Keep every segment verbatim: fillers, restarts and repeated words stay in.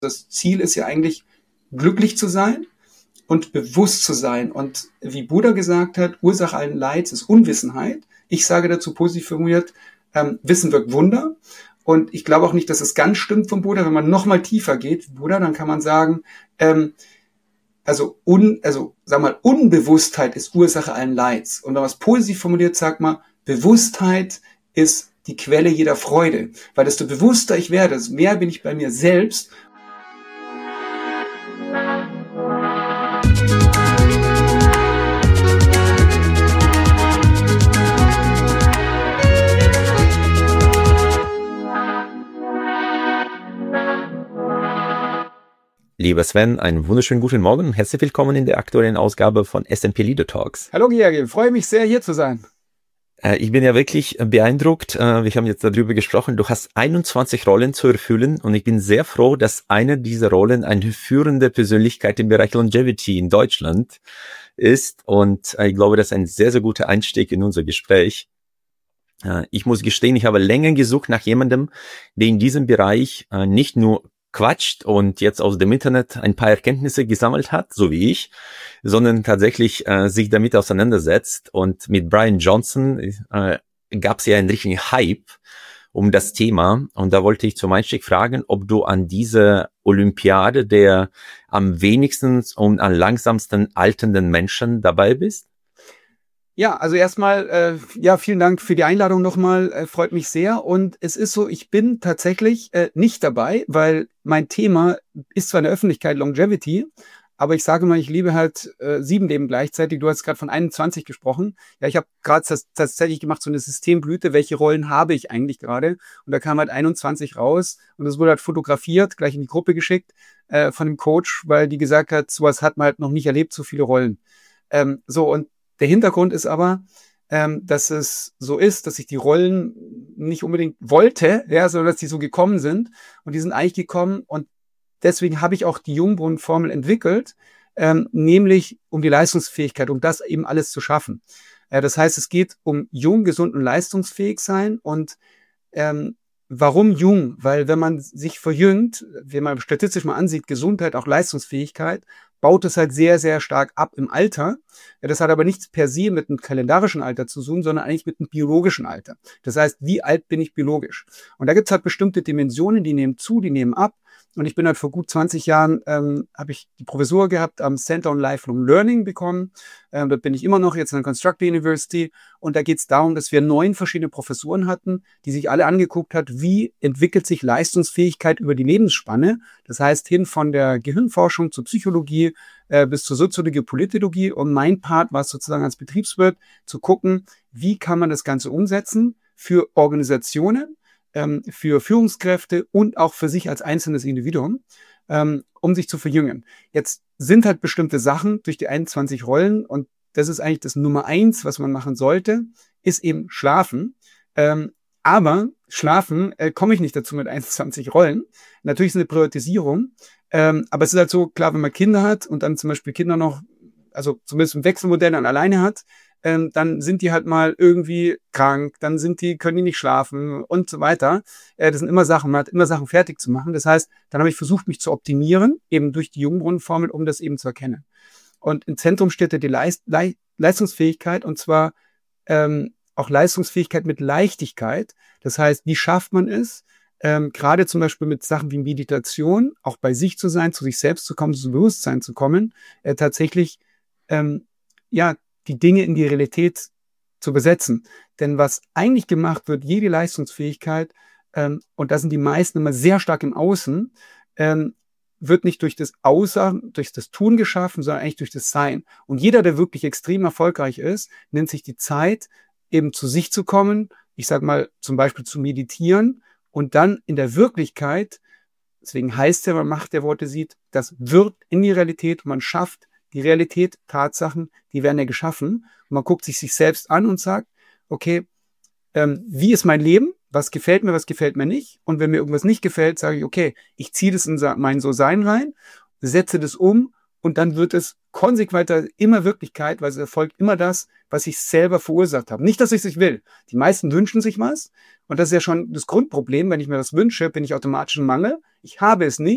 Das Ziel ist ja eigentlich, glücklich zu sein und bewusst zu sein. Und wie Buddha gesagt hat, Ursache allen Leids ist Unwissenheit. Ich sage dazu positiv formuliert, ähm, Wissen wirkt Wunder. Und ich glaube auch nicht, dass es ganz stimmt vom Buddha. Wenn man noch mal tiefer geht, wie Buddha, dann kann man sagen, ähm, also, un, also sag mal, Unbewusstheit ist Ursache allen Leids. Und wenn man es positiv formuliert, sagt man, Bewusstheit ist die Quelle jeder Freude. Weil desto bewusster ich werde, desto mehr bin ich bei mir selbst. Lieber Sven, einen wunderschönen guten Morgen und herzlich willkommen in der aktuellen Ausgabe von S and P Leader Talks. Hallo Georgi, freue mich sehr, hier zu sein. Äh, ich bin ja wirklich beeindruckt. Äh, wir haben jetzt darüber gesprochen. Du hast einundzwanzig Rollen zu erfüllen und ich bin sehr froh, dass eine dieser Rollen eine führende Persönlichkeit im Bereich Longevity in Deutschland ist. Und äh, ich glaube, das ist ein sehr, sehr guter Einstieg in unser Gespräch. Äh, ich muss gestehen, ich habe länger gesucht nach jemandem, der in diesem Bereich äh, nicht nur quatscht und jetzt aus dem Internet ein paar Erkenntnisse gesammelt hat, so wie ich, sondern tatsächlich äh, sich damit auseinandersetzt. Und mit Brian Johnson äh, gab es ja einen richtigen Hype um das Thema. Und da wollte ich zum Einstieg fragen, ob du an dieser Olympiade der am wenigsten und am langsamsten alternden Menschen dabei bist. Ja, also erstmal, äh, ja, vielen Dank für die Einladung nochmal, äh, freut mich sehr. Und es ist so, ich bin tatsächlich äh, nicht dabei, weil mein Thema ist zwar in der Öffentlichkeit Longevity, aber ich sage mal, ich liebe halt äh, sieben Leben gleichzeitig. Du hast gerade von einundzwanzig gesprochen. Ja, ich habe gerade das tatsächlich gemacht, so eine Systemblüte, welche Rollen habe ich eigentlich gerade? Und da kam halt einundzwanzig raus und das wurde halt fotografiert, gleich in die Gruppe geschickt äh, von dem Coach, weil die gesagt hat, sowas hat man halt noch nicht erlebt, so viele Rollen. Ähm, so, und der Hintergrund ist aber, ähm, dass es so ist, dass ich die Rollen nicht unbedingt wollte, ja, sondern dass die so gekommen sind. Und die sind eigentlich gekommen und deswegen habe ich auch die Jungbrunnen-Formel entwickelt, ähm, nämlich um die Leistungsfähigkeit, um das eben alles zu schaffen. Äh, das heißt, es geht um jung, gesund und leistungsfähig sein. Und ähm, warum jung? Weil wenn man sich verjüngt, wenn man statistisch mal ansieht, Gesundheit, auch Leistungsfähigkeit, baut es halt sehr, sehr stark ab im Alter. Ja, das hat aber nichts per se mit einem kalendarischen Alter zu tun, sondern eigentlich mit einem biologischen Alter. Das heißt, wie alt bin ich biologisch? Und da gibt es halt bestimmte Dimensionen, die nehmen zu, die nehmen ab. Und ich bin halt vor gut zwanzig Jahren, ähm, habe ich die Professur gehabt, am Center on Lifelong Learning bekommen. Ähm, da bin ich immer noch jetzt an der Constructor University. Und da geht es darum, dass wir neun verschiedene Professuren hatten, die sich alle angeguckt hat, wie entwickelt sich Leistungsfähigkeit über die Lebensspanne. Das heißt, hin von der Gehirnforschung zur Psychologie äh, bis zur Soziologie, Politologie. Und mein Part war es sozusagen als Betriebswirt, zu gucken, wie kann man das Ganze umsetzen für Organisationen, für Führungskräfte und auch für sich als einzelnes Individuum, ähm, um sich zu verjüngen. Jetzt sind halt bestimmte Sachen durch die einundzwanzig Rollen und das ist eigentlich das Nummer eins, was man machen sollte, ist eben Schlafen. Ähm, aber Schlafen äh, komme ich nicht dazu mit einundzwanzig Rollen. Natürlich ist eine Priorisierung, ähm, aber es ist halt so, klar, wenn man Kinder hat und dann zum Beispiel Kinder noch, also zumindest im Wechselmodell dann alleine hat, Ähm, dann sind die halt mal irgendwie krank, dann sind die, können die nicht schlafen und so weiter. Äh, das sind immer Sachen, man hat immer Sachen fertig zu machen. Das heißt, dann habe ich versucht, mich zu optimieren, eben durch die Jungbrunnenformel, um das eben zu erkennen. Und im Zentrum steht ja die Leist Le Leistungsfähigkeit und zwar ähm, auch Leistungsfähigkeit mit Leichtigkeit. Das heißt, wie schafft man es, ähm, gerade zum Beispiel mit Sachen wie Meditation, auch bei sich zu sein, zu sich selbst zu kommen, zu Bewusstsein zu kommen, äh, tatsächlich, ähm, ja, die Dinge in die Realität zu besetzen. Denn was eigentlich gemacht wird, jede Leistungsfähigkeit, ähm, und da sind die meisten immer sehr stark im Außen, ähm, wird nicht durch das Außer, durch das Tun geschaffen, sondern eigentlich durch das Sein. Und jeder, der wirklich extrem erfolgreich ist, nimmt sich die Zeit, eben zu sich zu kommen, ich sage mal zum Beispiel zu meditieren und dann in der Wirklichkeit, deswegen heißt ja, man Macht der Worte sieht, das wirkt in die Realität und man schafft die Realität, Tatsachen, die werden ja geschaffen. Und man guckt sich sich selbst an und sagt, okay, ähm, wie ist mein Leben? Was gefällt mir, was gefällt mir nicht? Und wenn mir irgendwas nicht gefällt, sage ich, okay, ich ziehe das in mein So-Sein rein, setze das um und dann wird es konsequent immer Wirklichkeit, weil es erfolgt immer das, was ich selber verursacht habe. Nicht, dass ich es nicht will. Die meisten wünschen sich was und das ist ja schon das Grundproblem. Wenn ich mir das wünsche, bin ich automatisch im Mangel. Ich habe es nicht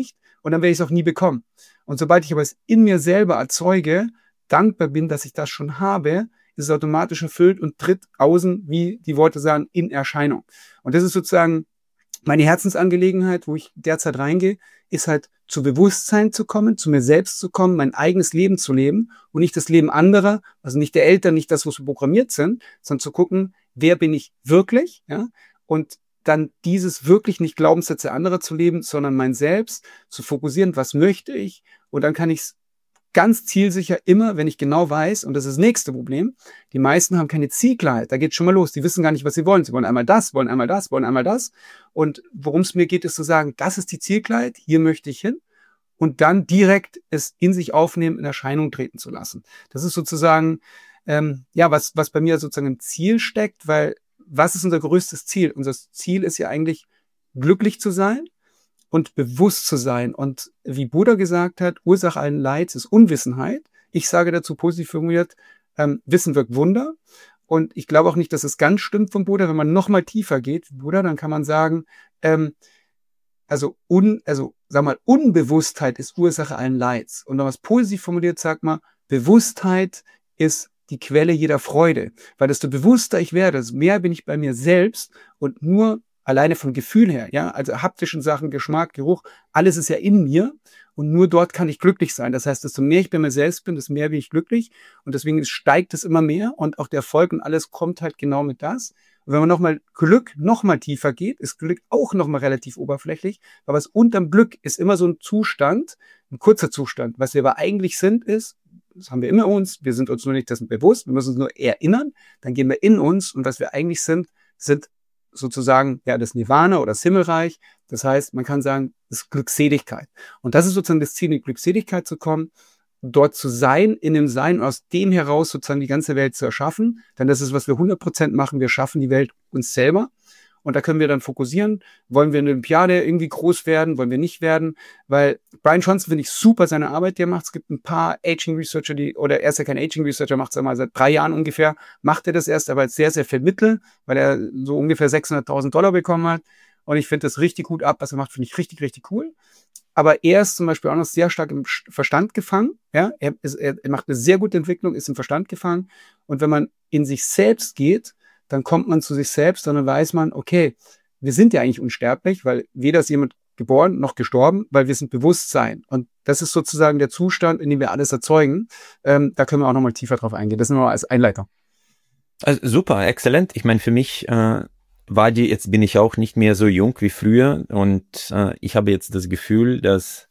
und dann werde ich es auch nie bekommen. Und sobald ich aber es in mir selber erzeuge, dankbar bin, dass ich das schon habe, ist es automatisch erfüllt und tritt außen, wie die Worte sagen, in Erscheinung. Und das ist sozusagen meine Herzensangelegenheit, wo ich derzeit reingehe, ist halt zu Bewusstsein zu kommen, zu mir selbst zu kommen, mein eigenes Leben zu leben und nicht das Leben anderer, also nicht der Eltern, nicht das, wo wir programmiert sind, sondern zu gucken, wer bin ich wirklich, ja, und dann dieses wirklich nicht Glaubenssätze anderer zu leben, sondern mein Selbst zu fokussieren, was möchte ich, und dann kann ich es ganz zielsicher immer, wenn ich genau weiß, und das ist das nächste Problem, die meisten haben keine Zielklarheit, da geht's schon mal los, die wissen gar nicht, was sie wollen, sie wollen einmal das, wollen einmal das, wollen einmal das, und worum es mir geht, ist zu sagen, das ist die Zielklarheit, hier möchte ich hin, und dann direkt es in sich aufnehmen, in Erscheinung treten zu lassen. Das ist sozusagen, ähm, ja, was, was bei mir sozusagen im Ziel steckt, weil was ist unser größtes Ziel? Unser Ziel ist ja eigentlich, glücklich zu sein und bewusst zu sein. Und wie Buddha gesagt hat, Ursache allen Leids ist Unwissenheit. Ich sage dazu positiv formuliert, ähm, Wissen wirkt Wunder. Und ich glaube auch nicht, dass es ganz stimmt von Buddha. Wenn man noch mal tiefer geht, Buddha, dann kann man sagen, ähm, also, un, also sag mal, Unbewusstheit ist Ursache allen Leids. Und wenn man es positiv formuliert, sagt man, Bewusstheit ist die Quelle jeder Freude. Weil desto bewusster ich werde, desto mehr bin ich bei mir selbst und nur alleine vom Gefühl her, ja, also haptischen Sachen, Geschmack, Geruch, alles ist ja in mir und nur dort kann ich glücklich sein. Das heißt, desto mehr ich bei mir selbst bin, desto mehr bin ich glücklich und deswegen steigt es immer mehr und auch der Erfolg und alles kommt halt genau mit das. Und wenn man nochmal Glück nochmal tiefer geht, ist Glück auch nochmal relativ oberflächlich, aber was unterm Glück ist immer so ein Zustand, ein kurzer Zustand. Was wir aber eigentlich sind, ist, das haben wir immer uns, wir sind uns nur nicht dessen bewusst, wir müssen uns nur erinnern, dann gehen wir in uns und was wir eigentlich sind, sind sozusagen ja das Nirvana oder das Himmelreich. Das heißt, man kann sagen, das ist Glückseligkeit. Und das ist sozusagen das Ziel, in die Glückseligkeit zu kommen, dort zu sein, in dem Sein und aus dem heraus sozusagen die ganze Welt zu erschaffen. Denn das ist, was wir hundert Prozent machen, wir schaffen die Welt uns selber. Und da können wir dann fokussieren. Wollen wir in der Olympiade irgendwie groß werden? Wollen wir nicht werden? Weil Brian Johnson finde ich super seine Arbeit, die er macht. Es gibt ein paar Aging Researcher, die, oder er ist ja kein Aging Researcher, macht es einmal seit drei Jahren ungefähr, macht er das erst, aber sehr, sehr viel Mittel, weil er so ungefähr sechshunderttausend Dollar bekommen hat. Und ich finde das richtig gut ab, was er macht, finde ich richtig, richtig cool. Aber er ist zum Beispiel auch noch sehr stark im Verstand gefangen. Ja, er, ist, er macht eine sehr gute Entwicklung, ist im Verstand gefangen. Und wenn man in sich selbst geht, dann kommt man zu sich selbst und dann weiß man, okay, wir sind ja eigentlich unsterblich, weil weder ist jemand geboren noch gestorben, weil wir sind Bewusstsein. Und das ist sozusagen der Zustand, in dem wir alles erzeugen. Ähm, da können wir auch nochmal tiefer drauf eingehen. Das nur mal als Einleiter. Also super, exzellent. Ich meine, für mich äh, war die, jetzt bin ich auch nicht mehr so jung wie früher und äh, ich habe jetzt das Gefühl, dass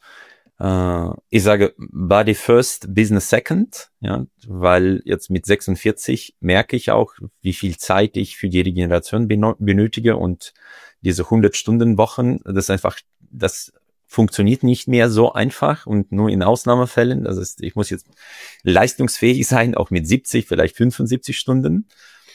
Uh, ich sage Body first, Business second, ja, weil jetzt mit sechsundvierzig merke ich auch, wie viel Zeit ich für die Regeneration benötige und diese hundert-Stunden-Wochen, das ist einfach, das funktioniert nicht mehr so einfach und nur in Ausnahmefällen. Das ist, ich muss jetzt leistungsfähig sein, auch mit siebzig, vielleicht fünfundsiebzig Stunden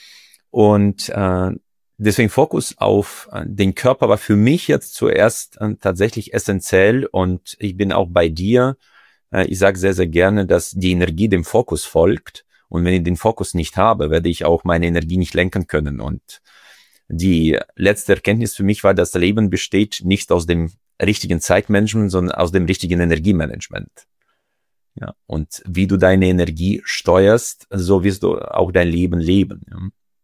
und uh, deswegen Fokus auf äh, den Körper war für mich jetzt zuerst äh, tatsächlich essentiell und ich bin auch bei dir. Äh, ich sage sehr, sehr gerne, dass die Energie dem Fokus folgt und wenn ich den Fokus nicht habe, werde ich auch meine Energie nicht lenken können. Und die letzte Erkenntnis für mich war, dass das Leben besteht nicht aus dem richtigen Zeitmanagement, sondern aus dem richtigen Energiemanagement. Ja, und wie du deine Energie steuerst, so wirst du auch dein Leben leben. Ja.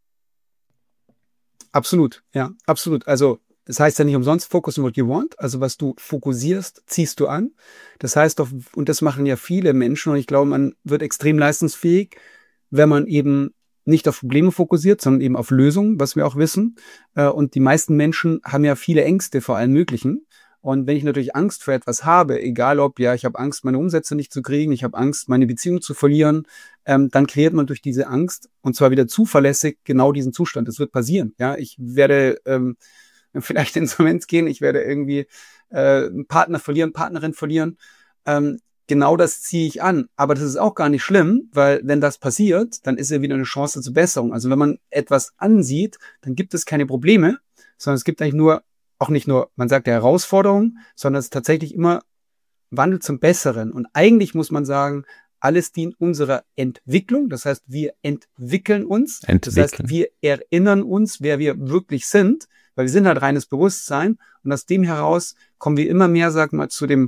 Absolut, ja, absolut. Also das heißt ja nicht umsonst, focus on what you want. Also was du fokussierst, ziehst du an. Das heißt doch, und das machen ja viele Menschen, und ich glaube, man wird extrem leistungsfähig, wenn man eben nicht auf Probleme fokussiert, sondern eben auf Lösungen, was wir auch wissen. Und die meisten Menschen haben ja viele Ängste vor allem Möglichen. Und wenn ich natürlich Angst vor etwas habe, egal ob, ja, ich habe Angst, meine Umsätze nicht zu kriegen, ich habe Angst, meine Beziehung zu verlieren, ähm, dann kreiert man durch diese Angst, und zwar wieder zuverlässig, genau diesen Zustand. Das wird passieren. Ja, ich werde ähm, vielleicht Insolvenz gehen, ich werde irgendwie äh, einen Partner verlieren, Partnerin verlieren. Ähm, genau das ziehe ich an. Aber das ist auch gar nicht schlimm, weil wenn das passiert, dann ist ja wieder eine Chance zur Besserung. Also wenn man etwas ansieht, dann gibt es keine Probleme, sondern es gibt eigentlich nur auch nicht nur, man sagt ja Herausforderungen, sondern es ist tatsächlich immer Wandel zum Besseren. Und eigentlich muss man sagen, alles dient unserer Entwicklung. Das heißt, wir entwickeln uns. Entwickeln. Das heißt, wir erinnern uns, wer wir wirklich sind, weil wir sind halt reines Bewusstsein. Und aus dem heraus kommen wir immer mehr, sag mal, zu dem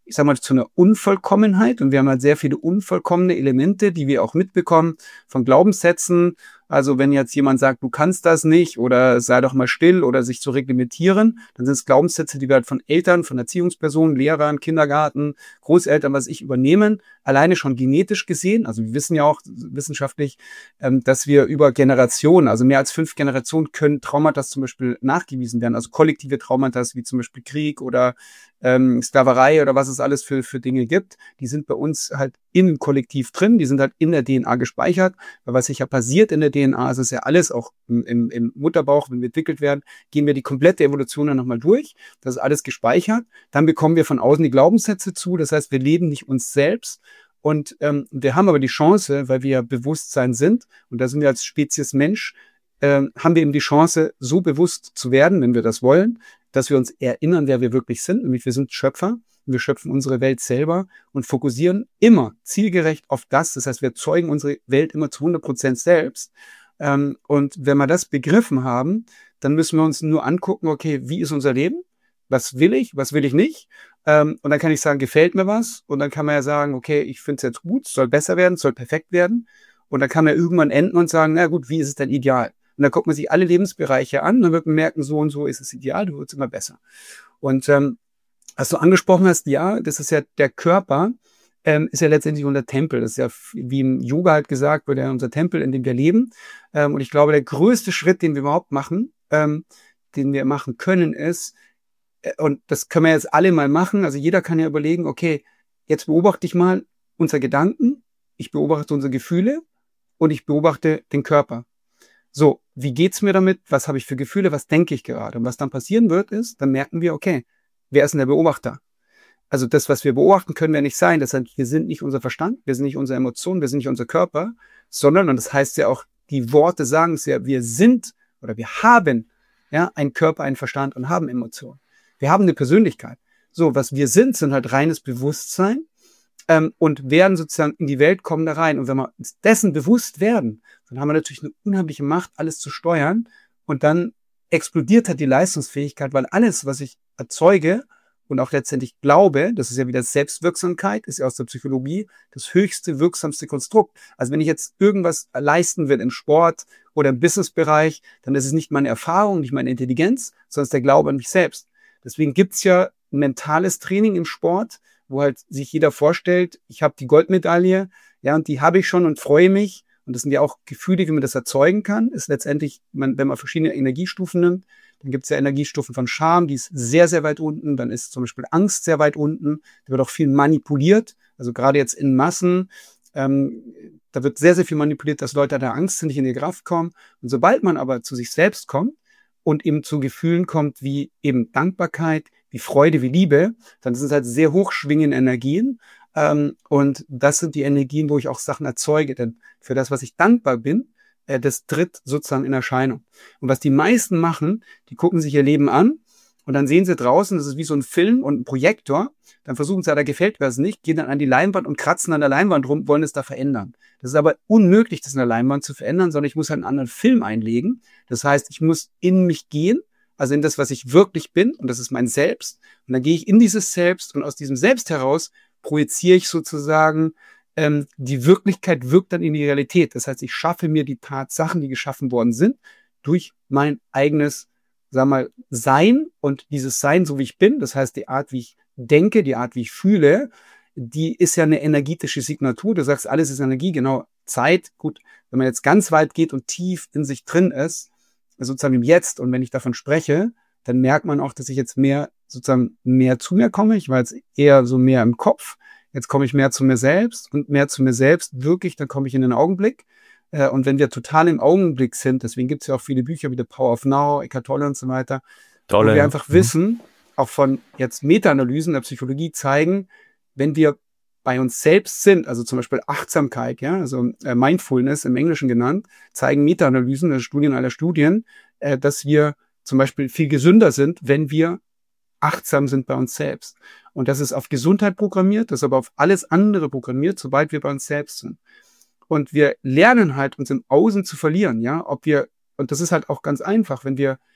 ich sag mal, zu einer Unvollkommenheit. Und wir haben halt sehr viele unvollkommene Elemente, die wir auch mitbekommen von Glaubenssätzen. Also wenn jetzt jemand sagt, du kannst das nicht oder sei doch mal still oder sich zu reglementieren, dann sind es Glaubenssätze, die wir halt von Eltern, von Erziehungspersonen, Lehrern, Kindergarten, Großeltern, was ich übernehmen, alleine schon genetisch gesehen. Also wir wissen ja auch wissenschaftlich, ähm, dass wir über Generationen, also mehr als fünf Generationen können Traumata zum Beispiel nachgewiesen werden. Also kollektive Traumata wie zum Beispiel Krieg oder ähm, Sklaverei oder was es alles für, für Dinge gibt. Die sind bei uns halt im Kollektiv drin, die sind halt in der D N A gespeichert, weil was sich ja passiert in der D N A, also ist ja alles auch im, im, im Mutterbauch, wenn wir entwickelt werden, gehen wir die komplette Evolution dann nochmal durch, das ist alles gespeichert, dann bekommen wir von außen die Glaubenssätze zu, das heißt, wir leben nicht uns selbst und ähm, wir haben aber die Chance, weil wir ja Bewusstsein sind und da sind wir als Spezies Mensch, äh, haben wir eben die Chance, so bewusst zu werden, wenn wir das wollen, dass wir uns erinnern, wer wir wirklich sind, nämlich wir sind Schöpfer. Wir schöpfen unsere Welt selber und fokussieren immer zielgerecht auf das. Das heißt, wir erzeugen unsere Welt immer zu hundert Prozent selbst. Ähm, und wenn wir das begriffen haben, dann müssen wir uns nur angucken, okay, wie ist unser Leben? Was will ich? Was will ich nicht? Ähm, und dann kann ich sagen, gefällt mir was? Und dann kann man ja sagen, okay, ich finde es jetzt gut, es soll besser werden, es soll perfekt werden. Und dann kann man irgendwann enden und sagen, na gut, wie ist es denn ideal? Und dann guckt man sich alle Lebensbereiche an und dann wird man merken, so und so ist es ideal, du wirst immer besser. Und ähm, was du angesprochen hast, ja, das ist ja der Körper, ähm, ist ja letztendlich unser Tempel. Das ist ja, wie im Yoga halt gesagt wird, ja unser Tempel, in dem wir leben. Ähm, und ich glaube, der größte Schritt, den wir überhaupt machen, ähm, den wir machen können, ist, äh, und das können wir jetzt alle mal machen, also jeder kann ja überlegen, okay, jetzt beobachte ich mal unsere Gedanken, ich beobachte unsere Gefühle und ich beobachte den Körper. So, wie geht's mir damit? Was habe ich für Gefühle? Was denke ich gerade? Und was dann passieren wird, ist, dann merken wir, okay, wer ist denn der Beobachter? Also das, was wir beobachten, können wir nicht sein. Das heißt, wir sind nicht unser Verstand, wir sind nicht unsere Emotionen, wir sind nicht unser Körper, sondern, und das heißt ja auch, die Worte sagen es ja, wir sind oder wir haben ja einen Körper, einen Verstand und haben Emotionen. Wir haben eine Persönlichkeit. So, was wir sind, sind halt reines Bewusstsein ähm, und werden sozusagen in die Welt kommen da rein. Und wenn wir uns dessen bewusst werden, dann haben wir natürlich eine unheimliche Macht, alles zu steuern und dann explodiert halt die Leistungsfähigkeit, weil alles, was ich erzeuge und auch letztendlich glaube, das ist ja wieder Selbstwirksamkeit, ist ja aus der Psychologie das höchste, wirksamste Konstrukt. Also wenn ich jetzt irgendwas leisten will im Sport oder im Businessbereich, dann ist es nicht meine Erfahrung, nicht meine Intelligenz, sondern es ist der Glaube an mich selbst. Deswegen gibt's ja ein mentales Training im Sport, wo halt sich jeder vorstellt, ich habe die Goldmedaille, ja, und die habe ich schon und freue mich. Und das sind ja auch Gefühle, wie man das erzeugen kann, ist letztendlich, man, wenn man verschiedene Energiestufen nimmt, dann gibt es ja Energiestufen von Scham, die ist sehr, sehr weit unten, dann ist zum Beispiel Angst sehr weit unten, da wird auch viel manipuliert, also gerade jetzt in Massen, ähm, da wird sehr, sehr viel manipuliert, dass Leute an der Angst nicht in die Kraft kommen. Und sobald man aber zu sich selbst kommt und eben zu Gefühlen kommt wie eben Dankbarkeit, wie Freude, wie Liebe, dann sind es halt sehr hochschwingende Energien. Ähm, und das sind die Energien, wo ich auch Sachen erzeuge. Denn für das, was ich dankbar bin, äh, das tritt sozusagen in Erscheinung. Und was die meisten machen, die gucken sich ihr Leben an und dann sehen sie draußen, das ist wie so ein Film und ein Projektor. Dann versuchen sie, da gefällt mir das nicht, gehen dann an die Leinwand und kratzen an der Leinwand rum, wollen es da verändern. Das ist aber unmöglich, das in der Leinwand zu verändern, sondern ich muss halt einen anderen Film einlegen. Das heißt, ich muss in mich gehen, also in das, was ich wirklich bin, und das ist mein Selbst. Und dann gehe ich in dieses Selbst und aus diesem Selbst heraus projiziere ich sozusagen, ähm, die Wirklichkeit wirkt dann in die Realität. Das heißt, ich schaffe mir die Tatsachen, die geschaffen worden sind, durch mein eigenes, sag mal, Sein und dieses Sein, so wie ich bin, das heißt, die Art, wie ich denke, die Art, wie ich fühle, die ist ja eine energetische Signatur. Du sagst, alles ist Energie, genau, Zeit. Gut, wenn man jetzt ganz weit geht und tief in sich drin ist, sozusagen im Jetzt, und wenn ich davon spreche, dann merkt man auch, dass ich jetzt mehr sozusagen mehr zu mir komme. Ich war jetzt eher so mehr im Kopf. Jetzt komme ich mehr zu mir selbst und mehr zu mir selbst. Wirklich, dann komme ich in den Augenblick. Äh, und wenn wir total im Augenblick sind, deswegen gibt es ja auch viele Bücher wie The Power of Now, Eckhart Tolle und so weiter, Tolle, wo wir einfach ja. wissen, auch von jetzt Meta-Analysen der Psychologie zeigen, wenn wir bei uns selbst sind, also zum Beispiel Achtsamkeit, ja, also äh, Mindfulness im Englischen genannt, zeigen Meta-Analysen, also Studien aller Studien, äh, dass wir zum Beispiel viel gesünder sind, wenn wir achtsam sind bei uns selbst. Und das ist auf Gesundheit programmiert, das ist aber auf alles andere programmiert, sobald wir bei uns selbst sind. Und wir lernen halt, uns im Außen zu verlieren, ja, ob wir, und das ist halt auch ganz einfach, wenn wir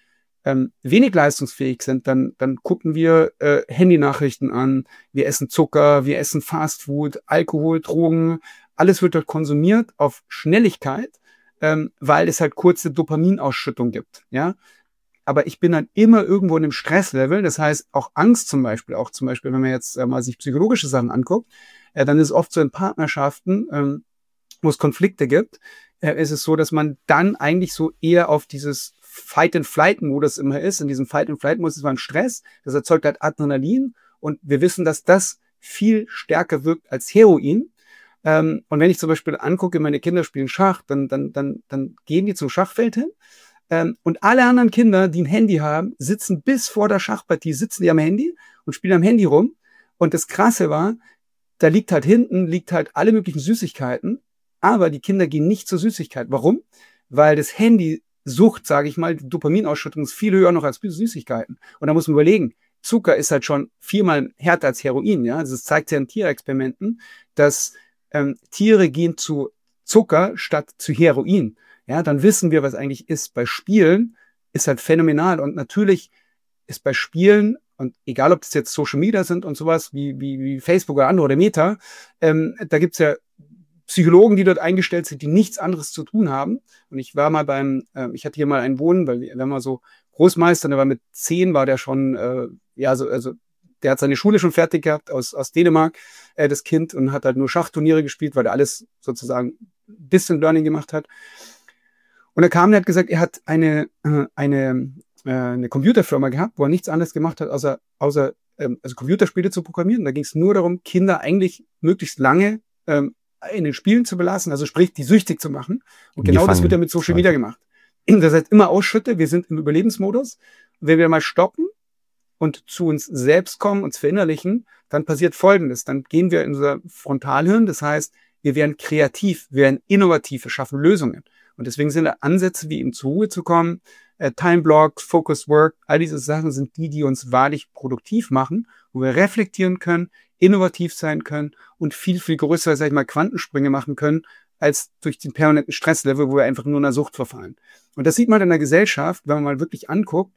ähm, wenig leistungsfähig sind, dann, dann gucken wir äh, Handynachrichten an, wir essen Zucker, wir essen Fastfood, Alkohol, Drogen, alles wird dort konsumiert auf Schnelligkeit, ähm, weil es halt kurze Dopaminausschüttung gibt, ja. Aber ich bin dann immer irgendwo in einem Stresslevel, das heißt auch Angst zum Beispiel, auch zum Beispiel, wenn man jetzt äh, mal sich psychologische Sachen anguckt, äh, dann ist es oft so in Partnerschaften, ähm, wo es Konflikte gibt, äh, ist es so, dass man dann eigentlich so eher auf dieses Fight-and-Flight-Modus immer ist. In diesem Fight-and-Flight-Modus ist man Stress, das erzeugt halt Adrenalin und wir wissen, dass das viel stärker wirkt als Heroin. Ähm, und wenn ich zum Beispiel angucke, meine Kinder spielen Schach, dann, dann, dann, dann gehen die zum Schachfeld hin. Ähm, und alle anderen Kinder, die ein Handy haben, sitzen bis vor der Schachpartie, sitzen die am Handy und spielen am Handy rum. Und das Krasse war, da liegt halt hinten, liegt halt alle möglichen Süßigkeiten, aber die Kinder gehen nicht zur Süßigkeit. Warum? Weil das Handy Sucht, sage ich mal, die Dopaminausschüttung ist viel höher noch als Süßigkeiten. Und da muss man überlegen, Zucker ist halt schon viermal härter als Heroin. Ja, also das zeigt ja in Tierexperimenten, dass ähm, Tiere gehen zu Zucker statt zu Heroin. Ja, dann wissen wir, was eigentlich ist. Bei Spielen ist halt phänomenal. Und natürlich ist bei Spielen, und egal ob das jetzt Social Media sind und sowas wie, wie, wie Facebook oder andere oder Meta, ähm, da gibt's ja Psychologen, die dort eingestellt sind, die nichts anderes zu tun haben. Und ich war mal beim, äh, ich hatte hier mal einen Wohnen, weil wir, wir haben mal so Großmeister, der war mit zehn, war der schon, äh, ja, so, also der hat seine Schule schon fertig gehabt aus, aus Dänemark, äh, das Kind, und hat halt nur Schachturniere gespielt, weil er alles sozusagen Distant Learning gemacht hat. Und er kam und hat gesagt, er hat eine, äh, eine, äh, eine Computerfirma gehabt, wo er nichts anderes gemacht hat, außer, außer ähm, also Computerspiele zu programmieren. Da ging es nur darum, Kinder eigentlich möglichst lange ähm, in den Spielen zu belassen, also sprich, die süchtig zu machen. Und genau Gefangen. Das wird ja mit Social Media gemacht. Das heißt, immer Ausschütte, wir sind im Überlebensmodus. Wenn wir mal stoppen und zu uns selbst kommen, uns verinnerlichen, dann passiert Folgendes. Dann gehen wir in unser Frontalhirn, das heißt, wir werden kreativ, wir werden innovativ, wir schaffen Lösungen. Und deswegen sind da Ansätze, wie eben zur Ruhe zu kommen, äh, Time Blocks, Focus Work, all diese Sachen sind die, die uns wahrlich produktiv machen, wo wir reflektieren können, innovativ sein können und viel, viel größere, sag ich mal, Quantensprünge machen können, als durch den permanenten Stresslevel, wo wir einfach nur in der Sucht verfallen. Und das sieht man in der Gesellschaft, wenn man mal wirklich anguckt,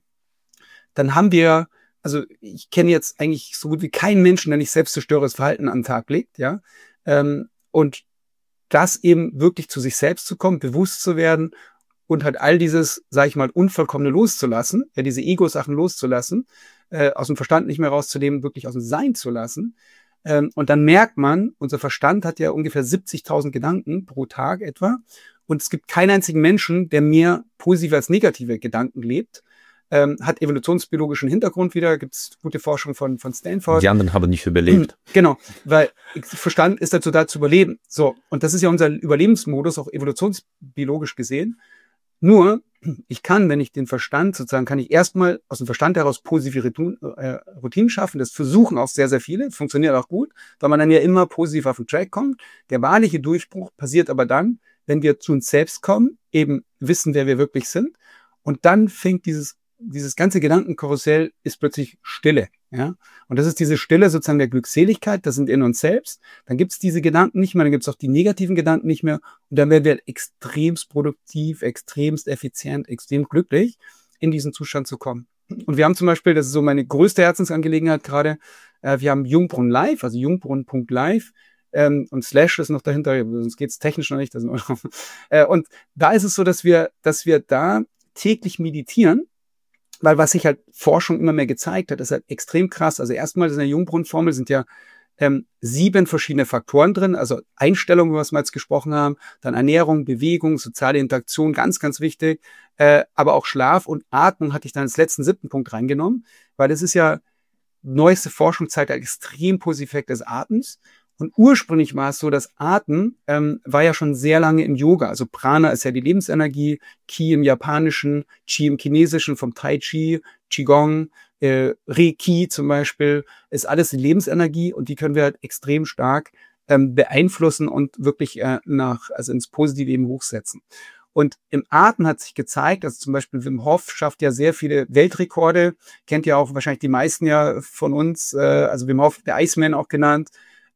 dann haben wir, also ich kenne jetzt eigentlich so gut wie keinen Menschen, der nicht selbstzerstörendes Verhalten an den Tag legt, ja, ähm, und das eben wirklich zu sich selbst zu kommen, bewusst zu werden und halt all dieses, sag ich mal, Unvollkommene loszulassen, ja, diese Ego-Sachen loszulassen, äh, aus dem Verstand nicht mehr rauszunehmen, wirklich aus dem Sein zu lassen. Ähm, und dann merkt man, unser Verstand hat ja ungefähr siebzigtausend Gedanken pro Tag etwa. Und es gibt keinen einzigen Menschen, der mehr positive als negative Gedanken lebt. Ähm, hat evolutionsbiologischen Hintergrund wieder, gibt es gute Forschung von, von Stanford. Die anderen haben nicht überlebt. Genau, weil Verstand ist dazu da zu überleben. So, und das ist ja unser Überlebensmodus, auch evolutionsbiologisch gesehen. Nur, ich kann, wenn ich den Verstand sozusagen, kann ich erstmal aus dem Verstand heraus positive Routinen schaffen. Das versuchen auch sehr, sehr viele, funktioniert auch gut, weil man dann ja immer positiv auf den Track kommt. Der wahrliche Durchbruch passiert aber dann, wenn wir zu uns selbst kommen, eben wissen, wer wir wirklich sind. Und dann fängt dieses dieses ganze Gedankenkarussell ist plötzlich Stille, ja. Und das ist diese Stille sozusagen der Glückseligkeit, das sind in uns selbst. Dann gibt es diese Gedanken nicht mehr, dann gibt es auch die negativen Gedanken nicht mehr. Und dann werden wir extremst produktiv, extremst effizient, extrem glücklich, in diesen Zustand zu kommen. Und wir haben zum Beispiel, das ist so meine größte Herzensangelegenheit gerade, äh, wir haben Jungbrunnen Live, also jungbrunnen punkt live. Ähm, und Slash ist noch dahinter, sonst geht es technisch noch nicht. Das noch, äh, und da ist es so, dass wir, dass wir da täglich meditieren. Weil was sich halt Forschung immer mehr gezeigt hat, ist halt extrem krass. Also erstmal in der Jungbrunnen-Formel sind ja ähm, sieben verschiedene Faktoren drin. Also Einstellung, was wir jetzt gesprochen haben, dann Ernährung, Bewegung, soziale Interaktion, ganz, ganz wichtig. Äh, aber auch Schlaf und Atmung hatte ich dann als letzten siebten Punkt reingenommen, weil das ist ja, neueste Forschung zeigt einen extrem positiven Effekt des Atems. Und ursprünglich war es so, dass Atmen ähm, war ja schon sehr lange im Yoga. Also Prana ist ja die Lebensenergie, Ki im Japanischen, Chi im Chinesischen, vom Tai Chi, Qigong, äh, Reiki zum Beispiel, ist alles die Lebensenergie und die können wir halt extrem stark ähm, beeinflussen und wirklich äh, nach, also ins Positive eben hochsetzen. Und im Atmen hat sich gezeigt, also zum Beispiel Wim Hof schafft ja sehr viele Weltrekorde, kennt ja auch wahrscheinlich die meisten ja von uns, äh, also Wim Hof, der Iceman auch genannt,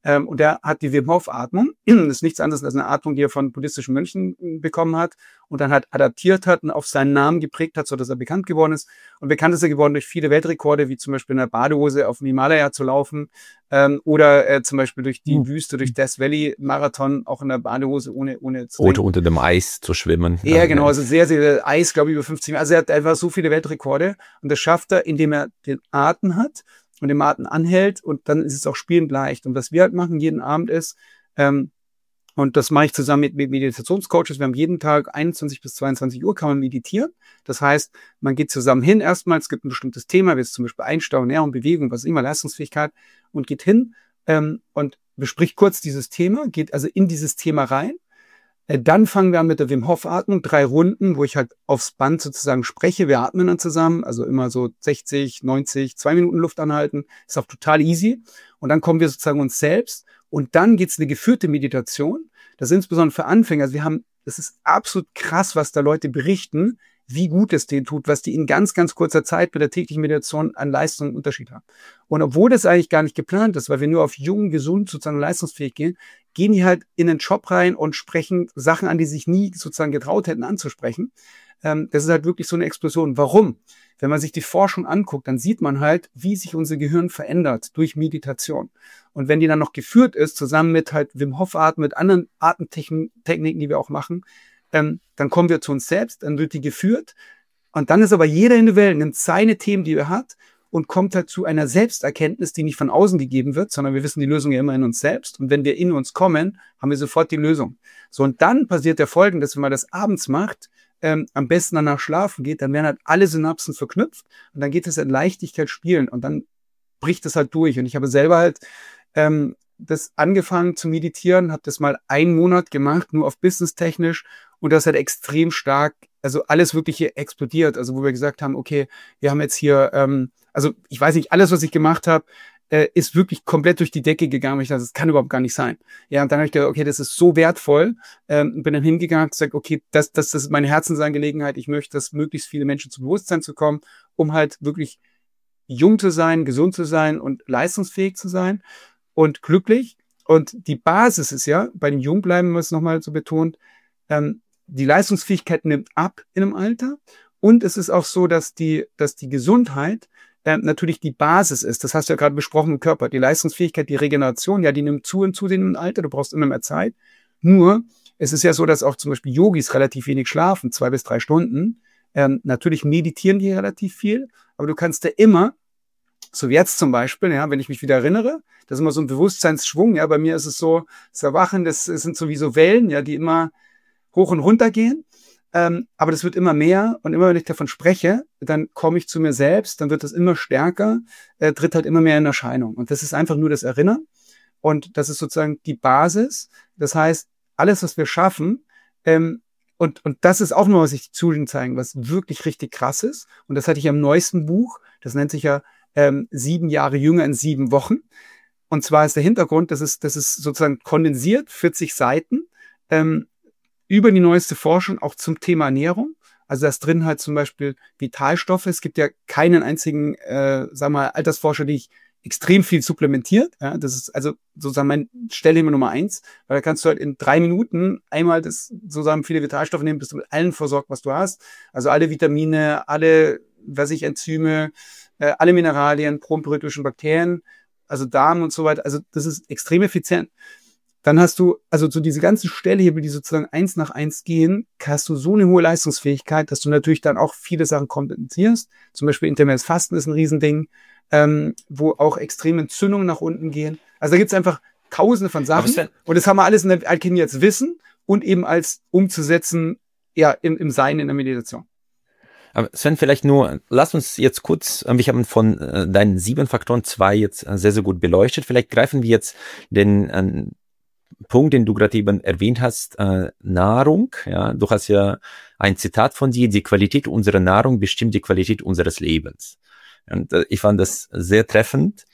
Ähm, und der hat die Wim Hof Atmung. Das ist nichts anderes als eine Atmung, die er von buddhistischen Mönchen bekommen hat und dann halt adaptiert hat und auf seinen Namen geprägt hat, sodass er bekannt geworden ist. Und bekannt ist er geworden durch viele Weltrekorde, wie zum Beispiel in der Badehose auf dem Himalaya zu laufen ähm, oder äh, zum Beispiel durch die mhm. Wüste, durch Death Valley Marathon, auch in der Badehose ohne ohne zu Oder unter dem Eis zu schwimmen. Ja, ja, genau. Also sehr, sehr Eis, glaube ich, über fünfzig. Also er hat einfach so viele Weltrekorde und das schafft er, indem er den Atem hat und den Atem anhält und dann ist es auch spielend leicht. Und was wir halt machen jeden Abend ist, ähm, und das mache ich zusammen mit, mit Meditationscoaches, wir haben jeden Tag einundzwanzig bis zweiundzwanzig Uhr kann man meditieren. Das heißt, man geht zusammen hin erstmal, es gibt ein bestimmtes Thema, wie es zum Beispiel Einstau, Ernährung, Bewegung, was immer, Leistungsfähigkeit und geht hin ähm, und bespricht kurz dieses Thema, geht also in dieses Thema rein. Dann fangen wir an mit der Wim Hof Atmung, drei Runden, wo ich halt aufs Band sozusagen spreche. Wir atmen dann zusammen, also immer so sechzig, neunzig, zwei Minuten Luft anhalten. Ist auch total easy. Und dann kommen wir sozusagen uns selbst. Und dann geht's eine geführte Meditation. Das ist insbesondere für Anfänger. Also wir haben, das ist absolut krass, was da Leute berichten, wie gut es denen tut, was die in ganz, ganz kurzer Zeit mit der täglichen Meditation an Leistung einen Unterschied haben. Und obwohl das eigentlich gar nicht geplant ist, weil wir nur auf jung, gesund, sozusagen leistungsfähig gehen, gehen die halt in den Shop rein und sprechen Sachen an, die sich nie sozusagen getraut hätten anzusprechen. Ähm, das ist halt wirklich so eine Explosion. Warum? Wenn man sich die Forschung anguckt, dann sieht man halt, wie sich unser Gehirn verändert durch Meditation. Und wenn die dann noch geführt ist, zusammen mit halt Wim Hof Atmen, mit anderen Atemtechniken, die wir auch machen, ähm, dann kommen wir zu uns selbst, dann wird die geführt. Und dann ist aber jeder in der Welt, nimmt seine Themen, die er hat, und kommt halt zu einer Selbsterkenntnis, die nicht von außen gegeben wird, sondern wir wissen die Lösung ja immer in uns selbst. Und wenn wir in uns kommen, haben wir sofort die Lösung. So, und dann passiert der Folgendes, wenn man das abends macht, ähm, am besten danach schlafen geht, dann werden halt alle Synapsen verknüpft und dann geht es in Leichtigkeit spielen und dann bricht es halt durch. Und ich habe selber halt ähm, das angefangen zu meditieren, habe das mal einen Monat gemacht, nur auf businesstechnisch und das hat extrem stark, also alles wirklich hier explodiert. Also wo wir gesagt haben, okay, wir haben jetzt hier, ähm, also ich weiß nicht, alles, was ich gemacht habe, äh, ist wirklich komplett durch die Decke gegangen. Ich dachte, das kann überhaupt gar nicht sein. Ja, und dann habe ich gedacht, okay, das ist so wertvoll. Ähm, bin dann hingegangen und gesagt, okay, das, das, das ist meine Herzensangelegenheit. Ich möchte, dass möglichst viele Menschen zu Bewusstsein zu kommen, um halt wirklich jung zu sein, gesund zu sein und leistungsfähig zu sein und glücklich. Und die Basis ist ja, bei den Jungbleiben, wenn man es nochmal so betont, ähm, die Leistungsfähigkeit nimmt ab in einem Alter. Und es ist auch so, dass die, dass die Gesundheit äh, natürlich die Basis ist. Das hast du ja gerade besprochen im Körper. Die Leistungsfähigkeit, die Regeneration, ja, die nimmt zu in zunehmendem Alter. Du brauchst immer mehr Zeit. Nur, es ist ja so, dass auch zum Beispiel Yogis relativ wenig schlafen, zwei bis drei Stunden. Ähm, natürlich meditieren die relativ viel, aber du kannst ja immer, so wie jetzt zum Beispiel, ja, wenn ich mich wieder erinnere, das ist immer so ein Bewusstseinsschwung, ja, bei mir ist es so, das Erwachen, das sind so wie so Wellen, ja, die immer hoch und runter gehen, ähm, aber das wird immer mehr und immer, wenn ich davon spreche, dann komme ich zu mir selbst, dann wird das immer stärker, äh, tritt halt immer mehr in Erscheinung und das ist einfach nur das Erinnern und das ist sozusagen die Basis, das heißt, alles, was wir schaffen, ähm, und, und das ist auch nur, was ich die Studien zeigen, was wirklich richtig krass ist und das hatte ich am neuesten Buch, das nennt sich ja ähm, sieben Jahre jünger in sieben Wochen und zwar ist der Hintergrund, das ist, das ist sozusagen kondensiert, vierzig Seiten, ähm, über die neueste Forschung, auch zum Thema Ernährung. Also da ist drin halt zum Beispiel Vitalstoffe. Es gibt ja keinen einzigen, äh, sagen wir mal, Altersforscher, die ich extrem viel supplementiert. Ja, das ist also sozusagen mein Stellthema Nummer eins, weil da kannst du halt in drei Minuten einmal das sozusagen viele Vitalstoffe nehmen, bist du mit allen versorgt, was du hast. Also alle Vitamine, alle, was ich, Enzyme, äh, alle Mineralien, probiotische Bakterien, also Darm und so weiter. Also das ist extrem effizient. Dann hast du, also so diese ganzen Stellhebel, die sozusagen eins nach eins gehen, hast du so eine hohe Leistungsfähigkeit, dass du natürlich dann auch viele Sachen kompensierst. Zum Beispiel intermittierendes Fasten ist ein Riesending, ähm, wo auch extreme Entzündungen nach unten gehen. Also da gibt's einfach tausende von Sachen. Sven, und das haben wir alles in der Alchemie jetzt Wissen und eben als umzusetzen, ja, im, im Sein, in der Meditation. Aber Sven, vielleicht nur, lass uns jetzt kurz, wir haben von äh, deinen sieben Faktoren zwei jetzt äh, sehr, sehr gut beleuchtet. Vielleicht greifen wir jetzt den äh, Punkt, den du gerade eben erwähnt hast, äh, Nahrung. Ja, du hast ja ein Zitat von dir: Die Qualität unserer Nahrung bestimmt die Qualität unseres Lebens. Und äh, ich fand das sehr treffend.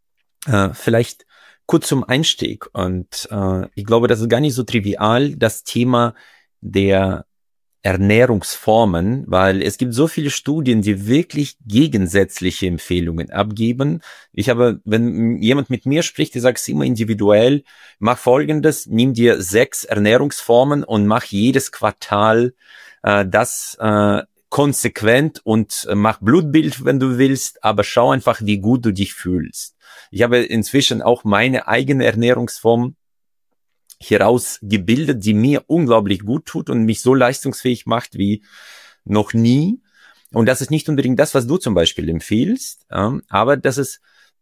Äh, vielleicht kurz zum Einstieg. Und äh, ich glaube, das ist gar nicht so trivial, das Thema der Ernährungsformen, weil es gibt so viele Studien, die wirklich gegensätzliche Empfehlungen abgeben. Ich habe, wenn jemand mit mir spricht, ich sage es immer individuell, mach Folgendes, nimm dir sechs Ernährungsformen und mach jedes Quartal äh, das äh, konsequent und äh, mach Blutbild, wenn du willst, aber schau einfach, wie gut du dich fühlst. Ich habe inzwischen auch meine eigene Ernährungsform hieraus gebildet, die mir unglaublich gut tut und mich so leistungsfähig macht wie noch nie. Und das ist nicht unbedingt das, was du zum Beispiel empfiehlst, äh, aber das ist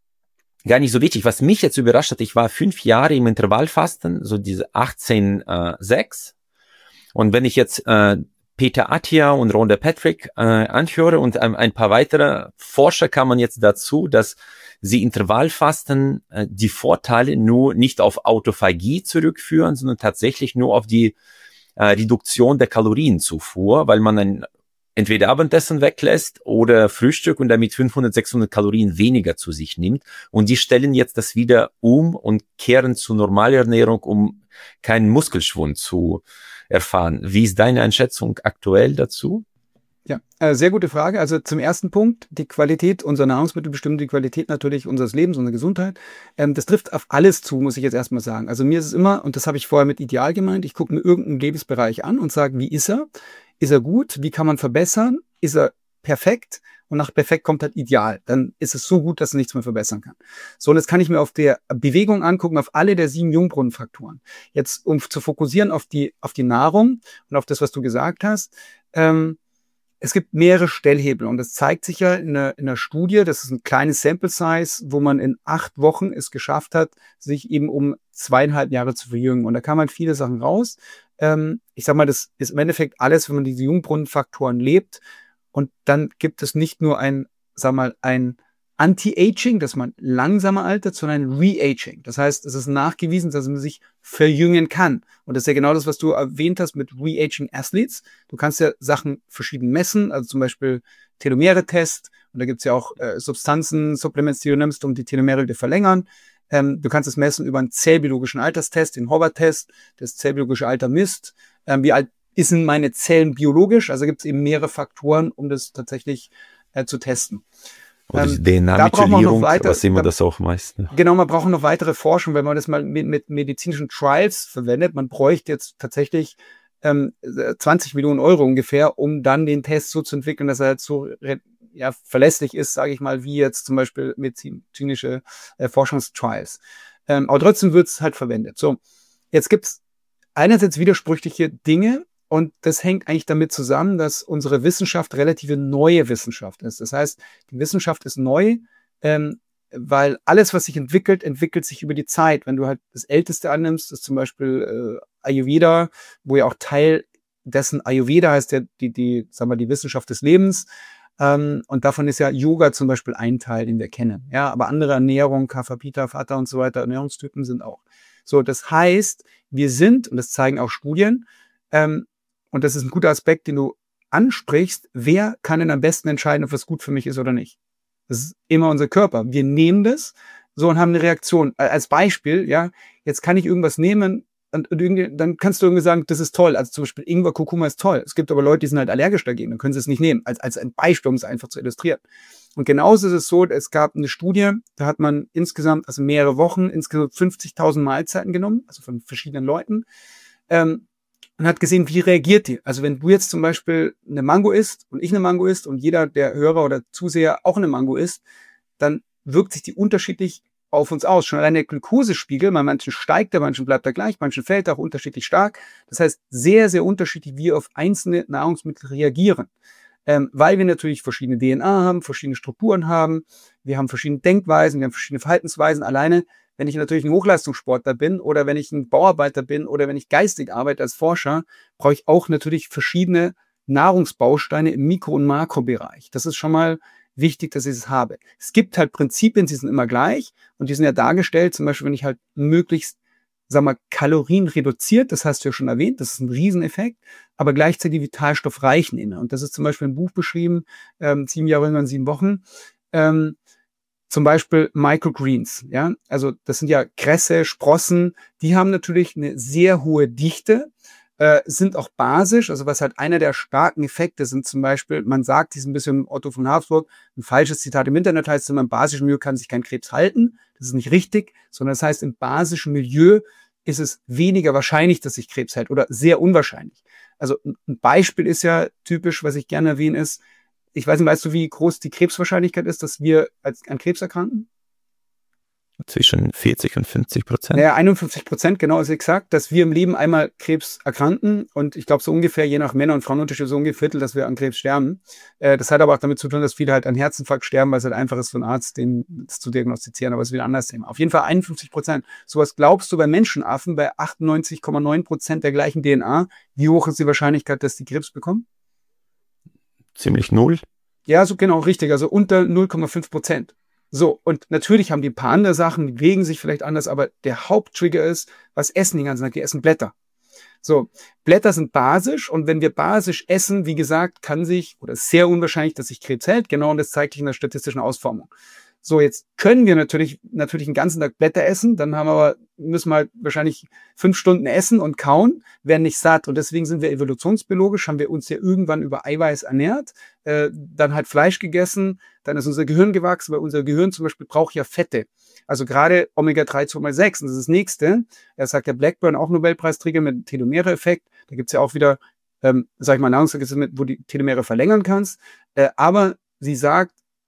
gar nicht so wichtig. Was mich jetzt überrascht hat, ich war fünf Jahre im Intervallfasten, so diese achtzehn sechs. Und wenn ich jetzt äh, Peter Attia und Rhonda Patrick äh, anhöre und ein, ein paar weitere Forscher kamen jetzt dazu, dass sie Intervallfasten äh, die Vorteile nur nicht auf Autophagie zurückführen, sondern tatsächlich nur auf die äh, Reduktion der Kalorienzufuhr, weil man ein entweder Abendessen weglässt oder Frühstück und damit fünfhundert, sechshundert Kalorien weniger zu sich nimmt. Und die stellen jetzt das wieder um und kehren zu normaler Ernährung, um keinen Muskelschwund zu erfahren. Wie ist deine Einschätzung aktuell dazu? Ja, äh, sehr gute Frage. Also zum ersten Punkt, die Qualität unserer Nahrungsmittel bestimmt die Qualität natürlich unseres Lebens, unserer Gesundheit. Ähm, das trifft auf alles zu, muss ich jetzt erstmal sagen. Also mir ist es immer, und das habe ich vorher mit Ideal gemeint, ich gucke mir irgendeinen Lebensbereich an und sage, wie ist er? Ist er gut? Wie kann man verbessern? Ist er perfekt? Und nach perfekt kommt halt Ideal. Dann ist es so gut, dass er nichts mehr verbessern kann. So, und jetzt kann ich mir auf der Bewegung angucken, auf alle der sieben Jungbrunnenfaktoren. Jetzt, um zu fokussieren auf die, auf die Nahrung und auf das, was du gesagt hast, ähm, es gibt mehrere Stellhebel und das zeigt sich ja in einer, in einer Studie, das ist ein kleines Sample Size, wo man in acht Wochen es geschafft hat, sich eben um zweieinhalb Jahre zu verjüngen. Und da kam halt viele Sachen raus. Ähm, ich sag mal, das ist im Endeffekt alles, wenn man diese Jungbrunnenfaktoren lebt. Und dann gibt es nicht nur ein, sag mal, ein Anti-Aging, dass man langsamer altert, sondern ein Re-Aging. Das heißt, es ist nachgewiesen, dass man sich verjüngen kann. Und das ist ja genau das, was du erwähnt hast mit Re-Aging Athletes. Du kannst ja Sachen verschieden messen, also zum Beispiel Telomere-Test. Und da gibt's ja auch äh, Substanzen, Supplements, die du nimmst, um die Telomere wieder verlängern. Ähm, du kannst es messen über einen zellbiologischen Alterstest, den Hover-Test, das zellbiologische Alter misst. Ähm, wie alt ist denn meine Zellen biologisch? Also gibt's eben mehrere Faktoren, um das tatsächlich äh, zu testen. Oder Ähm, D N A-Methylierung, was immer da, das auch meist. Ne? Genau, man braucht noch weitere Forschung, wenn man das mal mit, mit medizinischen Trials verwendet. Man bräuchte jetzt tatsächlich ähm, zwanzig Millionen Euro ungefähr, um dann den Test so zu entwickeln, dass er halt so ja, verlässlich ist, sage ich mal, wie jetzt zum Beispiel medizinische äh, Forschungstrials. Ähm, aber trotzdem wird es halt verwendet. So, jetzt gibt's einerseits widersprüchliche Dinge. Und das hängt eigentlich damit zusammen, dass unsere Wissenschaft relative neue Wissenschaft ist. Das heißt, die Wissenschaft ist neu, ähm, weil alles, was sich entwickelt, entwickelt sich über die Zeit. Wenn du halt das Älteste annimmst, ist zum Beispiel äh, Ayurveda, wo ja auch Teil dessen Ayurveda heißt ja die, die, sagen wir, die Wissenschaft des Lebens. Ähm, und davon ist ja Yoga zum Beispiel ein Teil, den wir kennen. Ja, aber andere Ernährung, Kapha, Pitta, Vata und so weiter, Ernährungstypen sind auch. So, das heißt, wir sind, und das zeigen auch Studien, ähm, und das ist ein guter Aspekt, den du ansprichst. Wer kann denn am besten entscheiden, ob was gut für mich ist oder nicht? Das ist immer unser Körper. Wir nehmen das so und haben eine Reaktion. Als Beispiel, ja, jetzt kann ich irgendwas nehmen und, und irgendwie, dann kannst du irgendwie sagen, das ist toll. Also zum Beispiel Ingwer, Kurkuma ist toll. Es gibt aber Leute, die sind halt allergisch dagegen. Dann können sie es nicht nehmen. Als, als ein Beispiel, um es einfach zu illustrieren. Und genauso ist es so, es gab eine Studie, da hat man insgesamt, also mehrere Wochen, insgesamt fünfzigtausend Mahlzeiten genommen, also von verschiedenen Leuten. Ähm, Und hat gesehen, wie reagiert die. Also wenn du jetzt zum Beispiel eine Mango isst und ich eine Mango isst und jeder der Hörer oder Zuseher auch eine Mango isst, dann wirkt sich die unterschiedlich auf uns aus. Schon allein der Glukosespiegel, bei manchen steigt er, bei manchen bleibt er gleich, bei manchen fällt er auch unterschiedlich stark. Das heißt, sehr, sehr unterschiedlich, wie wir auf einzelne Nahrungsmittel reagieren. Ähm, weil wir natürlich verschiedene D N A haben, verschiedene Strukturen haben, wir haben verschiedene Denkweisen, wir haben verschiedene Verhaltensweisen. Alleine wenn ich natürlich ein Hochleistungssportler bin oder wenn ich ein Bauarbeiter bin oder wenn ich geistig arbeite als Forscher, brauche ich auch natürlich verschiedene Nahrungsbausteine im Mikro- und Makrobereich. Das ist schon mal wichtig, dass ich es habe. Es gibt halt Prinzipien, die sind immer gleich und die sind ja dargestellt, zum Beispiel, wenn ich halt möglichst, sag mal, Kalorien reduziert, das hast du ja schon erwähnt, das ist ein Rieseneffekt, aber gleichzeitig vitalstoffreich nehme. Und das ist zum Beispiel ein Buch beschrieben, ähm, sieben Jahre jünger in sieben Wochen, ähm, zum Beispiel Microgreens, ja, also das sind ja Kresse, Sprossen, die haben natürlich eine sehr hohe Dichte äh, sind auch basisch, also was halt einer der starken Effekte sind zum Beispiel, man sagt, dies ein bisschen Otto von Habsburg, ein falsches Zitat im Internet heißt immer, im basischen Milieu kann sich kein Krebs halten. Das ist nicht richtig, sondern das heißt, im basischen Milieu ist es weniger wahrscheinlich, dass sich Krebs hält oder sehr unwahrscheinlich. Also ein Beispiel ist ja typisch, was ich gerne erwähne, ist, ich weiß nicht, weißt du, wie groß die Krebswahrscheinlichkeit ist, dass wir als, an Krebs erkranken? Zwischen vierzig und fünfzig Prozent. Naja, einundfünfzig Prozent, genau ist exakt, dass wir im Leben einmal Krebs erkranken und ich glaube so ungefähr, je nach Männer- und Frauenunterschied, so ungefähr Viertel, dass wir an Krebs sterben. Äh, das hat aber auch damit zu tun, dass viele halt an Herzinfarkt sterben, weil es halt einfach ist für einen Arzt, den das zu diagnostizieren, aber es ist wieder ein anderes Thema. Auf jeden Fall einundfünfzig Prozent. Sowas glaubst du bei Menschenaffen, bei achtundneunzig Komma neun Prozent der gleichen D N A, wie hoch ist die Wahrscheinlichkeit, dass die Krebs bekommen? Ziemlich null. Ja, so genau, richtig, also unter null Komma fünf Prozent. So, und natürlich haben die ein paar andere Sachen, die bewegen sich vielleicht anders, aber der Haupttrigger ist, was essen die ganzen Tag? Die essen Blätter. So, Blätter sind basisch und wenn wir basisch essen, wie gesagt, kann sich, oder ist sehr unwahrscheinlich, dass sich Krebs hält, genau, und das zeigt sich in der statistischen Ausformung. So, jetzt können wir natürlich, natürlich den ganzen Tag Blätter essen, dann haben wir aber, müssen wir halt wahrscheinlich fünf Stunden essen und kauen, werden nicht satt. Und deswegen sind wir evolutionsbiologisch, haben wir uns ja irgendwann über Eiweiß ernährt, äh, dann halt Fleisch gegessen, dann ist unser Gehirn gewachsen, weil unser Gehirn zum Beispiel braucht ja Fette. Also gerade Omega drei zu Omega sechs, und das ist das Nächste. Er sagt der Blackburn, auch Nobelpreisträger mit Telomere-Effekt. Da gibt's ja auch wieder, ähm, sag ich mal, Nahrungsergänzungen, wo die Telomere verlängern kannst. Äh, aber sie sagt,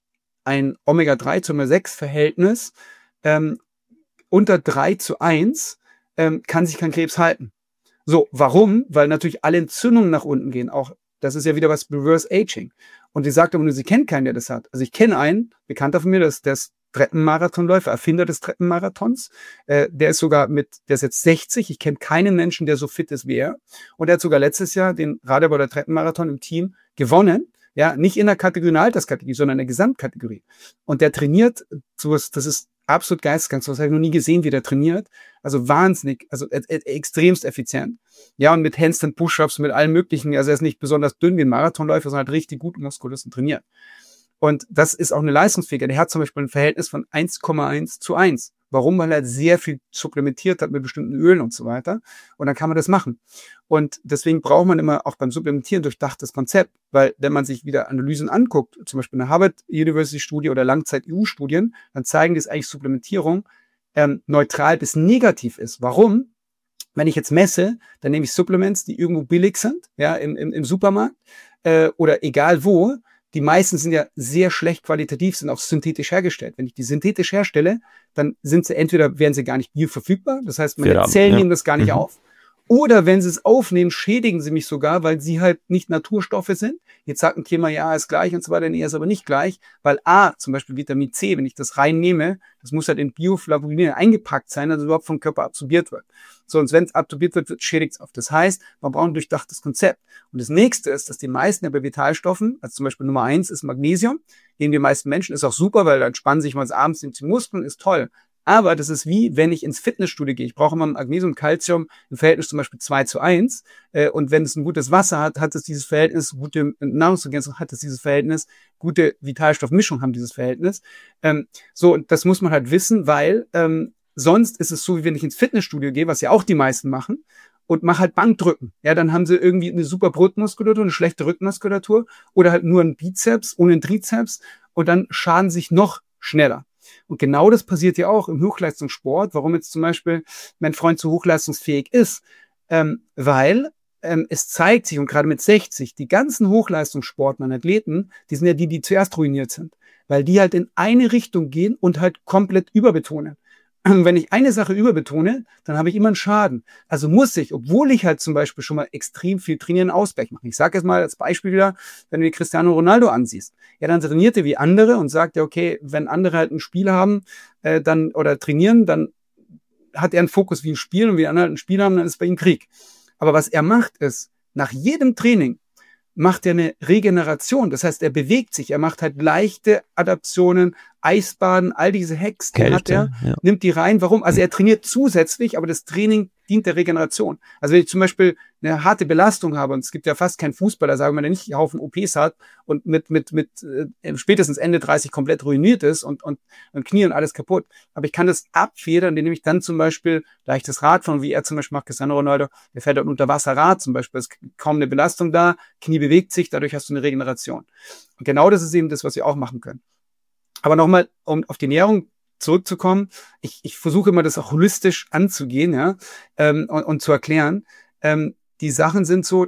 ein Omega drei zu Omega sechs Verhältnis ähm, unter drei zu eins ähm, kann sich kein Krebs halten. So, warum? Weil natürlich alle Entzündungen nach unten gehen. Auch das ist ja wieder was Reverse Aging. Und sie sagt aber nur, sie kennt keinen, der das hat. Also ich kenne einen, Bekannter von mir, das ist der Treppenmarathonläufer, Erfinder des Treppenmarathons. Äh, der ist sogar mit, der ist jetzt sechzig. Ich kenne keinen Menschen, der so fit ist wie er. Und er hat sogar letztes Jahr den Radebeul Treppenmarathon im Team gewonnen. Ja, nicht in der Kategorie, in der Alterskategorie, sondern in der Gesamtkategorie. Und der trainiert, sowas, das ist absolut geisteskrank, sowas habe ich noch nie gesehen, wie der trainiert. Also wahnsinnig, also äh, äh, extremst effizient. Ja, und mit Handstand Push-Ups, mit allem möglichen, also er ist nicht besonders dünn wie ein Marathonläufer, sondern hat richtig gut muskulös und trainiert. Und das ist auch eine Leistungsfähigkeit. Der hat zum Beispiel ein Verhältnis von eins Komma eins zu eins. Warum? Weil er sehr viel supplementiert hat mit bestimmten Ölen und so weiter. Und dann kann man das machen. Und deswegen braucht man immer auch beim Supplementieren durchdachtes Konzept. Weil wenn man sich wieder Analysen anguckt, zum Beispiel eine Harvard University Studie oder Langzeit-E U-Studien, dann zeigen, dass eigentlich Supplementierung ähm, neutral bis negativ ist. Warum? Wenn ich jetzt messe, dann nehme ich Supplements, die irgendwo billig sind, ja, im, im, im Supermarkt äh, oder egal wo. Die meisten sind ja sehr schlecht qualitativ, sind auch synthetisch hergestellt. Wenn ich die synthetisch herstelle, dann sind sie entweder, werden sie gar nicht bioverfügbar, das heißt, meine Ja, Zellen ja. nehmen das gar nicht Mhm. auf. Oder wenn sie es aufnehmen, schädigen sie mich sogar, weil sie halt nicht Naturstoffe sind. Jetzt sagt ein Thema, ja, ist gleich und so weiter, nee, ist aber nicht gleich, weil A, zum Beispiel Vitamin C, wenn ich das reinnehme, das muss halt in Bioflavonoiden eingepackt sein, dass es überhaupt vom Körper absorbiert wird. So, und wenn es absorbiert wird, schädigt es auf. Das heißt, man braucht ein durchdachtes Konzept. Und das nächste ist, dass die meisten ja bei Vitalstoffen, also zum Beispiel Nummer eins ist Magnesium, gegen die meisten Menschen ist auch super, weil dann spannen sich mal abends die Muskeln, ist toll. Aber das ist wie, wenn ich ins Fitnessstudio gehe. Ich brauche immer Magnesium und Calcium im Verhältnis zum Beispiel zwei zu eins. Äh, und wenn es ein gutes Wasser hat, hat es dieses Verhältnis, gute Nahrungsergänzung hat es dieses Verhältnis, gute Vitalstoffmischung haben dieses Verhältnis. Ähm, so, und das muss man halt wissen, weil ähm, sonst ist es so, wie wenn ich ins Fitnessstudio gehe, was ja auch die meisten machen, und mache halt Bankdrücken. Ja, dann haben sie irgendwie eine super Brustmuskulatur, eine schlechte Rückenmuskulatur oder halt nur einen Bizeps ohne einen Trizeps und dann schaden sich noch schneller. Und genau das passiert ja auch im Hochleistungssport, warum jetzt zum Beispiel mein Freund so hochleistungsfähig ist, ähm, weil ähm, es zeigt sich, und gerade mit sechzig, die ganzen Hochleistungssportler und Athleten, die sind ja die, die zuerst ruiniert sind, weil die halt in eine Richtung gehen und halt komplett überbetonen. Wenn ich eine Sache überbetone, dann habe ich immer einen Schaden. Also muss ich, obwohl ich halt zum Beispiel schon mal extrem viel trainieren, Ausgleich machen. Ich sage jetzt mal als Beispiel wieder, wenn du dir Cristiano Ronaldo ansiehst. Ja, dann trainiert er wie andere und sagt ja, okay, wenn andere halt ein Spiel haben, äh, dann oder trainieren, dann hat er einen Fokus wie ein Spiel und wie andere halt ein Spiel haben, dann ist bei ihm Krieg. Aber was er macht ist, nach jedem Training macht er eine Regeneration. Das heißt, er bewegt sich, er macht halt leichte Adaptionen, Eisbaden, all diese Hacks, die Kälte, hat er, ja. nimmt die rein. Warum? Also er trainiert zusätzlich, aber das Training dient der Regeneration. Also wenn ich zum Beispiel eine harte Belastung habe, und es gibt ja fast keinen Fußballer, sagen wir, der nicht einen Haufen O Ps hat und mit mit mit äh, spätestens Ende dreißig komplett ruiniert ist und und und Knie und alles kaputt. Aber ich kann das abfedern, indem ich dann zum Beispiel leichtes Radfahren, wie er zum Beispiel macht, Cristiano Ronaldo, der fährt ein Unterwasserrad zum Beispiel, ist kaum eine Belastung da, Knie bewegt sich, dadurch hast du eine Regeneration. Und genau das ist eben das, was wir auch machen können. Aber nochmal, um auf die Ernährung zurückzukommen, ich, ich versuche immer, das auch holistisch anzugehen, ja, ähm, und, und zu erklären. Ähm, die Sachen sind so,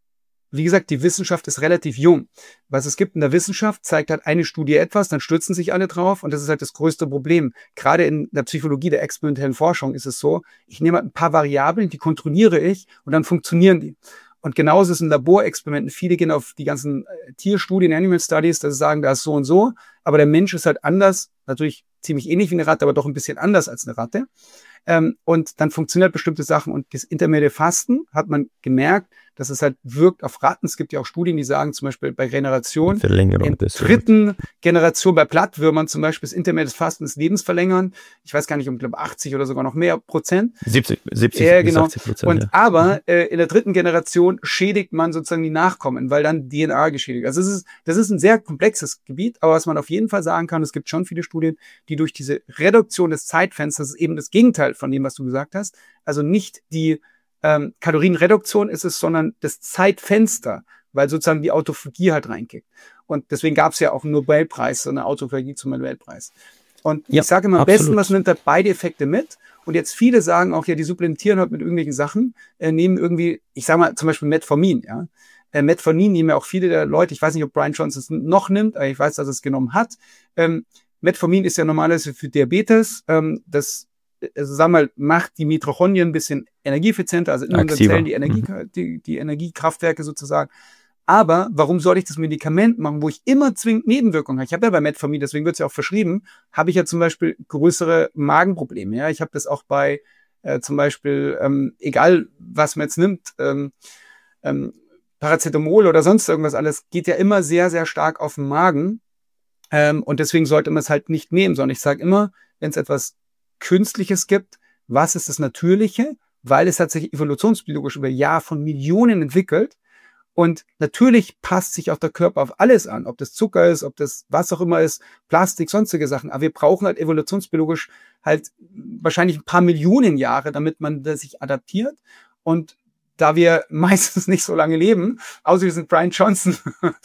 wie gesagt, die Wissenschaft ist relativ jung. Was es gibt in der Wissenschaft, zeigt halt eine Studie etwas, dann stürzen sich alle drauf und das ist halt das größte Problem. Gerade in der Psychologie der experimentellen Forschung ist es so, ich nehme halt ein paar Variablen, die kontrolliere ich und dann funktionieren die. Und genauso ist es in Laborexperimenten. Viele gehen auf die ganzen äh, Tierstudien, Animal Studies, dass sie sagen, da ist so und so, aber der Mensch ist halt anders, natürlich ziemlich ähnlich wie eine Ratte, aber doch ein bisschen anders als eine Ratte. Ähm, und dann funktionieren halt bestimmte Sachen. Und das intermittierende Fasten hat man gemerkt, dass es halt wirkt auf Ratten. Es gibt ja auch Studien, die sagen zum Beispiel bei Regeneration, in der dritten Generation bei Plattwürmern zum Beispiel das intermittierende Fasten das Lebensverlängern. Ich weiß gar nicht, um glaube achtzig oder sogar noch mehr Prozent. siebzig, siebzig äh, genau. bis achtzig Prozent. Und ja. aber äh, in der dritten Generation schädigt man sozusagen die Nachkommen, weil dann D N A geschädigt. Also es ist, das ist ein sehr komplexes Gebiet, aber was man auf jeden Fall sagen kann, es gibt schon viele Studien, die durch diese Reduktion des Zeitfensters, eben das Gegenteil von dem, was du gesagt hast, also nicht die ähm, Kalorienreduktion ist es, sondern das Zeitfenster, weil sozusagen die Autophagie halt reinkickt. Und deswegen gab es ja auch einen Nobelpreis, so eine Autophagie zum Nobelpreis. Und ja, ich sage immer, am besten, was nimmt da beide Effekte mit? Und jetzt viele sagen auch, ja, die supplementieren halt mit irgendwelchen Sachen, äh, nehmen irgendwie, ich sage mal zum Beispiel Metformin, ja. Äh, Metformin nehmen ja auch viele der Leute, ich weiß nicht, ob Brian Johnson es noch nimmt, aber ich weiß, dass er es genommen hat. Ähm, Metformin ist ja normalerweise für Diabetes, ähm, das also sagen wir mal, macht die Mitochondrien ein bisschen energieeffizienter, also in unseren Zellen die, Energie, mhm. die, die Energiekraftwerke sozusagen. Aber warum soll ich das Medikament machen, wo ich immer zwingend Nebenwirkungen habe? Ich habe ja bei Metformin, deswegen wird es ja auch verschrieben, habe ich ja zum Beispiel größere Magenprobleme. Ja, ich habe das auch bei äh, zum Beispiel, ähm, egal was man jetzt nimmt, ähm, ähm, Paracetamol oder sonst irgendwas alles, geht ja immer sehr, sehr stark auf den Magen. Ähm, und deswegen sollte man es halt nicht nehmen, sondern ich sage immer, wenn es etwas Künstliches gibt, was ist das Natürliche? Weil es hat sich evolutionsbiologisch über Jahre von Millionen entwickelt und natürlich passt sich auch der Körper auf alles an, ob das Zucker ist, ob das was auch immer ist, Plastik, sonstige Sachen, aber wir brauchen halt evolutionsbiologisch halt wahrscheinlich ein paar Millionen Jahre, damit man das sich adaptiert und da wir meistens nicht so lange leben, außer wir sind Brian Johnson,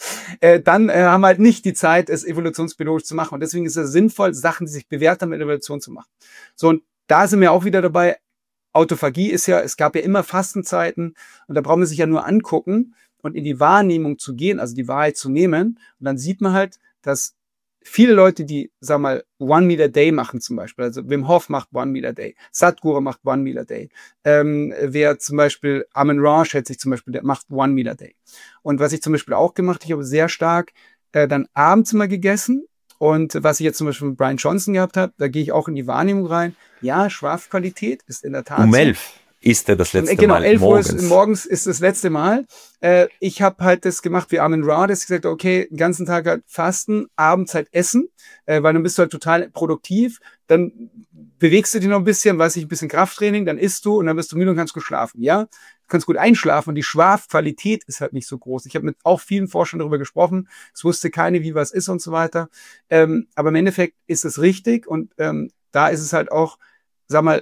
äh, dann äh, haben wir halt nicht die Zeit, es evolutionsbiologisch zu machen. Und deswegen ist es sinnvoll, Sachen, die sich bewährt haben, mit Evolution zu machen. So, und da sind wir auch wieder dabei. Autophagie ist ja, es gab ja immer Fastenzeiten und da braucht man sich ja nur angucken und in die Wahrnehmung zu gehen, also die Wahrheit zu nehmen. Und dann sieht man halt, dass viele Leute, die, sag mal, One Meal a Day machen zum Beispiel, also Wim Hof macht One Meal a Day, Sadhguru macht One Meal a Day, ähm, wer zum Beispiel, Amin Ra, schätze ich zum Beispiel, der macht One Meal a Day. Und was ich zum Beispiel auch gemacht, ich habe sehr stark äh, dann abends immer gegessen und was ich jetzt zum Beispiel mit Brian Johnson gehabt habe, da gehe ich auch in die Wahrnehmung rein, ja, Schlafqualität ist in der Tat um so. elf ist er das letzte genau, Mal elf morgens. Uhr ist, morgens ist das letzte Mal. Äh, ich habe halt das gemacht wie Amin Ra, dass ich gesagt habe, okay, den ganzen Tag halt fasten, abends halt essen, äh, weil dann bist du halt total produktiv. Dann bewegst du dich noch ein bisschen, weiß ich, ein bisschen Krafttraining, dann isst du und dann bist du müde und kannst gut schlafen. Ja, du kannst gut einschlafen und die Schlafqualität ist halt nicht so groß. Ich habe mit auch vielen Forschern darüber gesprochen. Es wusste keine, wie was ist und so weiter. Ähm, aber im Endeffekt ist es richtig und ähm, da ist es halt auch, sag mal,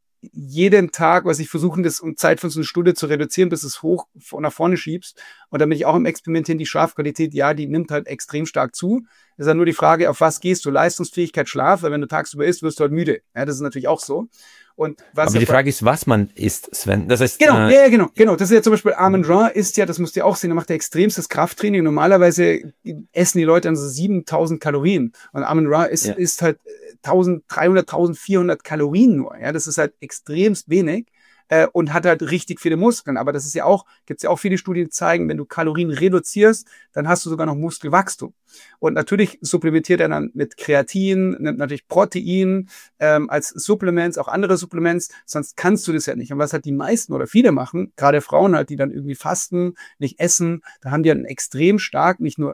jeden Tag, was ich versuchen, das um Zeit von so einer Stunde zu reduzieren, bis es hoch nach vorne schiebst. Und damit ich auch im Experimentieren die Schlafqualität, ja, die nimmt halt extrem stark zu. Das ist dann nur die Frage, auf was gehst du? Leistungsfähigkeit, Schlaf, weil wenn du tagsüber isst, wirst du halt müde. Ja, das ist natürlich auch so. Und was Aber die Frage ist, was man isst, Sven. Das heißt, genau, äh, ja, genau, genau. Das ist ja zum Beispiel Amin Ra isst ja, das musst ihr auch sehen, er macht ja extremstes Krafttraining. Normalerweise essen die Leute dann so siebentausend Kalorien. Und Amin Ra isst, ja. isst halt dreizehnhundert, vierzehnhundert Kalorien nur. Ja, das ist halt extremst wenig. Äh, und hat halt richtig viele Muskeln. Aber das ist ja auch, gibt's ja auch viele Studien, die zeigen, wenn du Kalorien reduzierst, dann hast du sogar noch Muskelwachstum. Und natürlich supplementiert er dann mit Kreatin, nimmt natürlich Protein ähm, als Supplements, auch andere Supplements, sonst kannst du das ja nicht. Und was halt die meisten oder viele machen, gerade Frauen halt, die dann irgendwie fasten, nicht essen, da haben die einen extrem stark, nicht nur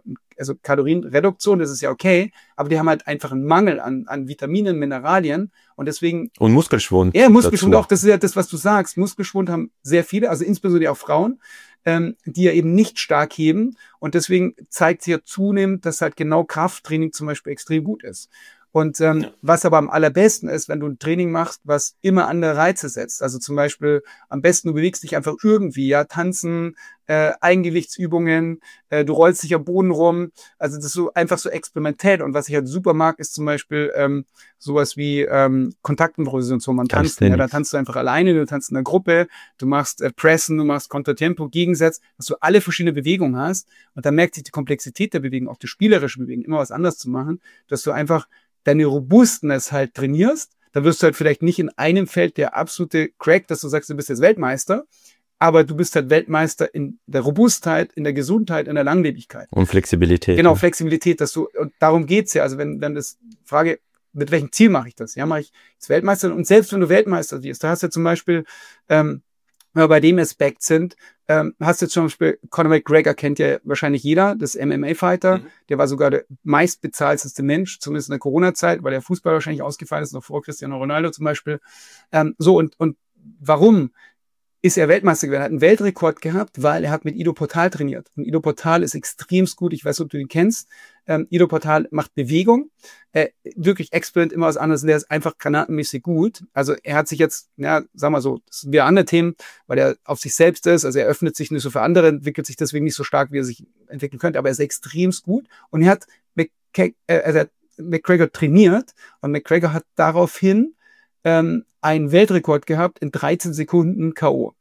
also Kalorienreduktion, das ist ja okay, aber die haben halt einfach einen Mangel an, an Vitaminen, Mineralien und deswegen... Und Muskelschwund. Ja, Muskelschwund auch, das ist ja das, was du sagst. Muskelschwund haben sehr viele, also insbesondere auch Frauen, ähm, die ja eben nicht stark heben und deswegen zeigt sich ja zunehmend, dass halt genau Krafttraining zum Beispiel extrem gut ist. Und ähm, ja. was aber am allerbesten ist, wenn du ein Training machst, was immer andere Reize setzt. Also zum Beispiel am besten, du bewegst dich einfach irgendwie, ja, tanzen, äh, Eigengewichtsübungen, äh, du rollst dich am Boden rum. Also das ist so einfach so experimentell. Und was ich halt super mag, ist zum Beispiel ähm, sowas wie ähm, Kontaktimprovisation. Man tanzt, ja, da tanzt du einfach alleine, du tanzt in einer Gruppe, du machst äh, Pressen, du machst Kontertempo, Gegensatz, dass du alle verschiedene Bewegungen hast. Und dann merkt sich die Komplexität der Bewegung, auch die spielerische Bewegung, immer was anderes zu machen, dass du einfach deine Robustness halt trainierst, da wirst du halt vielleicht nicht in einem Feld der absolute Crack, dass du sagst, du bist jetzt Weltmeister, aber du bist halt Weltmeister in der Robustheit, in der Gesundheit, in der Langlebigkeit. Und Flexibilität. Genau, Flexibilität, dass du, und darum geht's ja, also wenn dann das Frage, mit welchem Ziel mache ich das? Ja, mache ich jetzt Weltmeister? Und selbst wenn du Weltmeister wirst, da hast du ja zum Beispiel, ähm, wenn wir bei dem Aspekt sind, ähm, hast du zum Beispiel, Conor McGregor kennt ja wahrscheinlich jeder, das M M A-Fighter, mhm. der war sogar der meistbezahlteste Mensch, zumindest in der Corona-Zeit, weil der Fußball wahrscheinlich ausgefallen ist, noch vor Cristiano Ronaldo zum Beispiel. Ähm, so, und, und warum ist er Weltmeister geworden? Er hat einen Weltrekord gehabt, weil er hat mit Ido Portal trainiert. Und Ido Portal ist extremst gut, ich weiß nicht, ob du ihn kennst. Ähm, Ido Portal macht Bewegung, äh, wirklich exzellent, immer was anderes, und der ist einfach granatenmäßig gut. Also er hat sich jetzt, ja, sag mal so, das sind wieder andere Themen, weil er auf sich selbst ist, also er öffnet sich nicht so für andere, entwickelt sich deswegen nicht so stark, wie er sich entwickeln könnte, aber er ist extremst gut und er hat, McK- äh, er hat McGregor trainiert und McGregor hat daraufhin ähm, einen Weltrekord gehabt in dreizehn Sekunden K O.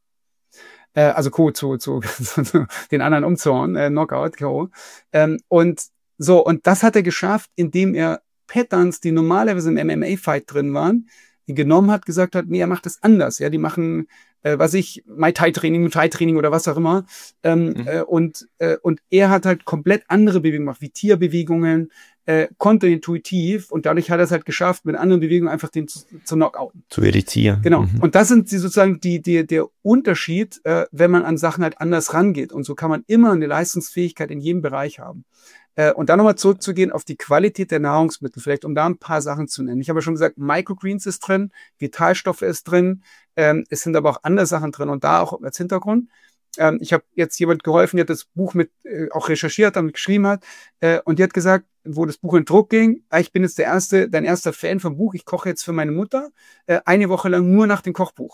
Äh, also K O zu, zu, zu den anderen umzuhauen, äh, Knockout, K O. Ähm, und so, und das hat er geschafft, indem er Patterns, die normalerweise im M M A-Fight drin waren, die genommen hat, gesagt hat, nee, er macht das anders. Ja, die machen, äh, was ich, Muay Thai-Training, Muay Thai-Training oder was auch immer. Ähm, mhm. äh, und, äh, und er hat halt komplett andere Bewegungen gemacht, wie Tierbewegungen, äh, kontraintuitiv, und dadurch hat er es halt geschafft, mit anderen Bewegungen einfach den zu, zu knockouten. Zu irritieren. Genau. Mhm. Und das sind die sozusagen die, die, der Unterschied, äh, wenn man an Sachen halt anders rangeht. Und so kann man immer eine Leistungsfähigkeit in jedem Bereich haben. Äh, und dann nochmal zurückzugehen auf die Qualität der Nahrungsmittel, vielleicht um da ein paar Sachen zu nennen. Ich habe ja schon gesagt, Microgreens ist drin, Vitalstoffe ist drin, ähm, es sind aber auch andere Sachen drin und da auch als Hintergrund. Ähm, ich habe jetzt jemand geholfen, der das Buch mit äh, auch recherchiert hat und geschrieben hat, äh, und die hat gesagt, wo das Buch in Druck ging, ah, ich bin jetzt der erste, dein erster Fan vom Buch, ich koche jetzt für meine Mutter äh, eine Woche lang nur nach dem Kochbuch.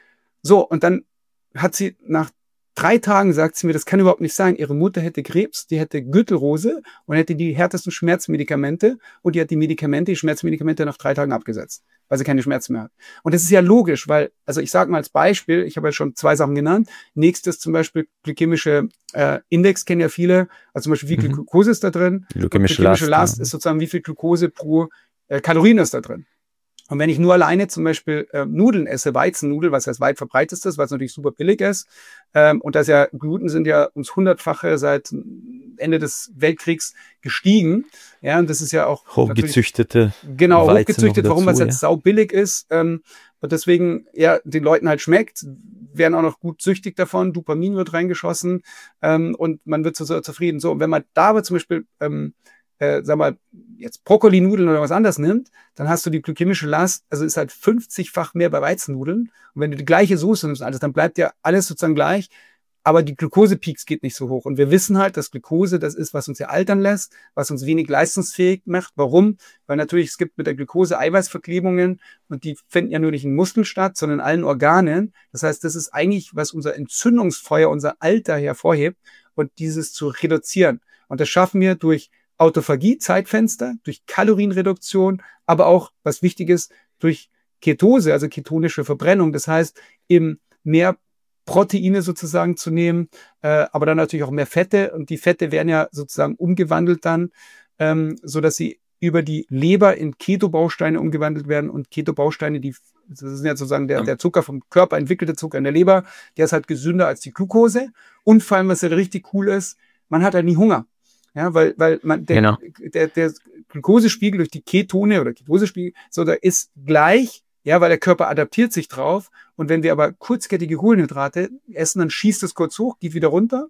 So, und dann hat sie nach drei Tagen, sagt sie mir, das kann überhaupt nicht sein. Ihre Mutter hätte Krebs, die hätte Gürtelrose und hätte die härtesten Schmerzmedikamente und die hat die Medikamente, die Schmerzmedikamente nach drei Tagen abgesetzt, weil sie keine Schmerzen mehr hat. Und das ist ja logisch, weil, also ich sage mal als Beispiel, ich habe ja schon zwei Sachen genannt. Nächstes zum Beispiel glykämische äh, Index, kennen ja viele, also zum Beispiel wie viel mhm. Glucose ist da drin. Glykämische, glykämische Last, Last ja. ist sozusagen, wie viel Glucose pro äh, Kalorien ist da drin. Und wenn ich nur alleine zum Beispiel äh, Nudeln esse, Weizennudeln, was heißt weit verbreitet ist, weil es natürlich super billig ist, ähm, und das ja, Gluten sind ja ums Hundertfache seit Ende des Weltkriegs gestiegen, ja, und das ist ja auch hochgezüchtete genau, Weizen hochgezüchtet, warum dazu, es jetzt ja. sau billig ist, ähm, und deswegen, ja, den Leuten halt schmeckt, werden auch noch gut süchtig davon, Dopamin wird reingeschossen, ähm, und man wird so, so zufrieden. So, und wenn man da aber zum Beispiel, ähm, Äh, sag mal, jetzt Brokkolinudeln oder was anderes nimmt, dann hast du die glykämische Last, also ist halt fünfzigfach mehr bei Weizennudeln. Und wenn du die gleiche Soße nimmst, alles, dann bleibt ja alles sozusagen gleich, aber die Glukosepeaks geht nicht so hoch. Und wir wissen halt, dass Glukose das ist, was uns ja altern lässt, was uns wenig leistungsfähig macht. Warum? Weil natürlich, es gibt mit der Glukose Eiweißverklebungen und die finden ja nur nicht in Muskeln statt, sondern in allen Organen. Das heißt, das ist eigentlich, was unser Entzündungsfeuer, unser Alter hervorhebt, und dieses zu reduzieren. Und das schaffen wir durch Autophagie, Zeitfenster, durch Kalorienreduktion, aber auch, was wichtig ist, durch Ketose, also ketonische Verbrennung. Das heißt, eben mehr Proteine sozusagen zu nehmen, äh, aber dann natürlich auch mehr Fette. Und die Fette werden ja sozusagen umgewandelt dann, ähm, so dass sie über die Leber in Keto-Bausteine umgewandelt werden. Und Keto-Bausteine, die, das sind ja sozusagen der, der Zucker vom Körper, entwickelte Zucker in der Leber, der ist halt gesünder als die Glucose. Und vor allem, was ja richtig cool ist, man hat halt nie Hunger. Ja, weil, weil man, der, genau. der, der Glukosespiegel durch die Ketone oder Ketosespiegel, so, da ist gleich, ja, weil der Körper adaptiert sich drauf. Und wenn wir aber kurzkettige Kohlenhydrate essen, dann schießt es kurz hoch, geht wieder runter.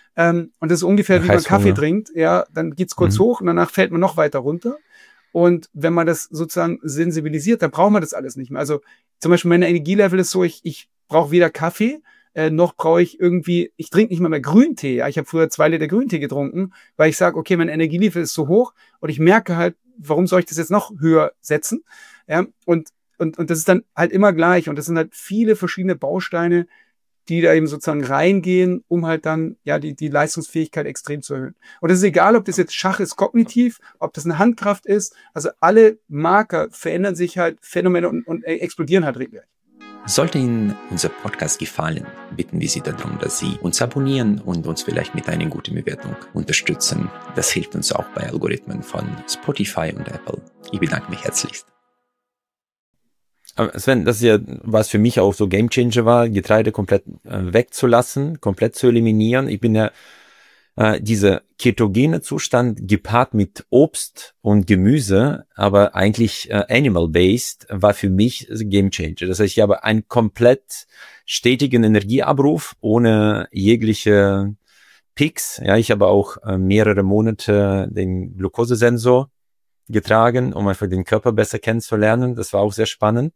Ähm, und das ist ungefähr, wie man Kaffee trinkt. Ja, dann geht's kurz mhm. hoch und danach fällt man noch weiter runter. Und wenn man das sozusagen sensibilisiert, dann braucht man das alles nicht mehr. Also zum Beispiel mein Energielevel ist so, ich, ich brauche weder Kaffee, äh, noch brauche ich irgendwie, ich trinke nicht mal mehr Grüntee. Ja? Ich habe früher zwei Liter Grüntee getrunken, weil ich sage, okay, mein Energielevel ist so hoch und ich merke halt, warum soll ich das jetzt noch höher setzen? Ja? Und, und, und das ist dann halt immer gleich. Und das sind halt viele verschiedene Bausteine, die da eben sozusagen reingehen, um halt dann ja die, die Leistungsfähigkeit extrem zu erhöhen. Und es ist egal, ob das jetzt Schach ist kognitiv, ob das eine Handkraft ist, also alle Marker verändern sich halt, Phänomene und, und explodieren halt regelrecht. Sollte Ihnen unser Podcast gefallen, bitten wir Sie darum, dass Sie uns abonnieren und uns vielleicht mit einer guten Bewertung unterstützen. Das hilft uns auch bei Algorithmen von Spotify und Apple. Ich bedanke mich herzlichst. Aber Sven, das ist ja, was für mich auch so Gamechanger war, Getreide komplett äh, wegzulassen, komplett zu eliminieren. Ich bin ja äh, dieser ketogene Zustand gepaart mit Obst und Gemüse, aber eigentlich äh, animal-based, war für mich Gamechanger. Das heißt, ich habe einen komplett stetigen Energieabruf ohne jegliche Peaks. Ja, ich habe auch äh, mehrere Monate den Glukosesensor getragen, um einfach den Körper besser kennenzulernen. Das war auch sehr spannend.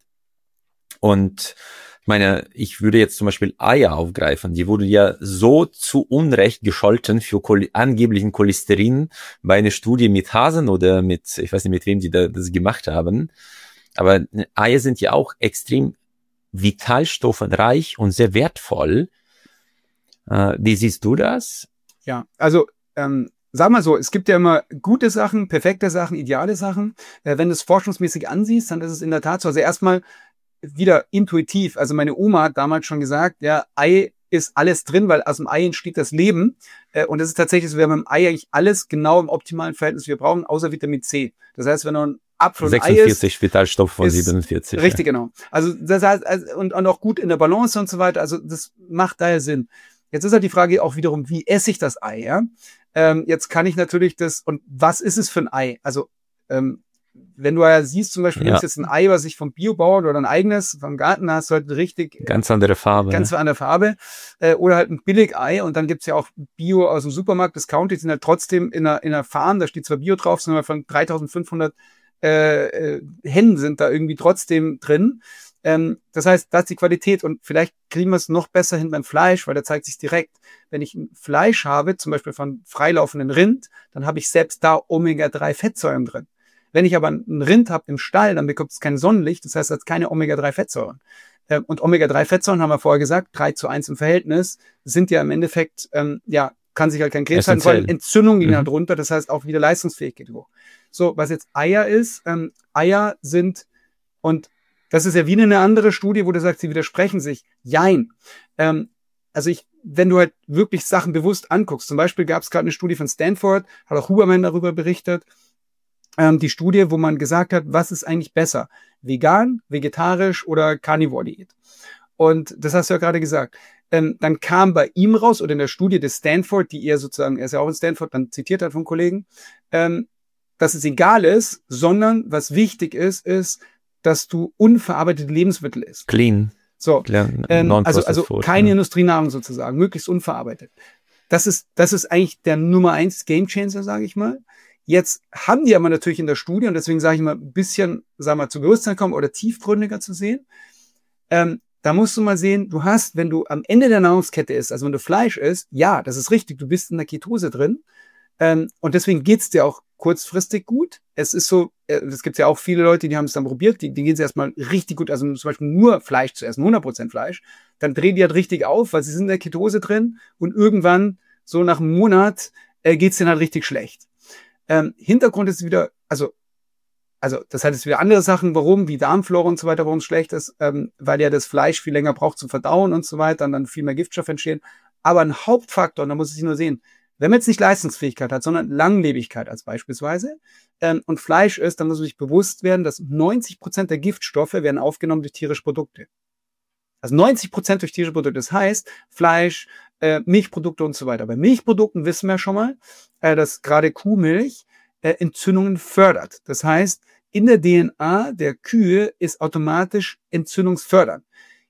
Und ich meine, ich würde jetzt zum Beispiel Eier aufgreifen. Die wurden ja so zu Unrecht gescholten für Chol- angeblichen Cholesterin bei einer Studie mit Hasen oder mit, ich weiß nicht, mit wem die da, das gemacht haben. Aber Eier sind ja auch extrem vitalstoffreich und sehr wertvoll. Äh, wie siehst du das? Ja, also ähm, sag mal so, es gibt ja immer gute Sachen, perfekte Sachen, ideale Sachen. Äh, wenn du es forschungsmäßig ansiehst, dann ist es in der Tat so. Also erstmal wieder intuitiv. Also meine Oma hat damals schon gesagt, ja, Ei ist alles drin, weil aus dem Ei entsteht das Leben. Äh, und es ist tatsächlich so, wir haben im Ei eigentlich alles genau im optimalen Verhältnis, wir brauchen, außer Vitamin C. Das heißt, wenn noch ein Apfel und Ei ist, sechsundvierzig Vitalstoffe von siebenundvierzig. Richtig, ja. Genau. Also das heißt, also, und, und auch gut in der Balance und so weiter. Also das macht daher Sinn. Jetzt ist halt die Frage auch wiederum, wie esse ich das Ei, ja? Ähm, jetzt kann ich natürlich das, und was ist es für ein Ei? Also, ähm, wenn du ja siehst, zum Beispiel, du nimmst jetzt ein Ei, was ich vom Biobauern oder ein eigenes vom Garten hast, du halt richtig ganz andere Farbe. Ganz andere Farbe. Äh, oder halt ein Billig-Ei. Und dann gibt's ja auch Bio aus dem Supermarkt, Discount, die sind halt trotzdem in einer, in einer Farm, da steht zwar Bio drauf, sondern von dreitausendfünfhundert äh, äh, Hennen sind da irgendwie trotzdem drin. Ähm, das heißt, das ist die Qualität. Und vielleicht kriegen wir es noch besser hin beim Fleisch, weil da zeigt sich direkt, wenn ich ein Fleisch habe, zum Beispiel von freilaufenden Rind, dann habe ich selbst da Omega drei Fettsäuren drin. Wenn ich aber ein Rind habe im Stall, dann bekommt es kein Sonnenlicht, das heißt, es hat keine Omega drei Fettsäuren. Äh, und Omega drei Fettsäuren, haben wir vorher gesagt, drei zu eins im Verhältnis, sind ja im Endeffekt, ähm, ja, kann sich halt kein Krebs halten, vor allem Entzündungen gehen mhm. halt runter, das heißt auch wieder Leistungsfähigkeit hoch. So, was jetzt Eier ist, ähm, Eier sind, und das ist ja wie eine andere Studie, wo du sagst, sie widersprechen sich. Jein. Ähm, also ich, wenn du halt wirklich Sachen bewusst anguckst, zum Beispiel gab es gerade eine Studie von Stanford, hat auch Huberman darüber berichtet, ähm, die Studie, wo man gesagt hat, was ist eigentlich besser? Vegan, vegetarisch oder Carnivore-Diät? Und das hast du ja gerade gesagt. Ähm, dann kam bei ihm raus, oder in der Studie des Stanford, die er sozusagen, er ist ja auch in Stanford, dann zitiert hat von Kollegen, ähm, dass es egal ist, sondern was wichtig ist, ist, dass du unverarbeitete Lebensmittel isst. Clean. So, ähm, also, also keine ja. Industrienahrung sozusagen, möglichst unverarbeitet. Das ist, das ist eigentlich der Nummer eins Gamechanger, sage ich mal. Jetzt haben die aber natürlich in der Studie, und deswegen sage ich mal, ein bisschen, sagen wir mal, zu Bewusstsein kommen oder tiefgründiger zu sehen. Ähm, da musst du mal sehen, du hast, wenn du am Ende der Nahrungskette isst, also wenn du Fleisch isst, ja, das ist richtig, du bist in der Ketose drin. Ähm, und deswegen geht's dir auch kurzfristig gut. Es ist so, es gibt ja auch viele Leute, die haben es dann probiert, die, die gehen es erstmal richtig gut, also zum Beispiel nur Fleisch zu essen, hundert Prozent Fleisch, dann drehen die halt richtig auf, weil sie sind in der Ketose drin, und irgendwann, so nach einem Monat, äh, geht's denen halt richtig schlecht. Ähm, Hintergrund ist wieder, also, also das hat jetzt wieder andere Sachen, warum, wie Darmflora und so weiter, warum es schlecht ist, ähm, weil ja das Fleisch viel länger braucht zum Verdauen und so weiter, und dann viel mehr Giftstoffe entstehen. Aber ein Hauptfaktor, und da muss ich nur sehen, wenn man jetzt nicht Leistungsfähigkeit hat, sondern Langlebigkeit als beispielsweise, ähm, und Fleisch ist, dann muss man sich bewusst werden, dass neunzig Prozent der Giftstoffe werden aufgenommen durch tierische Produkte. Also neunzig Prozent durch tierische Produkte. Das heißt, Fleisch, äh, Milchprodukte und so weiter. Bei Milchprodukten wissen wir schon mal, äh, dass gerade Kuhmilch äh, Entzündungen fördert. Das heißt, in der D N A der Kühe ist automatisch entzündungsfördernd.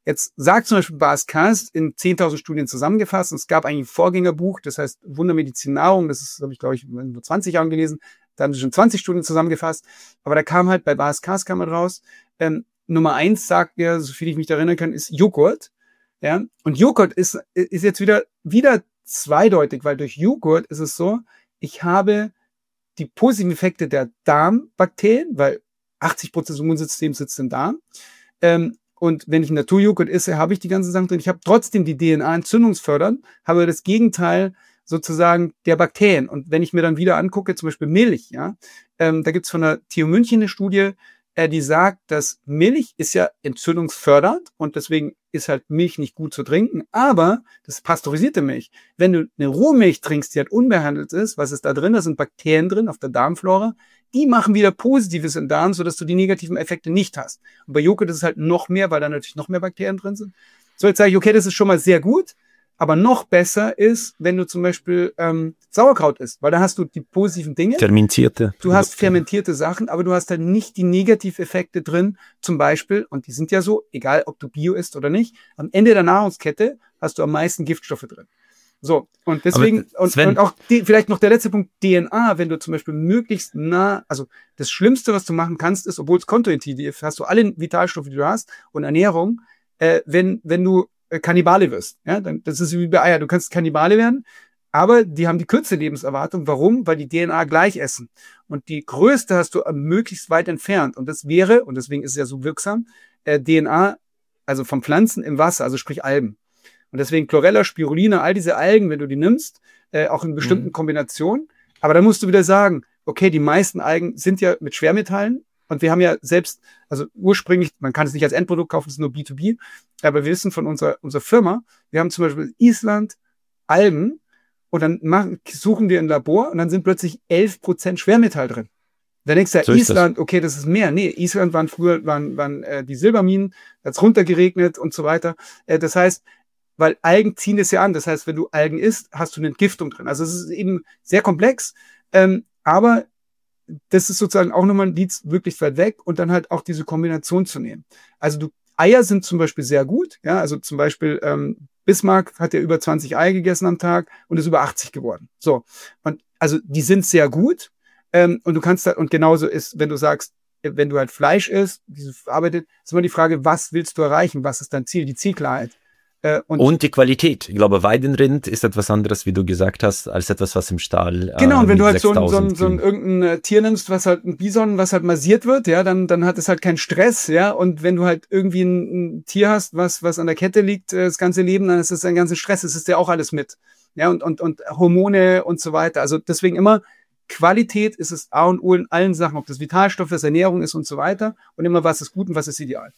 Jetzt sagt zum Beispiel Bas Kast in zehntausend Studien zusammengefasst, und es gab eigentlich ein Vorgängerbuch, das heißt Wundermedizin Nahrung, das ist, habe ich, glaube ich, in zwanzig Jahren gelesen, da haben sie schon zwanzig Studien zusammengefasst, aber da kam halt, bei Bas Kast kam halt raus, ähm, Nummer eins sagt er, so viel ich mich da erinnern kann, ist Joghurt, ja, und Joghurt ist, ist jetzt wieder, wieder zweideutig, weil durch Joghurt ist es so, ich habe die positiven Effekte der Darmbakterien, weil achtzig Prozent des Immunsystems sitzt im Darm. Ähm, und wenn ich Naturjoghurt esse, habe ich die ganzen Sachen drin. Ich habe trotzdem die D N A entzündungsfördernd, habe das Gegenteil sozusagen der Bakterien. Und wenn ich mir dann wieder angucke, zum Beispiel Milch, ja, ähm, da gibt's von der T U München eine Studie, äh, die sagt, dass Milch ist ja entzündungsfördernd und deswegen ist halt Milch nicht gut zu trinken, aber das ist pasteurisierte Milch. Wenn du eine Rohmilch trinkst, die halt unbehandelt ist, was ist da drin? Da sind Bakterien drin auf der Darmflora, die machen wieder Positives im Darm, sodass du die negativen Effekte nicht hast. Und bei Joghurt ist es halt noch mehr, weil da natürlich noch mehr Bakterien drin sind. So, jetzt sage ich, okay, das ist schon mal sehr gut, aber noch besser ist, wenn du zum Beispiel ähm, Sauerkraut isst, weil da hast du die positiven Dinge. Fermentierte. Du hast fermentierte Sachen, aber du hast halt nicht die Negativeffekte drin, zum Beispiel, und die sind ja so, egal ob du Bio isst oder nicht, am Ende der Nahrungskette hast du am meisten Giftstoffe drin. So, und deswegen, und, und auch die, vielleicht noch der letzte Punkt, D N A, wenn du zum Beispiel möglichst nah, also das Schlimmste, was du machen kannst, ist, obwohl es kontraintuitiv ist, hast du alle Vitalstoffe, die du hast, und Ernährung, äh, wenn, wenn du Kannibale wirst. Ja, dann, das ist wie bei Eier. Du kannst Kannibale werden, aber die haben die kürzeste Lebenserwartung. Warum? Weil die D N A gleich essen. Und die größte hast du möglichst weit entfernt. Und das wäre, und deswegen ist es ja so wirksam, äh, D N A, also von Pflanzen im Wasser, also sprich Algen. Und deswegen Chlorella, Spirulina, all diese Algen, wenn du die nimmst, äh, auch in bestimmten mhm. Kombinationen. Aber dann musst du wieder sagen, okay, die meisten Algen sind ja mit Schwermetallen. Und wir haben ja selbst, also ursprünglich, man kann es nicht als Endprodukt kaufen, es ist nur B zwei B, aber wir wissen von unserer, unserer Firma, wir haben zum Beispiel Island Algen und dann machen, suchen wir ein Labor und dann sind plötzlich elf Prozent Schwermetall drin. Dann denkst du ja, so Island, das. Okay, das ist mehr. Nee, Island waren früher, waren, waren äh, die Silberminen, da hat's runtergeregnet und so weiter. Äh, das heißt, weil Algen ziehen das ja an. Das heißt, wenn du Algen isst, hast du eine Entgiftung drin. Also es ist eben sehr komplex, ähm, aber das ist sozusagen auch nochmal ein Lied wirklich weit weg und dann halt auch diese Kombination zu nehmen. Also du, Eier sind zum Beispiel sehr gut, ja, also zum Beispiel ähm, Bismarck hat ja über zwanzig Eier gegessen am Tag und ist über achtzig geworden. So, und also die sind sehr gut ähm, und du kannst da, und genauso ist, wenn du sagst, wenn du halt Fleisch isst, diese verarbeitet, ist immer die Frage, was willst du erreichen, was ist dein Ziel, die Zielklarheit. Und, und die Qualität. Ich glaube, Weidenrind ist etwas anderes, wie du gesagt hast, als etwas, was im Stall. Genau, und wenn du halt so ein, so ein, so ein irgendein Tier nimmst, was halt ein Bison, was halt massiert wird, ja, dann, dann hat es halt keinen Stress, ja. Und wenn du halt irgendwie ein, ein Tier hast, was, was an der Kette liegt, das ganze Leben, dann ist es ein ganzer Stress, es ist ja auch alles mit. Ja, und, und, und Hormone und so weiter. Also deswegen immer, Qualität ist es A und O in allen Sachen, ob das Vitalstoff ist, Ernährung ist und so weiter. Und immer, was ist gut und was ist ideal.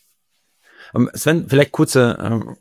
Um, Sven, vielleicht kurze, ähm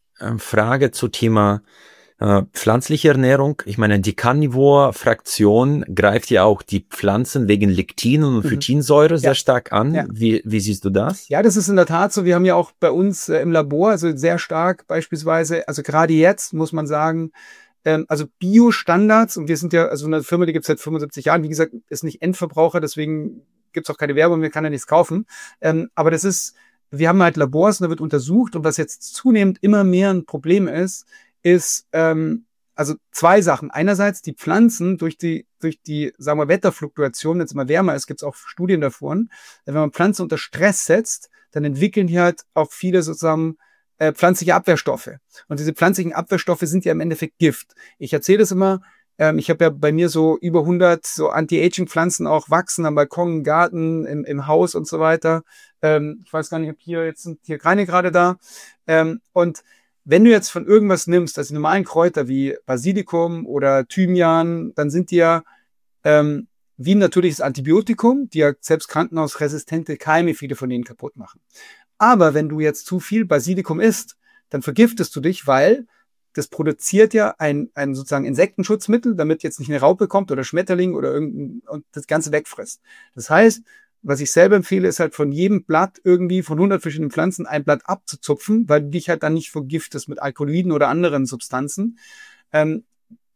Frage zu Thema äh, pflanzliche Ernährung. Ich meine, die Carnivore-Fraktion greift ja auch die Pflanzen wegen Lektin und Phytinsäure mhm. sehr ja. stark an. Ja. Wie, wie siehst du das? Ja, das ist in der Tat so. Wir haben ja auch bei uns äh, im Labor, also sehr stark beispielsweise, also gerade jetzt muss man sagen, ähm, also Bio-Standards, und wir sind ja, also eine Firma, die gibt es seit fünfundsiebzig Jahren, wie gesagt, ist nicht Endverbraucher, deswegen gibt es auch keine Werbung, wir kann ja nichts kaufen. Ähm, aber das ist, wir haben halt Labors und da wird untersucht, und was jetzt zunehmend immer mehr ein Problem ist, ist ähm, also zwei Sachen. Einerseits die Pflanzen durch die durch die sagen wir Wetterfluktuation, wenn es immer wärmer ist, gibt es auch Studien davon. Wenn man Pflanzen unter Stress setzt, dann entwickeln die halt auch viele sozusagen äh, pflanzliche Abwehrstoffe. Und diese pflanzlichen Abwehrstoffe sind ja im Endeffekt Gift. Ich erzähle das immer. Ähm, ich habe ja bei mir so über hundert so Anti-Aging-Pflanzen auch wachsen am Balkon, im Garten, im, im Haus und so weiter. Ähm, ich weiß gar nicht, ob hier jetzt sind hier keine gerade da. Ähm, und wenn du jetzt von irgendwas nimmst, also normalen Kräuter wie Basilikum oder Thymian, dann sind die ja ähm, wie ein natürliches Antibiotikum, die ja selbst krankenhausresistente Keime, viele von denen kaputt machen. Aber wenn du jetzt zu viel Basilikum isst, dann vergiftest du dich, weil das produziert ja ein, ein sozusagen Insektenschutzmittel, damit jetzt nicht eine Raupe kommt oder Schmetterling oder irgendein und das Ganze wegfrisst. Das heißt, was ich selber empfehle, ist halt von jedem Blatt irgendwie von hundert verschiedenen Pflanzen ein Blatt abzuzupfen, weil du dich halt dann nicht vergiftest mit Alkaloiden oder anderen Substanzen. Ähm,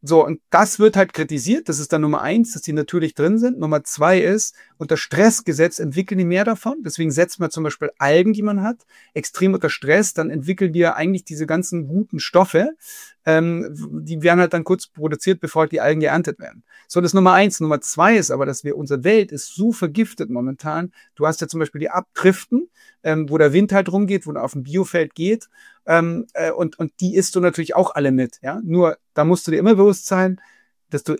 So, und das wird halt kritisiert. Das ist dann Nummer eins, dass die natürlich drin sind. Nummer zwei ist, unter Stress gesetzt entwickeln die mehr davon. Deswegen setzt man zum Beispiel Algen, die man hat, extrem unter Stress. Dann entwickeln die ja eigentlich diese ganzen guten Stoffe. Ähm, die werden halt dann kurz produziert, bevor die Algen geerntet werden. So, das ist Nummer eins. Nummer zwei ist aber, dass wir, unsere Welt ist so vergiftet momentan. Du hast ja zum Beispiel die Abdriften, ähm, wo der Wind halt rumgeht, wo er auf dem Biofeld geht. Ähm, äh, und, und die isst du natürlich auch alle mit, ja. Nur, da musst du dir immer bewusst sein, desto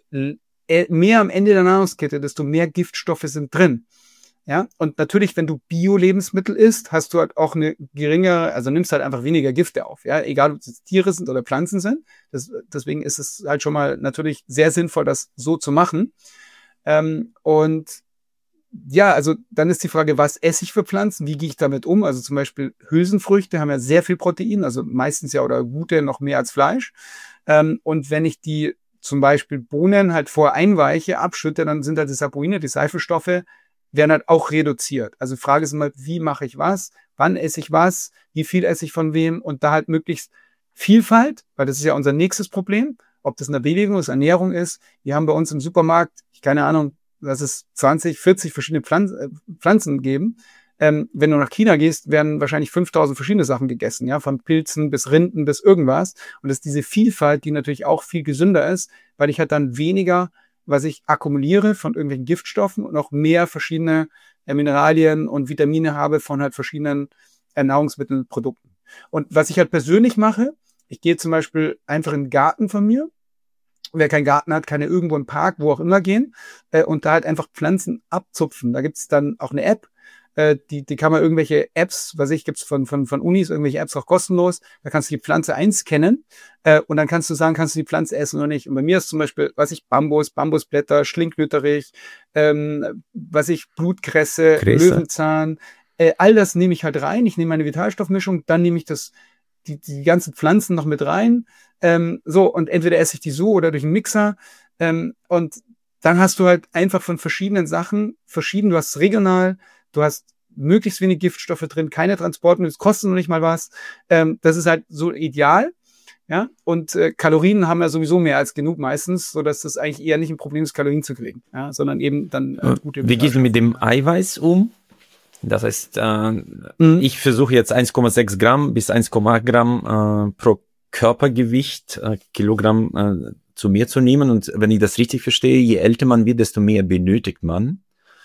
mehr am Ende der Nahrungskette, desto mehr Giftstoffe sind drin. Ja, und natürlich, wenn du Bio-Lebensmittel isst, hast du halt auch eine geringere, also nimmst halt einfach weniger Gifte auf, ja, egal ob es Tiere sind oder Pflanzen sind. Das, deswegen ist es halt schon mal natürlich sehr sinnvoll, das so zu machen. Ähm, und ja, also dann ist die Frage, was esse ich für Pflanzen? Wie gehe ich damit um? Also zum Beispiel Hülsenfrüchte haben ja sehr viel Protein, also meistens ja oder gute noch mehr als Fleisch. Ähm, und wenn ich die zum Beispiel Bohnen halt vorher einweiche, abschütte, dann sind halt die Sapoine, die Seifenstoffe, werden halt auch reduziert. Also die Frage ist immer, wie mache ich was? Wann esse ich was? Wie viel esse ich von wem? Und da halt möglichst Vielfalt, weil das ist ja unser nächstes Problem. Ob das eine Bewegung ist, Ernährung ist. Wir haben bei uns im Supermarkt, ich keine Ahnung, dass es zwanzig, vierzig verschiedene Pflanzen, äh, Pflanzen geben. Ähm, wenn du nach China gehst, werden wahrscheinlich fünftausend verschiedene Sachen gegessen, ja, von Pilzen bis Rinden bis irgendwas. Und das ist diese Vielfalt, die natürlich auch viel gesünder ist, weil ich halt dann weniger, was ich akkumuliere von irgendwelchen Giftstoffen und auch mehr verschiedene äh, Mineralien und Vitamine habe von halt verschiedenen äh, Nahrungsmittelprodukten. Und was ich halt persönlich mache, ich gehe zum Beispiel einfach in den Garten von mir. Wer keinen Garten hat, kann ja irgendwo im Park, wo auch immer gehen äh, und da halt einfach Pflanzen abzupfen. Da gibt's dann auch eine App, äh, die, die kann man irgendwelche Apps, was ich, gibt's von, von, von Unis, irgendwelche Apps auch kostenlos. Da kannst du die Pflanze einscannen äh, und dann kannst du sagen, kannst du die Pflanze essen oder nicht. Und bei mir ist zum Beispiel, was ich, Bambus, Bambusblätter, Schlinglüterich, ähm, was ich, Blutkresse, Gräser. Löwenzahn, äh, all das nehme ich halt rein. Ich nehme meine Vitalstoffmischung, dann nehme ich das die, die ganzen Pflanzen noch mit rein. Ähm, so, und entweder esse ich die so oder durch einen Mixer. Ähm, und dann hast du halt einfach von verschiedenen Sachen, verschieden, du hast regional, du hast möglichst wenig Giftstoffe drin, keine Transportmittel, es kostet noch nicht mal was. Ähm, das ist halt so ideal. Ja, und äh, Kalorien haben ja sowieso mehr als genug meistens, so dass das eigentlich eher nicht ein Problem ist, Kalorien zu kriegen, ja, sondern eben dann äh, gute. Wie gehst du mit dem Eiweiß um? Das heißt, äh, Mhm. ich versuche jetzt eins Komma sechs Gramm bis eins Komma acht Gramm äh, pro Körpergewicht, äh, Kilogramm äh, zu mir zu nehmen. Und wenn ich das richtig verstehe, je älter man wird, desto mehr benötigt man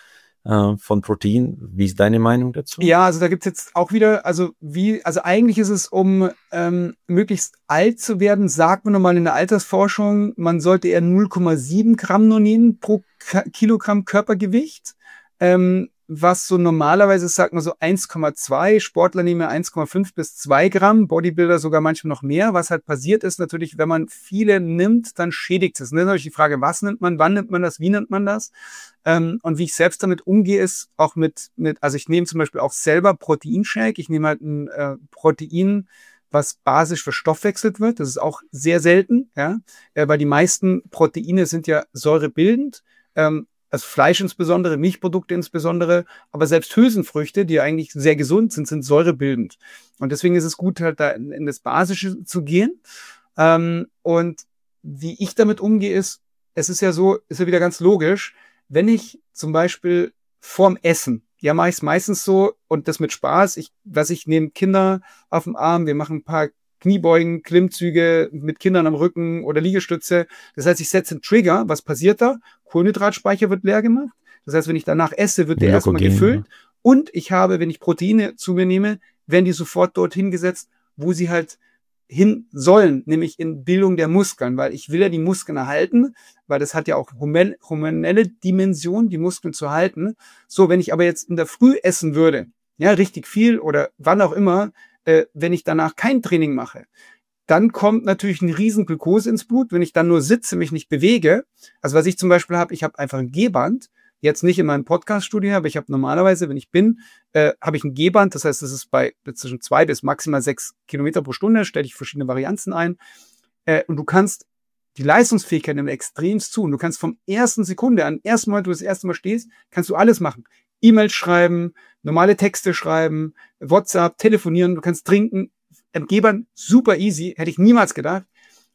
äh, von Protein. Wie ist deine Meinung dazu? Ja, also da gibt's jetzt auch wieder, also wie, also eigentlich ist es, um ähm, möglichst alt zu werden, sagt man nochmal in der Altersforschung, man sollte eher null Komma sieben Gramm nur nehmen pro K- Kilogramm Körpergewicht. Ähm, was so normalerweise ist, sagt man so eins Komma zwei, Sportler nehmen ja eins Komma fünf bis zwei Gramm, Bodybuilder sogar manchmal noch mehr. Was halt passiert ist natürlich, wenn man viele nimmt, dann schädigt es. Und dann ist natürlich die Frage, was nimmt man, wann nimmt man das, wie nimmt man das? Ähm, und wie ich selbst damit umgehe, ist auch mit, mit, also ich nehme zum Beispiel auch selber Proteinshake. Ich nehme halt ein äh, Protein, was basisch verstoffwechselt wird. Das ist auch sehr selten, ja, äh, weil die meisten Proteine sind ja säurebildend. Ähm, Also Fleisch insbesondere, Milchprodukte insbesondere, aber selbst Hülsenfrüchte, die eigentlich sehr gesund sind, sind säurebildend. Und deswegen ist es gut, halt da in, in das Basische zu gehen. Ähm, und wie ich damit umgehe, ist, es ist ja so, ist ja wieder ganz logisch, wenn ich zum Beispiel vorm Essen, ja, mache ich es meistens so und das mit Spaß, ich, was ich nehme Kinder auf dem Arm, wir machen ein paar Kniebeugen, Klimmzüge mit Kindern am Rücken oder Liegestütze. Das heißt, ich setze einen Trigger. Was passiert da? Kohlenhydratspeicher wird leer gemacht. Das heißt, wenn ich danach esse, wird der erstmal gefüllt. Ja. Und ich habe, wenn ich Proteine zu mir nehme, werden die sofort dorthin gesetzt, wo sie halt hin sollen, nämlich in Bildung der Muskeln, weil ich will ja die Muskeln erhalten, weil das hat ja auch hormonelle Dimension, die Muskeln zu halten. So, wenn ich aber jetzt in der Früh essen würde, ja, richtig viel oder wann auch immer, äh, wenn ich danach kein Training mache, dann kommt natürlich ein riesen Glucose ins Blut, wenn ich dann nur sitze, mich nicht bewege. Also was ich zum Beispiel habe, ich habe einfach ein G-Band, jetzt nicht in meinem Podcast-Studio, aber ich habe normalerweise, wenn ich bin, äh, habe ich ein G-Band, das heißt, es ist bei zwischen zwei bis maximal sechs Kilometer pro Stunde, stelle ich verschiedene Varianzen ein äh, und du kannst die Leistungsfähigkeit nimmt extremst zu und du kannst vom ersten Sekunde an, ersten Mal, du das erste Mal stehst, kannst du alles machen. E-Mails schreiben, normale Texte schreiben, WhatsApp, telefonieren, du kannst trinken. Am G-Band super easy, hätte ich niemals gedacht.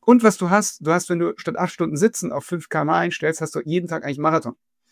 Und was du hast, du hast, wenn du statt acht Stunden sitzen auf fünf Kilometer pro Stunde einstellst, hast du jeden Tag eigentlich Marathon.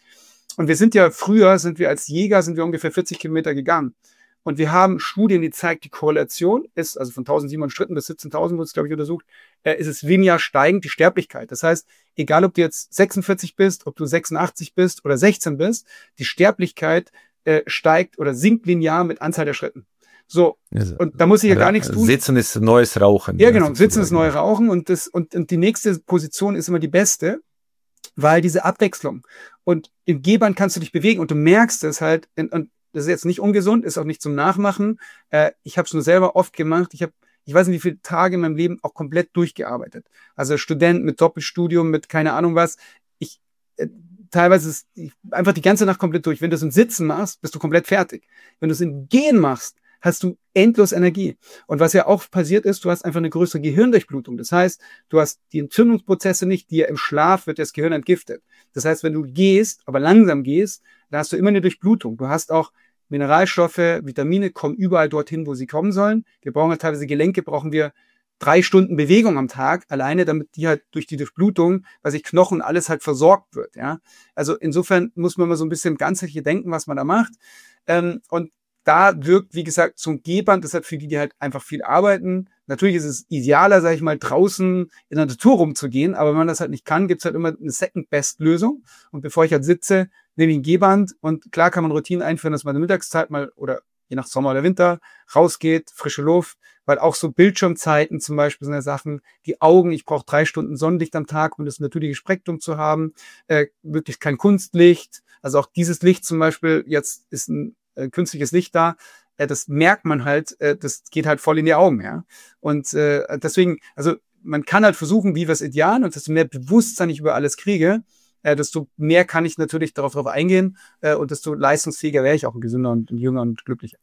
Und wir sind ja, früher sind wir als Jäger, sind wir ungefähr vierzig Kilometer gegangen. Und wir haben Studien, die zeigen, die Korrelation ist, also von eintausendsiebenhundert Schritten bis siebzehntausend wurde es, glaube ich, untersucht, äh, ist es linear steigend, die Sterblichkeit. Das heißt, egal ob du jetzt sechsundvierzig bist, ob du sechsundachtzig bist oder sechzehn bist, die Sterblichkeit äh, steigt oder sinkt linear mit Anzahl der Schritten. So, und da muss ich ja gar nichts tun. Sitzen ist neues Rauchen. Ja, genau, Sitzen ist neues Rauchen und, das, und, und die nächste Position ist immer die beste, weil diese Abwechslung. Und im Gehband kannst du dich bewegen und du merkst es halt, und das ist jetzt nicht ungesund, ist auch nicht zum Nachmachen. Äh, ich habe es nur selber oft gemacht. Ich habe, ich weiß nicht, wie viele Tage in meinem Leben auch komplett durchgearbeitet. Also Student mit Doppelstudium, mit keine Ahnung was. Ich äh, teilweise ist ich, einfach die ganze Nacht komplett durch. Wenn du es im Sitzen machst, bist du komplett fertig. Wenn du es im Gehen machst, hast du endlos Energie. Und was ja auch passiert ist, du hast einfach eine größere Gehirndurchblutung. Das heißt, du hast die Entzündungsprozesse nicht, die ja im Schlaf wird das Gehirn entgiftet. Das heißt, wenn du gehst, aber langsam gehst, dann hast du immer eine Durchblutung. Du hast auch Mineralstoffe, Vitamine kommen überall dorthin, wo sie kommen sollen. Wir brauchen ja teilweise Gelenke, brauchen wir drei Stunden Bewegung am Tag, alleine, damit die halt durch die Durchblutung, weil sich Knochen alles halt versorgt wird, ja. Also insofern muss man mal so ein bisschen ganzheitlich denken, was man da macht. Ähm, und da wirkt, wie gesagt, so ein Gehband, das hat für die, die halt einfach viel arbeiten. Natürlich ist es idealer, sage ich mal, draußen in der Natur rumzugehen, aber wenn man das halt nicht kann, gibt's halt immer eine Second-Best-Lösung. Und bevor ich halt sitze, nehme ich ein Gehband und klar kann man Routinen einführen, dass man in der Mittagszeit mal oder je nach Sommer oder Winter rausgeht, frische Luft, weil auch so Bildschirmzeiten zum Beispiel sind ja Sachen, die Augen, ich brauche drei Stunden Sonnenlicht am Tag, um das natürliche Spektrum zu haben, äh, wirklich kein Kunstlicht, also auch dieses Licht zum Beispiel, jetzt ist ein äh, künstliches Licht da, äh, das merkt man halt, äh, das geht halt voll in die Augen, ja, und äh, deswegen, also man kann halt versuchen, wie wir es ideal und desto mehr Bewusstsein ich über alles kriege, äh, desto mehr kann ich natürlich darauf, darauf eingehen äh, und desto leistungsfähiger wäre ich auch, gesünder und, und jünger und glücklicher.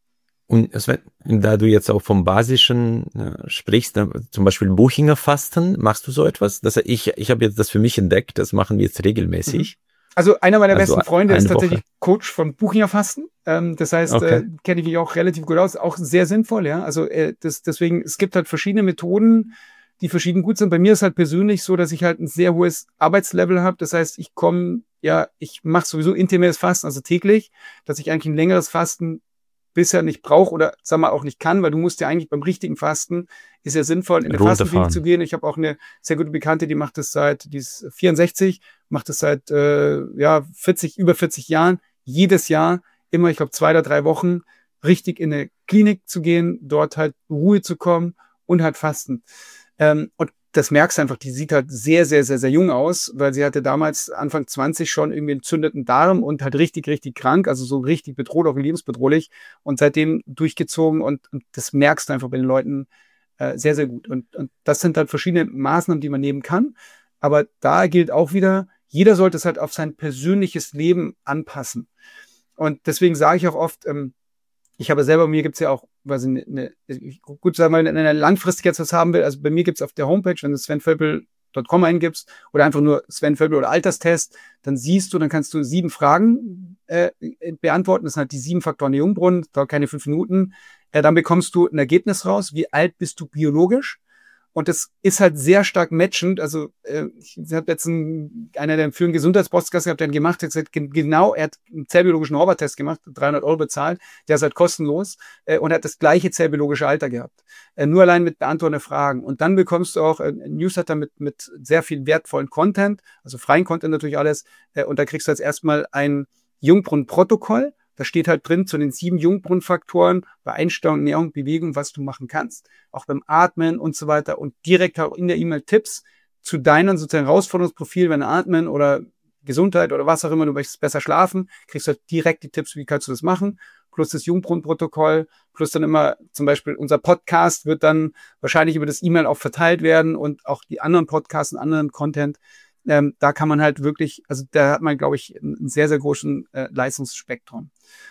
Und Sven, da du jetzt auch vom Basischen äh, sprichst, äh, zum Beispiel Buchinger Fasten, machst du so etwas? Das, ich ich habe jetzt das für mich entdeckt, das machen wir jetzt regelmäßig. Also einer meiner Also besten Freunde ist tatsächlich Woche. Coach von Buchinger Fasten. Ähm, das heißt, Okay. äh, kenne ich mich auch relativ gut aus, auch sehr sinnvoll, ja. Also äh, das, deswegen, es gibt halt verschiedene Methoden, die verschieden gut sind. Bei mir ist halt persönlich so, dass ich halt ein sehr hohes Arbeitslevel habe. Das heißt, ich komme, ja, ich mache sowieso intermittierendes Fasten, also täglich, dass ich eigentlich ein längeres Fasten bisher nicht brauche oder sag mal auch nicht kann, weil du musst ja eigentlich beim richtigen Fasten, ist ja sinnvoll, in eine Fastenklinik zu gehen. Ich habe auch eine sehr gute Bekannte, die macht das seit, die ist vierundsechzig, macht das seit äh, ja vierzig, über vierzig Jahren, jedes Jahr, immer, ich glaube, zwei oder drei Wochen richtig in eine Klinik zu gehen, dort halt Ruhe zu kommen und halt fasten. Ähm, und das merkst du einfach, die sieht halt sehr, sehr, sehr, sehr jung aus, weil sie hatte damals Anfang zwanzig schon irgendwie entzündeten Darm und halt richtig, richtig krank, also so richtig bedroht, auch lebensbedrohlich und seitdem durchgezogen und, und das merkst du einfach bei den Leuten äh, sehr, sehr gut. Und, und das sind halt verschiedene Maßnahmen, die man nehmen kann, aber da gilt auch wieder, jeder sollte es halt auf sein persönliches Leben anpassen. Und deswegen sage ich auch oft, ähm, ich habe selber, mir gibt's ja auch, was eine, eine, gut sagen wir, wenn einer langfristig jetzt was haben will, also bei mir gibt's auf der Homepage, wenn du sven völpel punkt com eingibst oder einfach nur Sven Völpel oder Alterstest, dann siehst du, dann kannst du sieben Fragen äh, beantworten. Das sind halt die sieben Faktoren der Jungbrunnen, dauert keine fünf Minuten. Äh, dann bekommst du ein Ergebnis raus, wie alt bist du biologisch. Und das ist halt sehr stark matchend. Also äh, ich habe jetzt einen, einer der führenden Gesundheitspodcasts gehabt, der ihn gemacht hat, gesagt, genau, er hat einen zellbiologischen Horvath-Test gemacht, dreihundert Euro bezahlt, der ist halt kostenlos äh, und er hat das gleiche zellbiologische Alter gehabt. Äh, nur allein mit Beantworten der Fragen. Und dann bekommst du auch äh, ein Newsletter mit, mit sehr viel wertvollen Content, also freien Content natürlich alles. Äh, und da kriegst du jetzt erstmal ein Jungbrunnen-Protokoll. Da steht halt drin zu den sieben Jungbrunnenfaktoren bei Einstellung, Ernährung, Bewegung, was du machen kannst. Auch beim Atmen und so weiter. Und direkt auch in der E-Mail Tipps zu deinem sozusagen Herausforderungsprofil, wenn Atmen oder Gesundheit oder was auch immer, du möchtest besser schlafen, kriegst du halt direkt die Tipps, wie kannst du das machen. Plus das Jungbrunnenprotokoll, plus dann immer zum Beispiel unser Podcast wird dann wahrscheinlich über das E-Mail auch verteilt werden und auch die anderen Podcasts und anderen Content. Ähm, da kann man halt wirklich, also da hat man, glaube ich, einen sehr, sehr großen äh, Leistungsspektrum.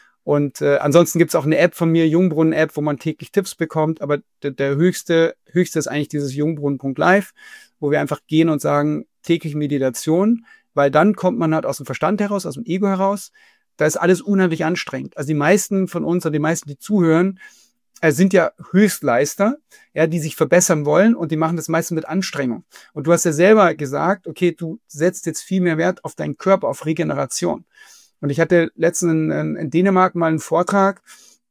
Und äh, ansonsten gibt's auch eine App von mir, Jungbrunnen-App, wo man täglich Tipps bekommt, aber der, der höchste, höchste ist eigentlich dieses jungbrunnen punkt live, wo wir einfach gehen und sagen, täglich Meditation, weil dann kommt man halt aus dem Verstand heraus, aus dem Ego heraus, da ist alles unheimlich anstrengend. Also die meisten von uns und die meisten, die zuhören, äh, sind ja Höchstleister, ja, die sich verbessern wollen und die machen das meistens mit Anstrengung. Und du hast ja selber gesagt, okay, du setzt jetzt viel mehr Wert auf deinen Körper, auf Regeneration. Und ich hatte letztens in, in Dänemark mal einen Vortrag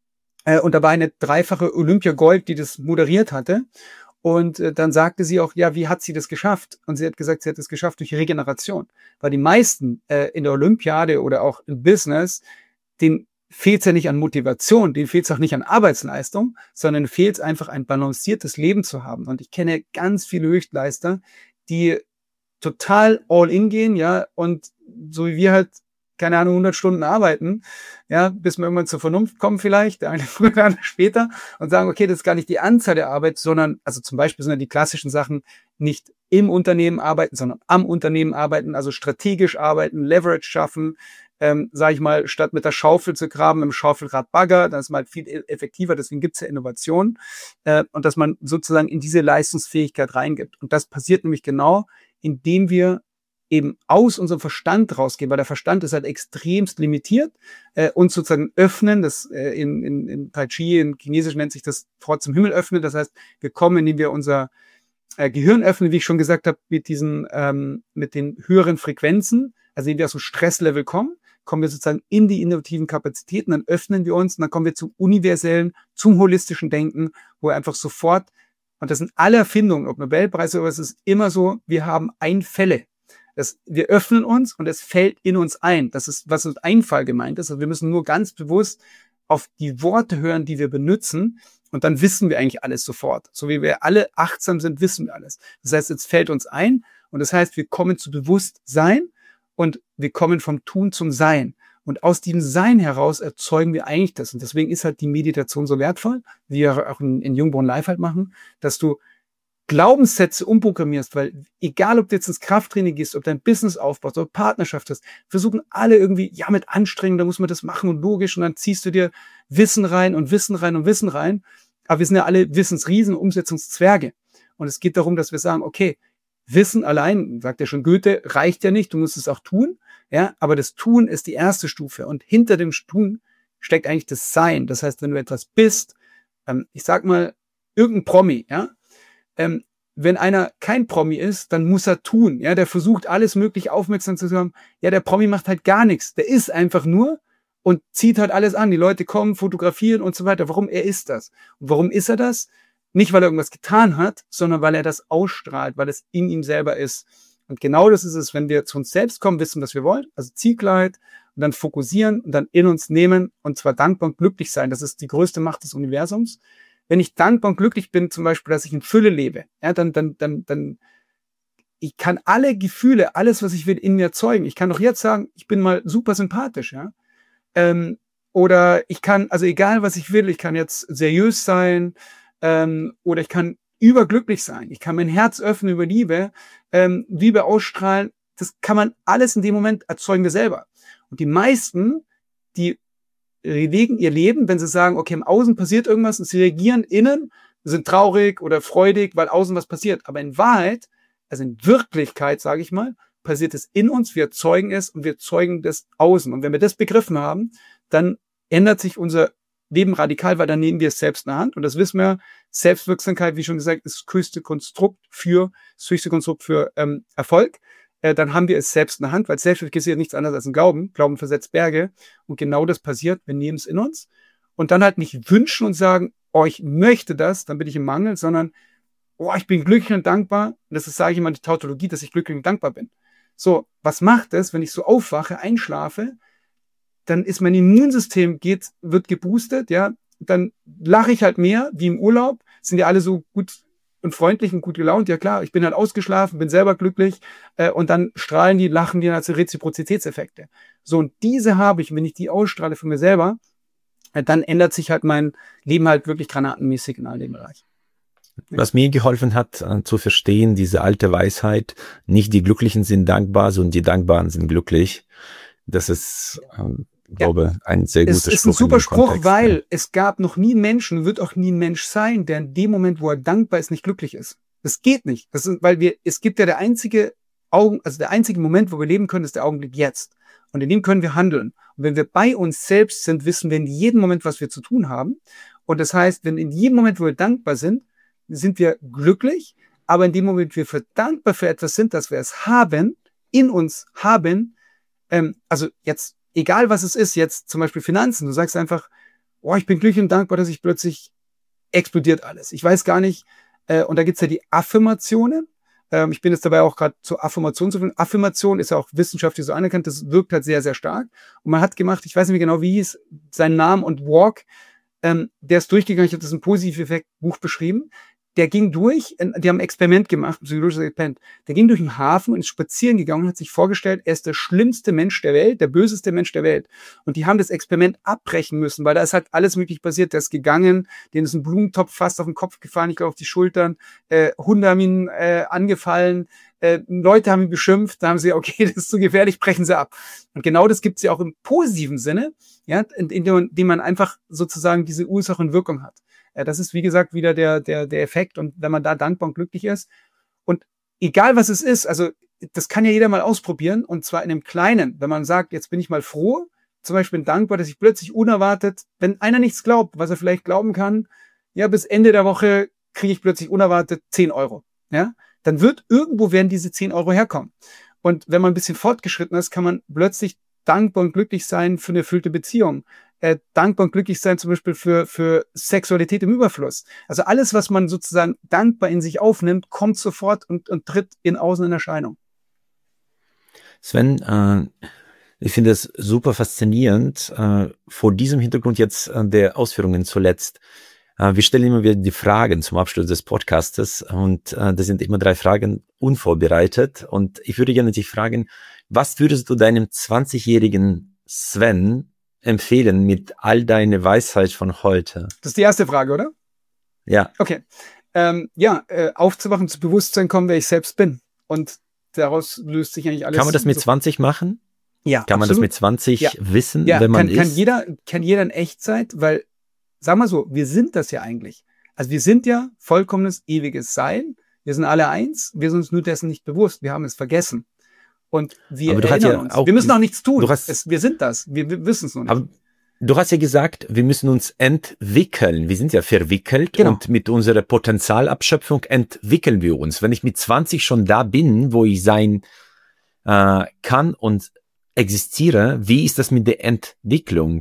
äh, und da war eine dreifache Olympia-Gold, die das moderiert hatte. Und äh, dann sagte sie auch, ja, wie hat sie das geschafft? Und sie hat gesagt, sie hat es geschafft durch Regeneration. Weil die meisten äh, in der Olympiade oder auch im Business, denen fehlt es ja nicht an Motivation, denen fehlt es auch nicht an Arbeitsleistung, sondern fehlt es einfach, ein balanciertes Leben zu haben. Und ich kenne ganz viele Höchstleister, die total all in gehen, ja, und so wie wir halt, keine Ahnung, hundert Stunden arbeiten, ja, bis wir irgendwann zur Vernunft kommen vielleicht, der eine früher, der andere später, und sagen, okay, das ist gar nicht die Anzahl der Arbeit, sondern, also zum Beispiel sind ja die klassischen Sachen, nicht im Unternehmen arbeiten, sondern am Unternehmen arbeiten, also strategisch arbeiten, Leverage schaffen, ähm, sage ich mal, statt mit der Schaufel zu graben, im Schaufelrad Bagger, das ist mal viel effektiver, deswegen gibt's ja Innovation, äh, und dass man sozusagen in diese Leistungsfähigkeit reingibt. Und das passiert nämlich genau, indem wir eben aus unserem Verstand rausgehen, weil der Verstand ist halt extremst limitiert, äh, uns sozusagen öffnen, das äh, in, in, in Tai Chi, in Chinesisch nennt sich das Tor zum Himmel öffnen, das heißt, wir kommen, indem wir unser äh, Gehirn öffnen, wie ich schon gesagt habe, mit diesen, ähm, mit den höheren Frequenzen, also indem wir aus dem Stresslevel kommen, kommen wir sozusagen in die innovativen Kapazitäten, dann öffnen wir uns und dann kommen wir zum universellen, zum holistischen Denken, wo wir einfach sofort, und das sind alle Erfindungen, ob Nobelpreise oder was, ist immer so, wir haben Einfälle. Das, wir öffnen uns und es fällt in uns ein. Das ist, was mit Einfall gemeint ist. Also wir müssen nur ganz bewusst auf die Worte hören, die wir benutzen, und dann wissen wir eigentlich alles sofort. So wie wir alle achtsam sind, wissen wir alles. Das heißt, es fällt uns ein und das heißt, wir kommen zu Bewusstsein und wir kommen vom Tun zum Sein. Und aus diesem Sein heraus erzeugen wir eigentlich das. Und deswegen ist halt die Meditation so wertvoll, wie wir auch in, in Jungborn Live halt machen, dass du Glaubenssätze umprogrammierst, weil egal, ob du jetzt ins Krafttraining gehst, ob dein Business aufbaust, ob Partnerschaft hast, versuchen alle irgendwie, ja, mit Anstrengung, da muss man das machen und logisch, und dann ziehst du dir Wissen rein und Wissen rein und Wissen rein. Aber wir sind ja alle Wissensriesen, Umsetzungszwerge. Und es geht darum, dass wir sagen, okay, Wissen allein, sagt ja schon Goethe, reicht ja nicht, du musst es auch tun, ja, aber das Tun ist die erste Stufe und hinter dem Tun steckt eigentlich das Sein. Das heißt, wenn du etwas bist, ähm, ich sag mal, irgendein Promi, ja, Ähm, wenn einer kein Promi ist, dann muss er tun. Ja, der versucht alles möglich aufmerksam zu sein. Ja, der Promi macht halt gar nichts. Der ist einfach nur und zieht halt alles an. Die Leute kommen, fotografieren und so weiter. Warum? Er ist das. Und warum ist er das? Nicht, weil er irgendwas getan hat, sondern weil er das ausstrahlt, weil es in ihm selber ist. Und genau das ist es, wenn wir zu uns selbst kommen, wissen, was wir wollen, also Zielklarheit, und dann fokussieren und dann in uns nehmen und zwar dankbar und glücklich sein. Das ist die größte Macht des Universums. Wenn ich dankbar und glücklich bin, zum Beispiel, dass ich in Fülle lebe, ja, dann, dann, dann, dann, ich kann alle Gefühle, alles, was ich will, in mir erzeugen. Ich kann doch jetzt sagen, ich bin mal super sympathisch, ja. Ähm, oder ich kann, also egal, was ich will, ich kann jetzt seriös sein, ähm, oder ich kann überglücklich sein. Ich kann mein Herz öffnen über Liebe, ähm, Liebe ausstrahlen. Das kann man alles in dem Moment erzeugen wir selber. Und die meisten, die legen ihr Leben, wenn sie sagen, okay, im Außen passiert irgendwas und sie reagieren innen, sind traurig oder freudig, weil außen was passiert. Aber in Wahrheit, also in Wirklichkeit, sage ich mal, passiert es in uns, wir erzeugen es und wir erzeugen das außen. Und wenn wir das begriffen haben, dann ändert sich unser Leben radikal, weil dann nehmen wir es selbst in der Hand. Und das wissen wir, Selbstwirksamkeit, wie schon gesagt, ist das höchste Konstrukt für, das höchste Konstrukt für ähm, Erfolg. Äh, dann haben wir es selbst in der Hand, weil Selbstwirksamkeit ist ja nichts anderes als ein Glauben. Glauben versetzt Berge. Und genau das passiert, wir nehmen es in uns. Und dann halt nicht wünschen und sagen, oh, ich möchte das, dann bin ich im Mangel, sondern, oh, ich bin glücklich und dankbar. Und das ist, sage ich immer, die Tautologie, dass ich glücklich und dankbar bin. So, was macht es, wenn ich so aufwache, einschlafe? Dann ist mein Immunsystem geht, wird geboostet, ja. Dann lache ich halt mehr, wie im Urlaub. Sind ja alle so gut und freundlich und gut gelaunt. Ja klar, ich bin halt ausgeschlafen, bin selber glücklich. Äh, und dann strahlen die, lachen die als Reziprozitätseffekte. So, und diese habe ich, wenn ich die ausstrahle von mir selber, äh, dann ändert sich halt mein Leben halt wirklich granatenmäßig in all dem Bereich. Was mir geholfen hat, äh, zu verstehen, diese alte Weisheit, nicht die Glücklichen sind dankbar, sondern die Dankbaren sind glücklich. Das ist, ähm, ich glaube, ja, ein sehr guter Spruch. Es ist ein super Spruch, Kontext, weil ja. es gab noch nie einen Menschen, wird auch nie ein Mensch sein, der in dem Moment, wo er dankbar ist, nicht glücklich ist. Das geht nicht. Das ist, weil wir, es gibt ja der einzige Augen, also der einzige Moment, wo wir leben können, ist der Augenblick jetzt. Und in dem können wir handeln. Und wenn wir bei uns selbst sind, wissen wir in jedem Moment, was wir zu tun haben. Und das heißt, wenn in jedem Moment, wo wir dankbar sind, sind wir glücklich, aber in dem Moment, wo wir für dankbar für etwas sind, dass wir es haben, in uns haben, ähm, also jetzt, egal was es ist, jetzt zum Beispiel Finanzen, du sagst einfach, oh, ich bin glücklich und dankbar, dass ich plötzlich explodiert alles. Ich weiß gar nicht, äh, und da gibt's ja die Affirmationen. Ähm, ich bin jetzt dabei auch gerade zur Affirmation zu finden. Affirmation ist ja auch wissenschaftlich so anerkannt, das wirkt halt sehr, sehr stark. Und man hat gemacht, ich weiß nicht mehr genau, wie hieß, seinen Namen und Walk, ähm, der ist durchgegangen, ich habe das im Positiv-Effekt-Buch beschrieben. Der ging durch, die haben ein Experiment gemacht, ein psychologisches Experiment. Der ging durch den Hafen und ist spazieren gegangen und hat sich vorgestellt, er ist der schlimmste Mensch der Welt, der böseste Mensch der Welt. Und die haben das Experiment abbrechen müssen, weil da ist halt alles möglich passiert. Der ist gegangen, denen ist ein Blumentopf fast auf den Kopf gefallen, ich glaube auf die Schultern, äh, Hunde haben ihn äh, angefallen, äh, Leute haben ihn beschimpft, da haben sie, okay, das ist zu gefährlich, brechen sie ab. Und genau das gibt es ja auch im positiven Sinne, ja, in, in dem, in dem man einfach sozusagen diese Ursache und Wirkung hat. Das ist, wie gesagt, wieder der, der, der Effekt. Und wenn man da dankbar und glücklich ist und egal was es ist, also das kann ja jeder mal ausprobieren und zwar in einem Kleinen. Wenn man sagt, jetzt bin ich mal froh, zum Beispiel bin dankbar, dass ich plötzlich unerwartet, wenn einer nichts glaubt, was er vielleicht glauben kann, ja, bis Ende der Woche kriege ich plötzlich unerwartet zehn Euro. Ja, dann wird irgendwo werden diese zehn Euro herkommen. Und wenn man ein bisschen fortgeschritten ist, kann man plötzlich dankbar und glücklich sein für eine erfüllte Beziehung. Äh, dankbar und glücklich sein zum Beispiel für, für Sexualität im Überfluss. Also alles, was man sozusagen dankbar in sich aufnimmt, kommt sofort und, und tritt in Außen in Erscheinung. Sven, äh, ich finde es super faszinierend, äh, vor diesem Hintergrund jetzt äh, der Ausführungen zuletzt. Äh, wir stellen immer wieder die Fragen zum Abschluss des Podcastes und äh, das sind immer drei Fragen unvorbereitet und ich würde gerne dich fragen, was würdest du deinem zwanzigjährigen Sven empfehlen mit all deiner Weisheit von heute? Das ist die erste Frage, oder? Ja. Okay. Ähm, ja, äh, aufzuwachen, zu Bewusstsein kommen, wer ich selbst bin. Und daraus löst sich eigentlich alles. Kann man das mit so zwanzig machen? Ja. Kann man absolut. das mit zwanzig ja. wissen, ja, wenn man kann, ist? Kann jeder, kann jeder in Echtzeit, weil, sag mal so, wir sind das ja eigentlich. Also wir sind ja vollkommenes, ewiges Sein. Wir sind alle eins. Wir sind uns nur dessen nicht bewusst. Wir haben es vergessen. Und wir aber du erinnern ja uns. Auch, wir müssen auch nichts tun. Du hast, es, wir sind das. Wir, wir wissen es noch nicht. Aber du hast ja gesagt, wir müssen uns entwickeln. Wir sind ja verwickelt genau. Und mit unserer Potenzialabschöpfung entwickeln wir uns. Wenn ich mit zwanzig schon da bin, wo ich sein äh, kann und existiere, wie ist das mit der Entwicklung?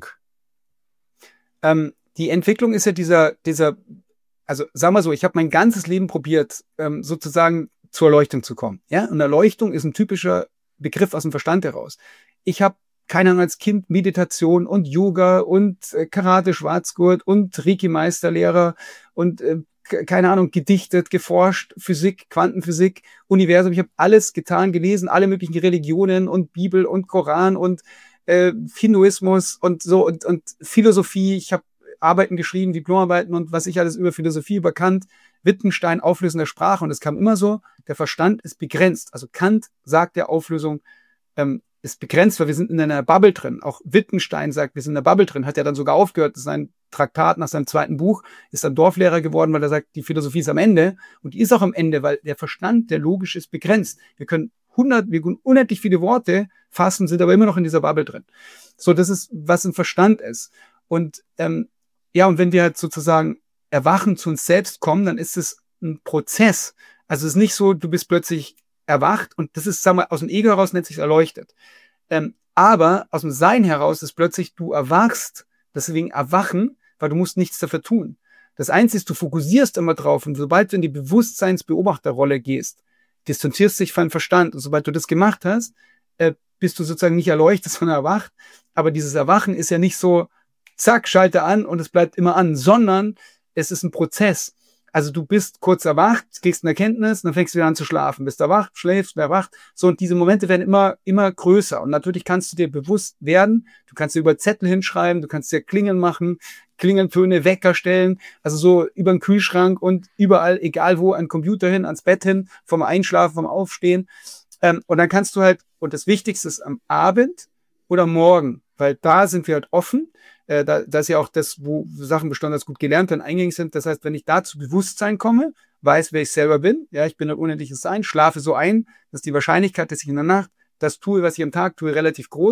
Ähm, die Entwicklung ist ja dieser, dieser, also sag mal so, ich habe mein ganzes Leben probiert, ähm, sozusagen zur Erleuchtung zu kommen. Ja, und Erleuchtung ist ein typischer Begriff aus dem Verstand heraus. Ich habe keine Ahnung, als Kind Meditation und Yoga und äh, Karate Schwarzgurt und Reiki-Meisterlehrer und äh, keine Ahnung, gedichtet, geforscht, Physik, Quantenphysik, Universum. Ich habe alles getan, gelesen, alle möglichen Religionen und Bibel und Koran und äh, Hinduismus und so und, und Philosophie. Ich habe Arbeiten geschrieben, Diplomarbeiten und was ich alles über Philosophie, über Kant, Wittgenstein, Auflösung der Sprache. Und es kam immer so, der Verstand ist begrenzt. Also Kant sagt der Auflösung, ähm, ist begrenzt, weil wir sind in einer Bubble drin. Auch Wittgenstein sagt, wir sind in der Bubble drin. Hat ja dann sogar aufgehört, sein Traktat nach seinem zweiten Buch, ist dann Dorflehrer geworden, weil er sagt, die Philosophie ist am Ende. Und die ist auch am Ende, weil der Verstand, der logisch ist, begrenzt. Wir können hundert, wir können unendlich viele Worte fassen, sind aber immer noch in dieser Bubble drin. So, das ist, was ein Verstand ist. Und ähm, ja, und wenn wir halt sozusagen erwachen, zu uns selbst kommen, dann ist es ein Prozess. Also es ist nicht so, du bist plötzlich erwacht und das ist, sagen wir, aus dem Ego heraus nennt sich erleuchtet. Ähm, aber aus dem Sein heraus ist plötzlich, du erwachst, deswegen erwachen, weil du musst nichts dafür tun. Das Einzige ist, du fokussierst immer drauf und sobald du in die Bewusstseinsbeobachterrolle gehst, distanzierst dich vom Verstand und sobald du das gemacht hast, äh, bist du sozusagen nicht erleuchtet, sondern erwacht. Aber dieses Erwachen ist ja nicht so, zack, schalte an und es bleibt immer an, sondern es ist ein Prozess. Also du bist kurz erwacht, kriegst eine Erkenntnis, dann fängst du wieder an zu schlafen. Bist erwacht, schläfst, erwacht. So, und diese Momente werden immer, immer größer. Und natürlich kannst du dir bewusst werden, du kannst dir über Zettel hinschreiben, du kannst dir Klingeln machen, Klingeltöne, Wecker stellen, also so über den Kühlschrank und überall, egal wo, an Computer hin, ans Bett hin, vom Einschlafen, vom Aufstehen. Ähm, und dann kannst du halt, und das Wichtigste ist am Abend oder morgen, weil da sind wir halt offen. Äh, da, da ist ja auch das, wo Sachen besonders gut gelernt und eingängig sind. Das heißt, wenn ich da zu Bewusstsein komme, weiß, wer ich selber bin, ja, ich bin ein unendliches Sein, schlafe so ein, dass die Wahrscheinlichkeit, dass ich in der Nacht das tue, was ich am Tag tue, relativ groß,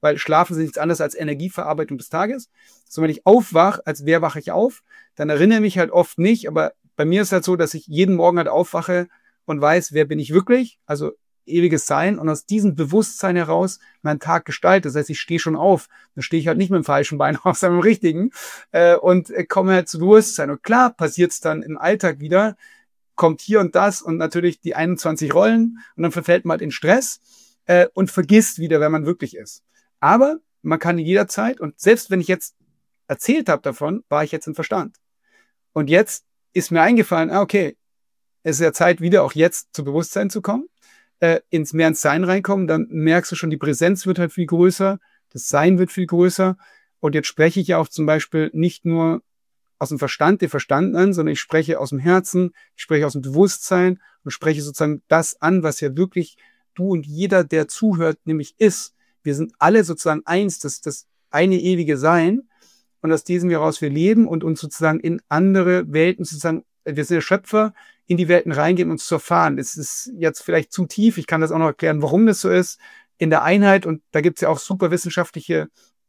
weil Schlafen ist nichts anderes als Energieverarbeitung des Tages. So, wenn ich aufwach, als wer wache ich auf, dann erinnere ich mich halt oft nicht, aber bei mir ist halt so, dass ich jeden Morgen halt aufwache und weiß, wer bin ich wirklich, also ewiges Sein, und aus diesem Bewusstsein heraus meinen Tag gestalte. Das heißt, ich stehe schon auf, dann stehe ich halt nicht mit dem falschen Bein auf, sondern mit dem richtigen äh, und äh, komme halt zu Bewusstsein. Und klar passiert es dann im Alltag wieder, kommt hier und das und natürlich die einundzwanzig Rollen und dann verfällt man halt in Stress äh, und vergisst wieder, wer man wirklich ist. Aber man kann jederzeit, und selbst wenn ich jetzt erzählt habe davon, war ich jetzt im Verstand. Und jetzt ist mir eingefallen, ah, okay, es ist ja Zeit, wieder auch jetzt zu Bewusstsein zu kommen, äh, ins mehr ins Sein reinkommen, dann merkst du schon, die Präsenz wird halt viel größer, das Sein wird viel größer. Und jetzt spreche ich ja auch zum Beispiel nicht nur aus dem Verstand, den Verstand an, sondern ich spreche aus dem Herzen, ich spreche aus dem Bewusstsein und spreche sozusagen das an, was ja wirklich du und jeder, der zuhört, nämlich ist. Wir sind alle sozusagen eins, das, das eine ewige Sein. Und aus diesem heraus wir leben und uns sozusagen in andere Welten sozusagen, wir sind der Schöpfer, in die Welten reingehen, uns zu erfahren. Das ist jetzt vielleicht zu tief. Ich kann das auch noch erklären, warum das so ist. In der Einheit, und da gibt es ja auch super wissenschaftliche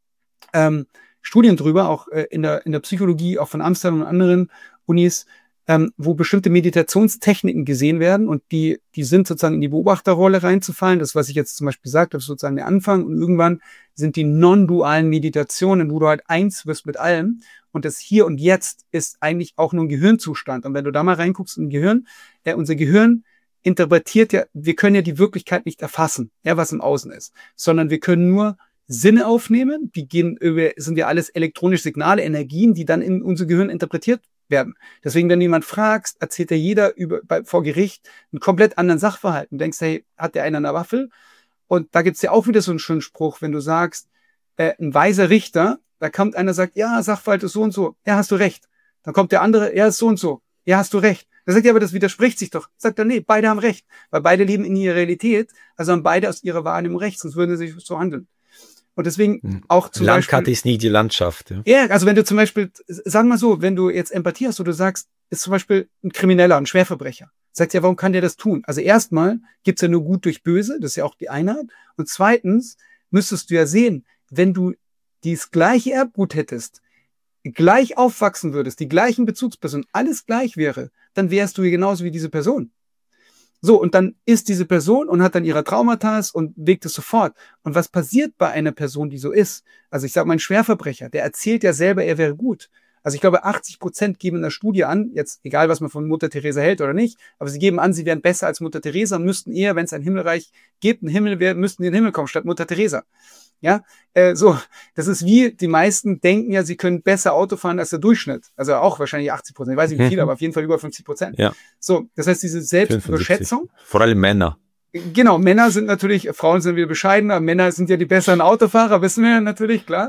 ähm, Studien drüber, auch äh, in der in der Psychologie, auch von Amsterdam und anderen Unis, ähm, wo bestimmte Meditationstechniken gesehen werden, und die die sind sozusagen in die Beobachterrolle reinzufallen. Das, was ich jetzt zum Beispiel gesagt habe, ist sozusagen der Anfang, und irgendwann sind die non-dualen Meditationen, wo du halt eins wirst mit allem, und das Hier und Jetzt ist eigentlich auch nur ein Gehirnzustand. Und wenn du da mal reinguckst in Gehirn, äh, unser Gehirn interpretiert ja, wir können ja die Wirklichkeit nicht erfassen, ja, was im Außen ist, sondern wir können nur Sinne aufnehmen, die gehen über, sind ja alles elektronische Signale, Energien, die dann in unser Gehirn interpretiert werden. Deswegen, wenn du jemand fragst, erzählt ja jeder über, bei, vor Gericht einen komplett anderen Sachverhalt. Und denkst, hey, hat der einer eine Waffel? Und da gibt's ja auch wieder so einen schönen Spruch, wenn du sagst, äh, ein weiser Richter, da kommt einer, sagt, ja, Sachverhalt ist so und so, ja, hast du recht. Dann kommt der andere, ja, ist so und so, ja, hast du recht. Da sagt er, aber das widerspricht sich doch. Sagt er, nee, beide haben recht, weil beide leben in ihrer Realität, also haben beide aus ihrer Wahrnehmung recht, sonst würden sie sich so handeln. Und deswegen auch zum Landkarte Beispiel... ist nie die Landschaft. Ja. ja, also wenn du zum Beispiel, sagen wir so, wenn du jetzt Empathie hast, oder du sagst, ist zum Beispiel ein Krimineller, ein Schwerverbrecher, sagst ja, warum kann der das tun? Also erstmal gibt's ja nur gut durch böse, das ist ja auch die Einheit. Und zweitens müsstest du ja sehen, wenn du dieses gleiche Erbgut hättest, gleich aufwachsen würdest, die gleichen Bezugspersonen, alles gleich wäre, dann wärst du ja genauso wie diese Person. So, und dann ist diese Person und hat dann ihre Traumata und wägt es sofort. Und was passiert bei einer Person, die so ist? Also ich sage mal, ein Schwerverbrecher, der erzählt ja selber, er wäre gut. Also ich glaube, achtzig Prozent geben in der Studie an, jetzt egal, was man von Mutter Teresa hält oder nicht, aber sie geben an, sie wären besser als Mutter Teresa und müssten eher, wenn es ein Himmelreich gibt, einen Himmel wäre, müssten in den Himmel kommen, statt Mutter Teresa. Ja, äh, so, das ist wie, die meisten denken ja, sie können besser Auto fahren als der Durchschnitt. Also auch wahrscheinlich achtzig Prozent, ich weiß nicht wie viel, aber auf jeden Fall über fünfzig Prozent. Ja. So, das heißt, diese Selbstüberschätzung. fünfundsiebzig. Vor allem Männer. Genau, Männer sind natürlich, Frauen sind wieder bescheidener, Männer sind ja die besseren Autofahrer, wissen wir ja natürlich, klar.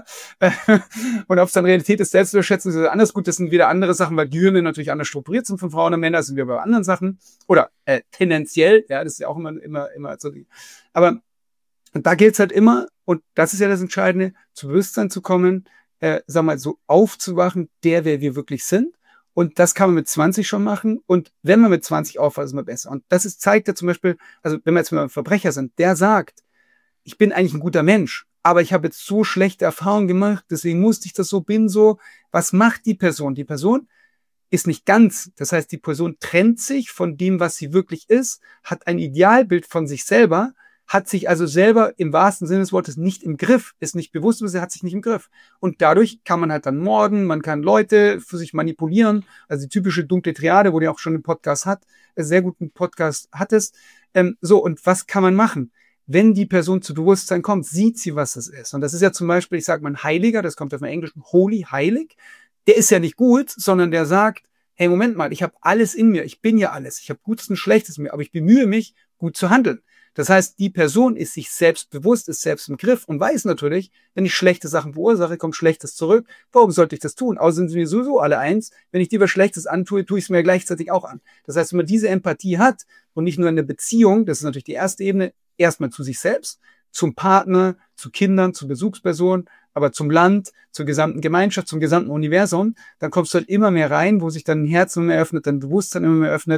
Und ob es dann Realität ist, Selbstüberschätzung ist anders gut, das sind wieder andere Sachen, weil die Hirne natürlich anders strukturiert sind von Frauen und Männern, sind wir bei anderen Sachen. Oder äh, tendenziell, ja, das ist ja auch immer, immer, immer so. Aber und da geht's halt immer, und das ist ja das Entscheidende, zu Bewusstsein zu kommen, äh, sag mal, so aufzuwachen, der, wer wir wirklich sind. Und das kann man mit zwanzig schon machen. Und wenn man mit zwanzig aufwacht, ist man besser. Und das ist, zeigt ja zum Beispiel, also wenn wir jetzt mit einem Verbrecher sind, der sagt, ich bin eigentlich ein guter Mensch, aber ich habe jetzt so schlechte Erfahrungen gemacht, deswegen musste ich das so, bin so. Was macht die Person? Die Person ist nicht ganz. Das heißt, die Person trennt sich von dem, was sie wirklich ist, hat ein Idealbild von sich selber, hat sich also selber im wahrsten Sinne des Wortes nicht im Griff, ist nicht bewusst, er hat sich nicht im Griff. Und dadurch kann man halt dann morden, man kann Leute für sich manipulieren, also die typische dunkle Triade, wo du auch schon einen Podcast hat, sehr guten Podcast hattest. Ähm, so, und was kann man machen? Wenn die Person zu Bewusstsein kommt, sieht sie, was das ist. Und das ist ja zum Beispiel, ich sage mal, ein Heiliger, das kommt auf dem Englischen, holy, heilig, der ist ja nicht gut, sondern der sagt, hey, Moment mal, ich habe alles in mir, ich bin ja alles, ich habe Gutes und Schlechtes in mir, aber ich bemühe mich, gut zu handeln. Das heißt, die Person ist sich selbst bewusst, ist selbst im Griff und weiß natürlich, wenn ich schlechte Sachen verursache, kommt Schlechtes zurück. Warum sollte ich das tun? Außerdem sind wir sowieso alle eins. Wenn ich dir was Schlechtes antue, tue ich es mir gleichzeitig auch an. Das heißt, wenn man diese Empathie hat und nicht nur in der Beziehung, das ist natürlich die erste Ebene, erstmal zu sich selbst, zum Partner, zu Kindern, zu Besuchspersonen, aber zum Land, zur gesamten Gemeinschaft, zum gesamten Universum, dann kommst du halt immer mehr rein, wo sich dann ein Herz immer mehr öffnet, dein Bewusstsein immer mehr öffnet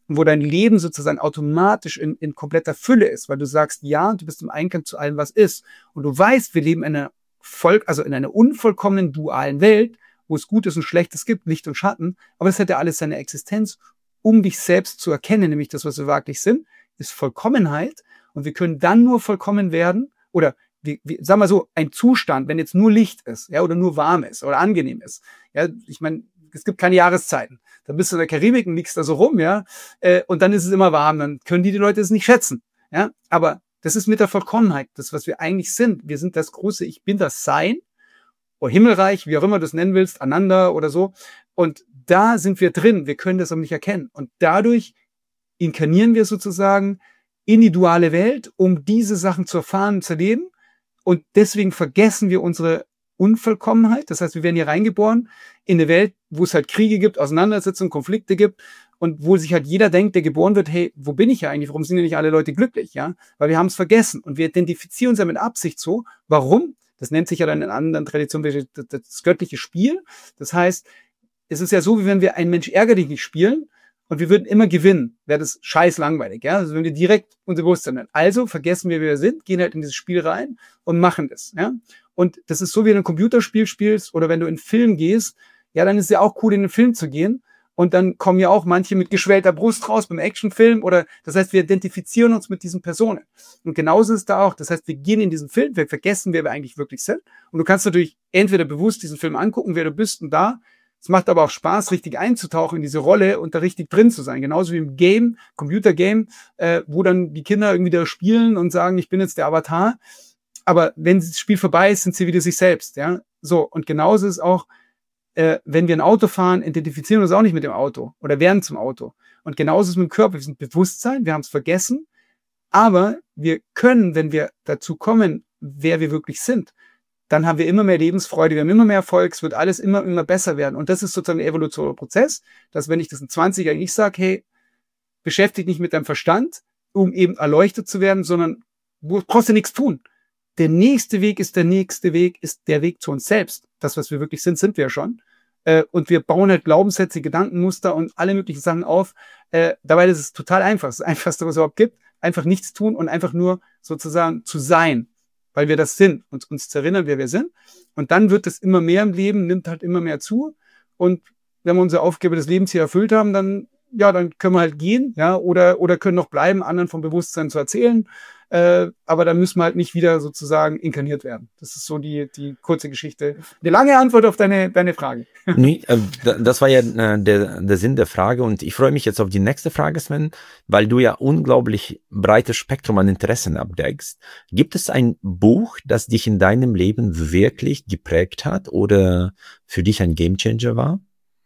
wo dein Leben sozusagen automatisch in, in kompletter Fülle ist, weil du sagst, ja, du bist im Einklang zu allem, was ist. Und du weißt, wir leben in einer Volk, also in einer unvollkommenen dualen Welt, wo es Gutes und Schlechtes gibt, Licht und Schatten, aber das hat ja alles seine Existenz, um dich selbst zu erkennen, nämlich das, was wir wirklich sind, ist Vollkommenheit. Und wir können dann nur vollkommen werden, oder wie, wie, sag mal so, ein Zustand, wenn jetzt nur Licht ist, ja, oder nur warm ist oder angenehm ist. Ja, ich meine, es gibt keine Jahreszeiten. Dann bist du in der Karibik und liegst da so rum, ja, äh, und dann ist es immer warm, dann können die, die Leute es nicht schätzen, ja. Aber das ist mit der Vollkommenheit, das, was wir eigentlich sind. Wir sind das große Ich Bin, das Sein, oder Himmelreich, wie auch immer du es nennen willst, Ananda oder so. Und da sind wir drin, wir können das aber nicht erkennen. Und dadurch inkarnieren wir sozusagen in die duale Welt, um diese Sachen zu erfahren und zu erleben. Und deswegen vergessen wir unsere Unvollkommenheit. Das heißt, wir werden hier reingeboren in eine Welt, wo es halt Kriege gibt, Auseinandersetzungen, Konflikte gibt und wo sich halt jeder denkt, der geboren wird, hey, wo bin ich ja eigentlich? Warum sind ja nicht alle Leute glücklich? Ja, weil wir haben es vergessen und wir identifizieren uns ja mit Absicht so. Warum? Das nennt sich ja dann in anderen Traditionen das göttliche Spiel. Das heißt, es ist ja so, wie wenn wir einen Mensch ärger dich nicht spielen und wir würden immer gewinnen, wäre das scheiß langweilig, ja, also wenn wir direkt unser Bewusstsein nennen. Also vergessen wir, wer wir sind, gehen halt in dieses Spiel rein und machen das, ja. Und das ist so, wie du ein Computerspiel spielst oder wenn du in einen Film gehst, ja, dann ist es ja auch cool, in den Film zu gehen. Und dann kommen ja auch manche mit geschwellter Brust raus beim Actionfilm oder, das heißt, wir identifizieren uns mit diesen Personen. Und genauso ist es da auch. Das heißt, wir gehen in diesen Film, wir vergessen, wer wir eigentlich wirklich sind. Und du kannst natürlich entweder bewusst diesen Film angucken, wer du bist und da. Es macht aber auch Spaß, richtig einzutauchen in diese Rolle und da richtig drin zu sein. Genauso wie im Game, Computergame, äh, wo dann die Kinder irgendwie da spielen und sagen, ich bin jetzt der Avatar. Aber wenn das Spiel vorbei ist, sind sie wieder sich selbst, ja. So. Und genauso ist es auch, Äh, wenn wir ein Auto fahren, identifizieren wir uns auch nicht mit dem Auto oder werden zum Auto. Und genauso ist es mit dem Körper. Wir sind Bewusstsein, wir haben es vergessen, aber wir können, wenn wir dazu kommen, wer wir wirklich sind, dann haben wir immer mehr Lebensfreude, wir haben immer mehr Erfolg, es wird alles immer, immer besser werden. Und das ist sozusagen ein evolutionärer Prozess, dass wenn ich das in zwanzig Jahren nicht sage, hey, beschäftige dich mit deinem Verstand, um eben erleuchtet zu werden, sondern du brauchst ja nichts tun. Der nächste Weg ist der nächste Weg, ist der Weg zu uns selbst. Das, was wir wirklich sind, sind wir ja schon. Äh, und wir bauen halt Glaubenssätze, Gedankenmuster und alle möglichen Sachen auf. Äh, dabei ist es total einfach. Das ist das Einfachste, was es überhaupt gibt. Einfach nichts tun und einfach nur sozusagen zu sein, weil wir das sind und uns zu erinnern, wer wir sind. Und dann wird es immer mehr im Leben, nimmt halt immer mehr zu. Und wenn wir unsere Aufgabe des Lebens hier erfüllt haben, dann ja, dann können wir halt gehen, ja, oder, oder können noch bleiben, anderen vom Bewusstsein zu erzählen. Äh, aber dann müssen wir halt nicht wieder sozusagen inkarniert werden. Das ist so die, die kurze Geschichte. Eine lange Antwort auf deine, deine Frage. Nee, äh, das war ja äh, der, der Sinn der Frage und ich freue mich jetzt auf die nächste Frage, Sven, weil du ja unglaublich breites Spektrum an Interessen abdeckst. Gibt es ein Buch, das dich in deinem Leben wirklich geprägt hat oder für dich ein Gamechanger war?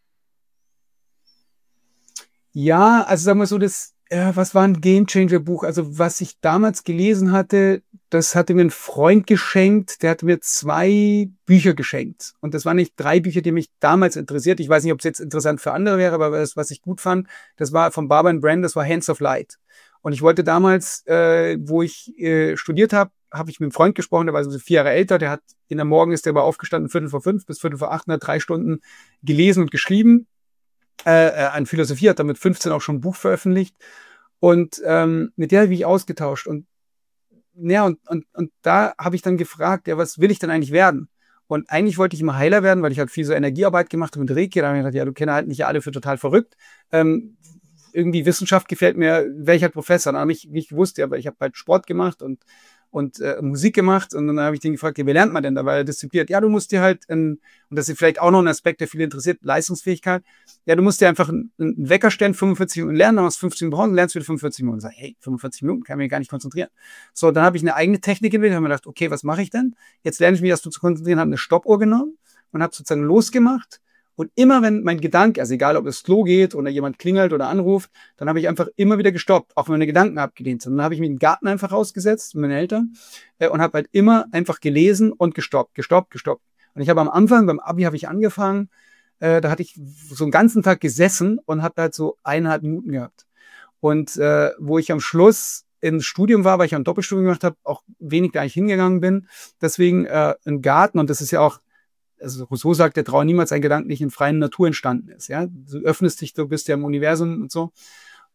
Ja, also sagen wir so, das, ja, was war ein Gamechanger-Buch? Also was ich damals gelesen hatte, das hatte mir ein Freund geschenkt, der hatte mir zwei Bücher geschenkt. Und das waren nicht drei Bücher, die mich damals interessiert. Ich weiß nicht, ob es jetzt interessant für andere wäre, aber das, was ich gut fand, das war von Barbara Brand, das war Hands of Light. Und ich wollte damals, äh, wo ich äh, studiert habe, habe ich mit einem Freund gesprochen, der war so vier Jahre älter, der hat, in der Morgen ist der aber aufgestanden, Viertel vor fünf bis Viertel vor acht, hat drei Stunden gelesen und geschrieben. Äh, an Philosophie, hat damit fünfzehn auch schon ein Buch veröffentlicht und ähm, mit der habe ich ausgetauscht und ja und und und da habe ich dann gefragt, ja, was will ich denn eigentlich werden? Und eigentlich wollte ich immer Heiler werden, weil ich halt viel so Energiearbeit gemacht habe mit Reiki. Da habe ich gedacht, ja, du kennst halt nicht alle für total verrückt. Ähm, irgendwie Wissenschaft gefällt mir, wäre ich halt Professor. Dann habe ich nicht gewusst, ja, aber ich habe halt Sport gemacht und und äh, Musik gemacht und dann habe ich den gefragt, ja, wie lernt man denn da? Weil er diszipliniert, ja, du musst dir halt, ein, und das ist vielleicht auch noch ein Aspekt, der viele interessiert, Leistungsfähigkeit, ja, du musst dir einfach einen, einen Wecker stellen, fünfundvierzig Minuten lernen, dann hast du fünfzehn Minuten brauchen, lernst du wieder fünfundvierzig Minuten und sag, hey, fünfundvierzig Minuten, kann ich mich gar nicht konzentrieren. So, dann habe ich eine eigene Technik entwickelt, habe mir gedacht, okay, was mache ich denn? Jetzt lerne ich mich, das zu konzentrieren, habe eine Stoppuhr genommen und habe sozusagen losgemacht. Und immer wenn mein Gedanke, also egal ob es Klo geht oder jemand klingelt oder anruft, dann habe ich einfach immer wieder gestoppt, auch wenn meine Gedanken abgelehnt sind. Dann habe ich mich im Garten einfach rausgesetzt mit meinen Eltern äh, und habe halt immer einfach gelesen und gestoppt, gestoppt, gestoppt. Und ich habe am Anfang, beim Abi habe ich angefangen, äh, da hatte ich so einen ganzen Tag gesessen und habe halt so eineinhalb Minuten gehabt. Und äh, wo ich am Schluss ins Studium war, weil ich ein Doppelstudium gemacht habe, auch wenig da ich hingegangen bin. Deswegen äh, ein Garten, und das ist ja auch, also Rousseau sagt, der traue niemals ein Gedanke nicht in freien Natur entstanden ist. Ja, du öffnest dich, du bist ja im Universum und so.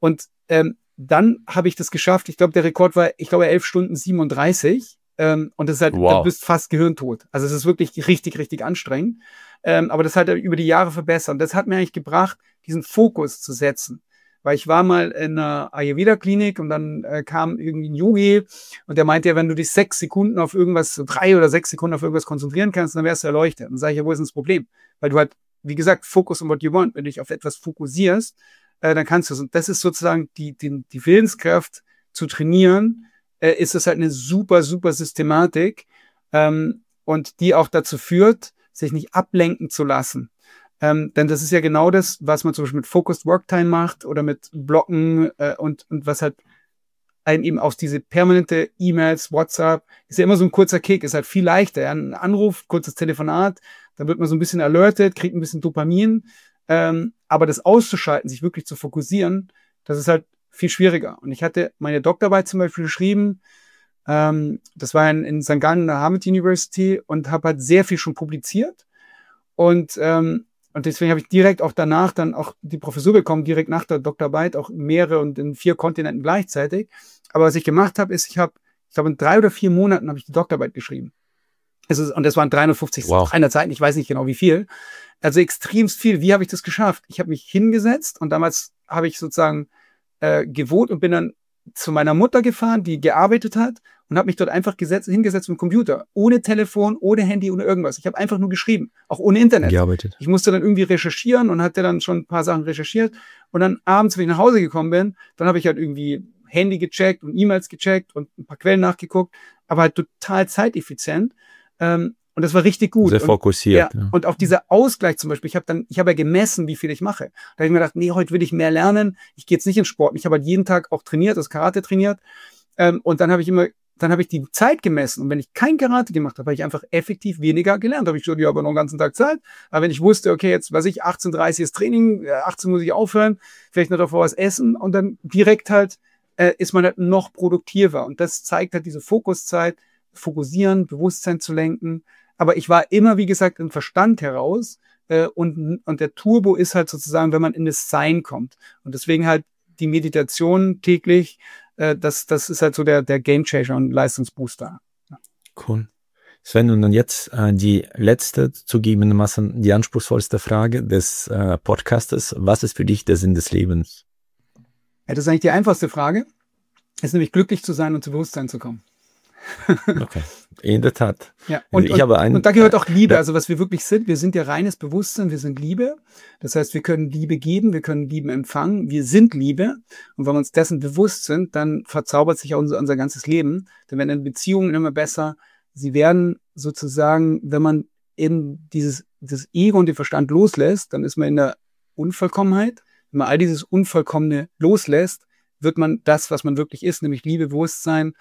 Und ähm, dann habe ich das geschafft. Ich glaube, der Rekord war, ich glaube, elf Stunden siebenunddreißig. Ähm, und das ist halt, wow. Du bist fast gehirntot. Also es ist wirklich richtig, richtig anstrengend. Ähm, aber das hat er über die Jahre verbessert. Und das hat mir eigentlich gebracht, diesen Fokus zu setzen. Weil ich war mal in einer Ayurveda-Klinik und dann äh, kam irgendwie ein Yogi und der meinte ja, wenn du dich sechs Sekunden auf irgendwas, so drei oder sechs Sekunden auf irgendwas konzentrieren kannst, dann wärst du erleuchtet. Und dann sage ich, ja, wo ist denn das Problem? Weil du halt, wie gesagt, focus on what you want. Wenn du dich auf etwas fokussierst, äh, dann kannst du es. Und das ist sozusagen die, die, die Willenskraft zu trainieren, äh, ist das halt eine super, super Systematik ähm, und die auch dazu führt, sich nicht ablenken zu lassen. Ähm, denn das ist ja genau das, was man zum Beispiel mit Focused Work Time macht oder mit Blocken äh, und, und was halt einen eben aus diese permanente E-Mails, WhatsApp, ist ja immer so ein kurzer Kick, ist halt viel leichter. Ja? Ein Anruf, kurzes Telefonat, dann wird man so ein bisschen alerted, kriegt ein bisschen Dopamin. Ähm, aber das auszuschalten, sich wirklich zu fokussieren, das ist halt viel schwieriger. Und ich hatte meine Doktorarbeit zum Beispiel geschrieben, ähm, das war in, in Sankt Gallen an der Harvard University und habe halt sehr viel schon publiziert. Und ähm, Und deswegen habe ich direkt auch danach dann auch die Professur bekommen, direkt nach der Doktorarbeit, auch mehrere und in vier Kontinenten gleichzeitig. Aber was ich gemacht habe, ist, ich habe, ich glaube, in drei oder vier Monaten habe ich die Doktorarbeit geschrieben. Also, und das waren dreihundertfünfzig, wow. dreihundert Seiten, ich weiß nicht genau wie viel. Also extremst viel. Wie habe ich das geschafft? Ich habe mich hingesetzt und damals habe ich sozusagen äh, gewohnt und bin dann zu meiner Mutter gefahren, die gearbeitet hat und habe mich dort einfach gesetzt, hingesetzt mit dem Computer. Ohne Telefon, ohne Handy, ohne irgendwas. Ich habe einfach nur geschrieben, auch ohne Internet. Gearbeitet. Ich musste dann irgendwie recherchieren und hatte dann schon ein paar Sachen recherchiert. Und dann abends, wenn ich nach Hause gekommen bin, dann habe ich halt irgendwie Handy gecheckt und E-Mails gecheckt und ein paar Quellen nachgeguckt, aber halt total zeiteffizient. Ähm, und das war richtig gut. Sehr fokussiert. Und, ja, ja. Und auch dieser Ausgleich zum Beispiel, ich habe dann, ich habe ja gemessen, wie viel ich mache. Da habe ich mir gedacht, nee, heute will ich mehr lernen. Ich gehe jetzt nicht in Sport. Ich habe halt jeden Tag auch trainiert, das Karate trainiert. Ähm, und dann habe ich immer, dann habe ich die Zeit gemessen. Und wenn ich kein Karate gemacht habe, habe ich einfach effektiv weniger gelernt. Da habe ich gesagt, ja, aber noch einen ganzen Tag Zeit. Aber wenn ich wusste, okay, jetzt, weiß ich, achtzehn Uhr dreißig ist Training, achtzehn muss ich aufhören, vielleicht noch davor was essen und dann direkt halt äh, ist man halt noch produktiver. Und das zeigt halt diese Fokuszeit, fokussieren, Bewusstsein zu lenken. Aber ich war immer, wie gesagt, im Verstand heraus äh, und, und der Turbo ist halt sozusagen, wenn man in das Sein kommt. Und deswegen halt die Meditation täglich, äh, das, das ist halt so der, der Gamechanger und Leistungsbooster. Ja. Cool. Sven, und dann jetzt äh, die letzte, zugegebenermaßen die anspruchsvollste Frage des äh, Podcastes. Was ist für dich der Sinn des Lebens? Ja, das ist eigentlich die einfachste Frage. Es ist nämlich glücklich zu sein und zu Bewusstsein zu kommen. Okay, in der Tat. Ja, und, ich und, habe einen, und da gehört auch Liebe, äh, also was wir wirklich sind. Wir sind ja reines Bewusstsein, wir sind Liebe. Das heißt, wir können Liebe geben, wir können Liebe empfangen, wir sind Liebe. Und wenn wir uns dessen bewusst sind, dann verzaubert sich auch unser, unser ganzes Leben. Dann werden in Beziehungen immer besser. Sie werden sozusagen, wenn man eben dieses, dieses Ego und den Verstand loslässt, dann ist man in der Unvollkommenheit. Wenn man all dieses Unvollkommene loslässt, wird man das, was man wirklich ist, nämlich Liebe, Bewusstsein,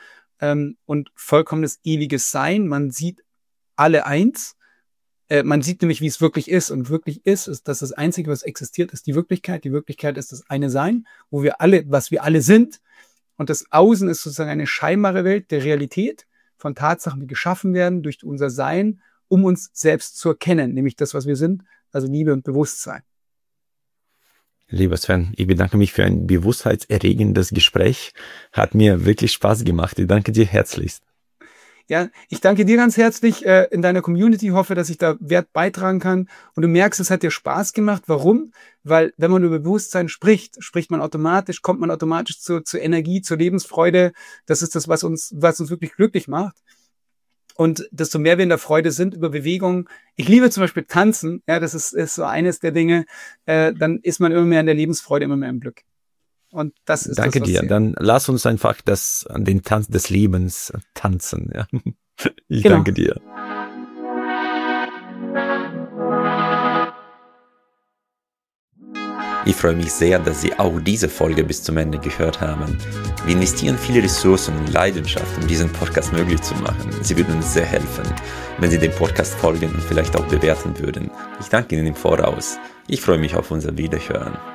und vollkommenes ewiges Sein. Man sieht alle eins. Äh, man sieht nämlich, wie es wirklich ist. Und wirklich ist, ist, dass das Einzige, was existiert, ist die Wirklichkeit. Die Wirklichkeit ist das eine Sein, wo wir alle, was wir alle sind. Und das Außen ist sozusagen eine scheinbare Welt der Realität von Tatsachen, die geschaffen werden durch unser Sein, um uns selbst zu erkennen, nämlich das, was wir sind, also Liebe und Bewusstsein. Lieber Sven, ich bedanke mich für ein bewusstheitserregendes Gespräch. Hat mir wirklich Spaß gemacht. Ich danke dir herzlichst. Ja, ich danke dir ganz herzlich äh, in deiner Community. Ich hoffe, dass ich da Wert beitragen kann. Und du merkst, es hat dir Spaß gemacht. Warum? Weil wenn man über Bewusstsein spricht, spricht man automatisch, kommt man automatisch zu, zu Energie, zur Lebensfreude. Das ist das, was uns, was uns wirklich glücklich macht. Und desto mehr wir in der Freude sind über Bewegung. Ich liebe zum Beispiel Tanzen. Ja, das ist, ist so eines der Dinge. Äh, dann ist man immer mehr in der Lebensfreude, immer mehr im Glück. Und das ist Danke das, was dir. zählt. Dann lass uns einfach das, den Tanz des Lebens tanzen. Ja. Ich Genau. danke dir. Ich freue mich sehr, dass Sie auch diese Folge bis zum Ende gehört haben. Wir investieren viele Ressourcen und Leidenschaft, um diesen Podcast möglich zu machen. Sie würden uns sehr helfen, wenn Sie dem Podcast folgen und vielleicht auch bewerten würden. Ich danke Ihnen im Voraus. Ich freue mich auf unser Wiederhören.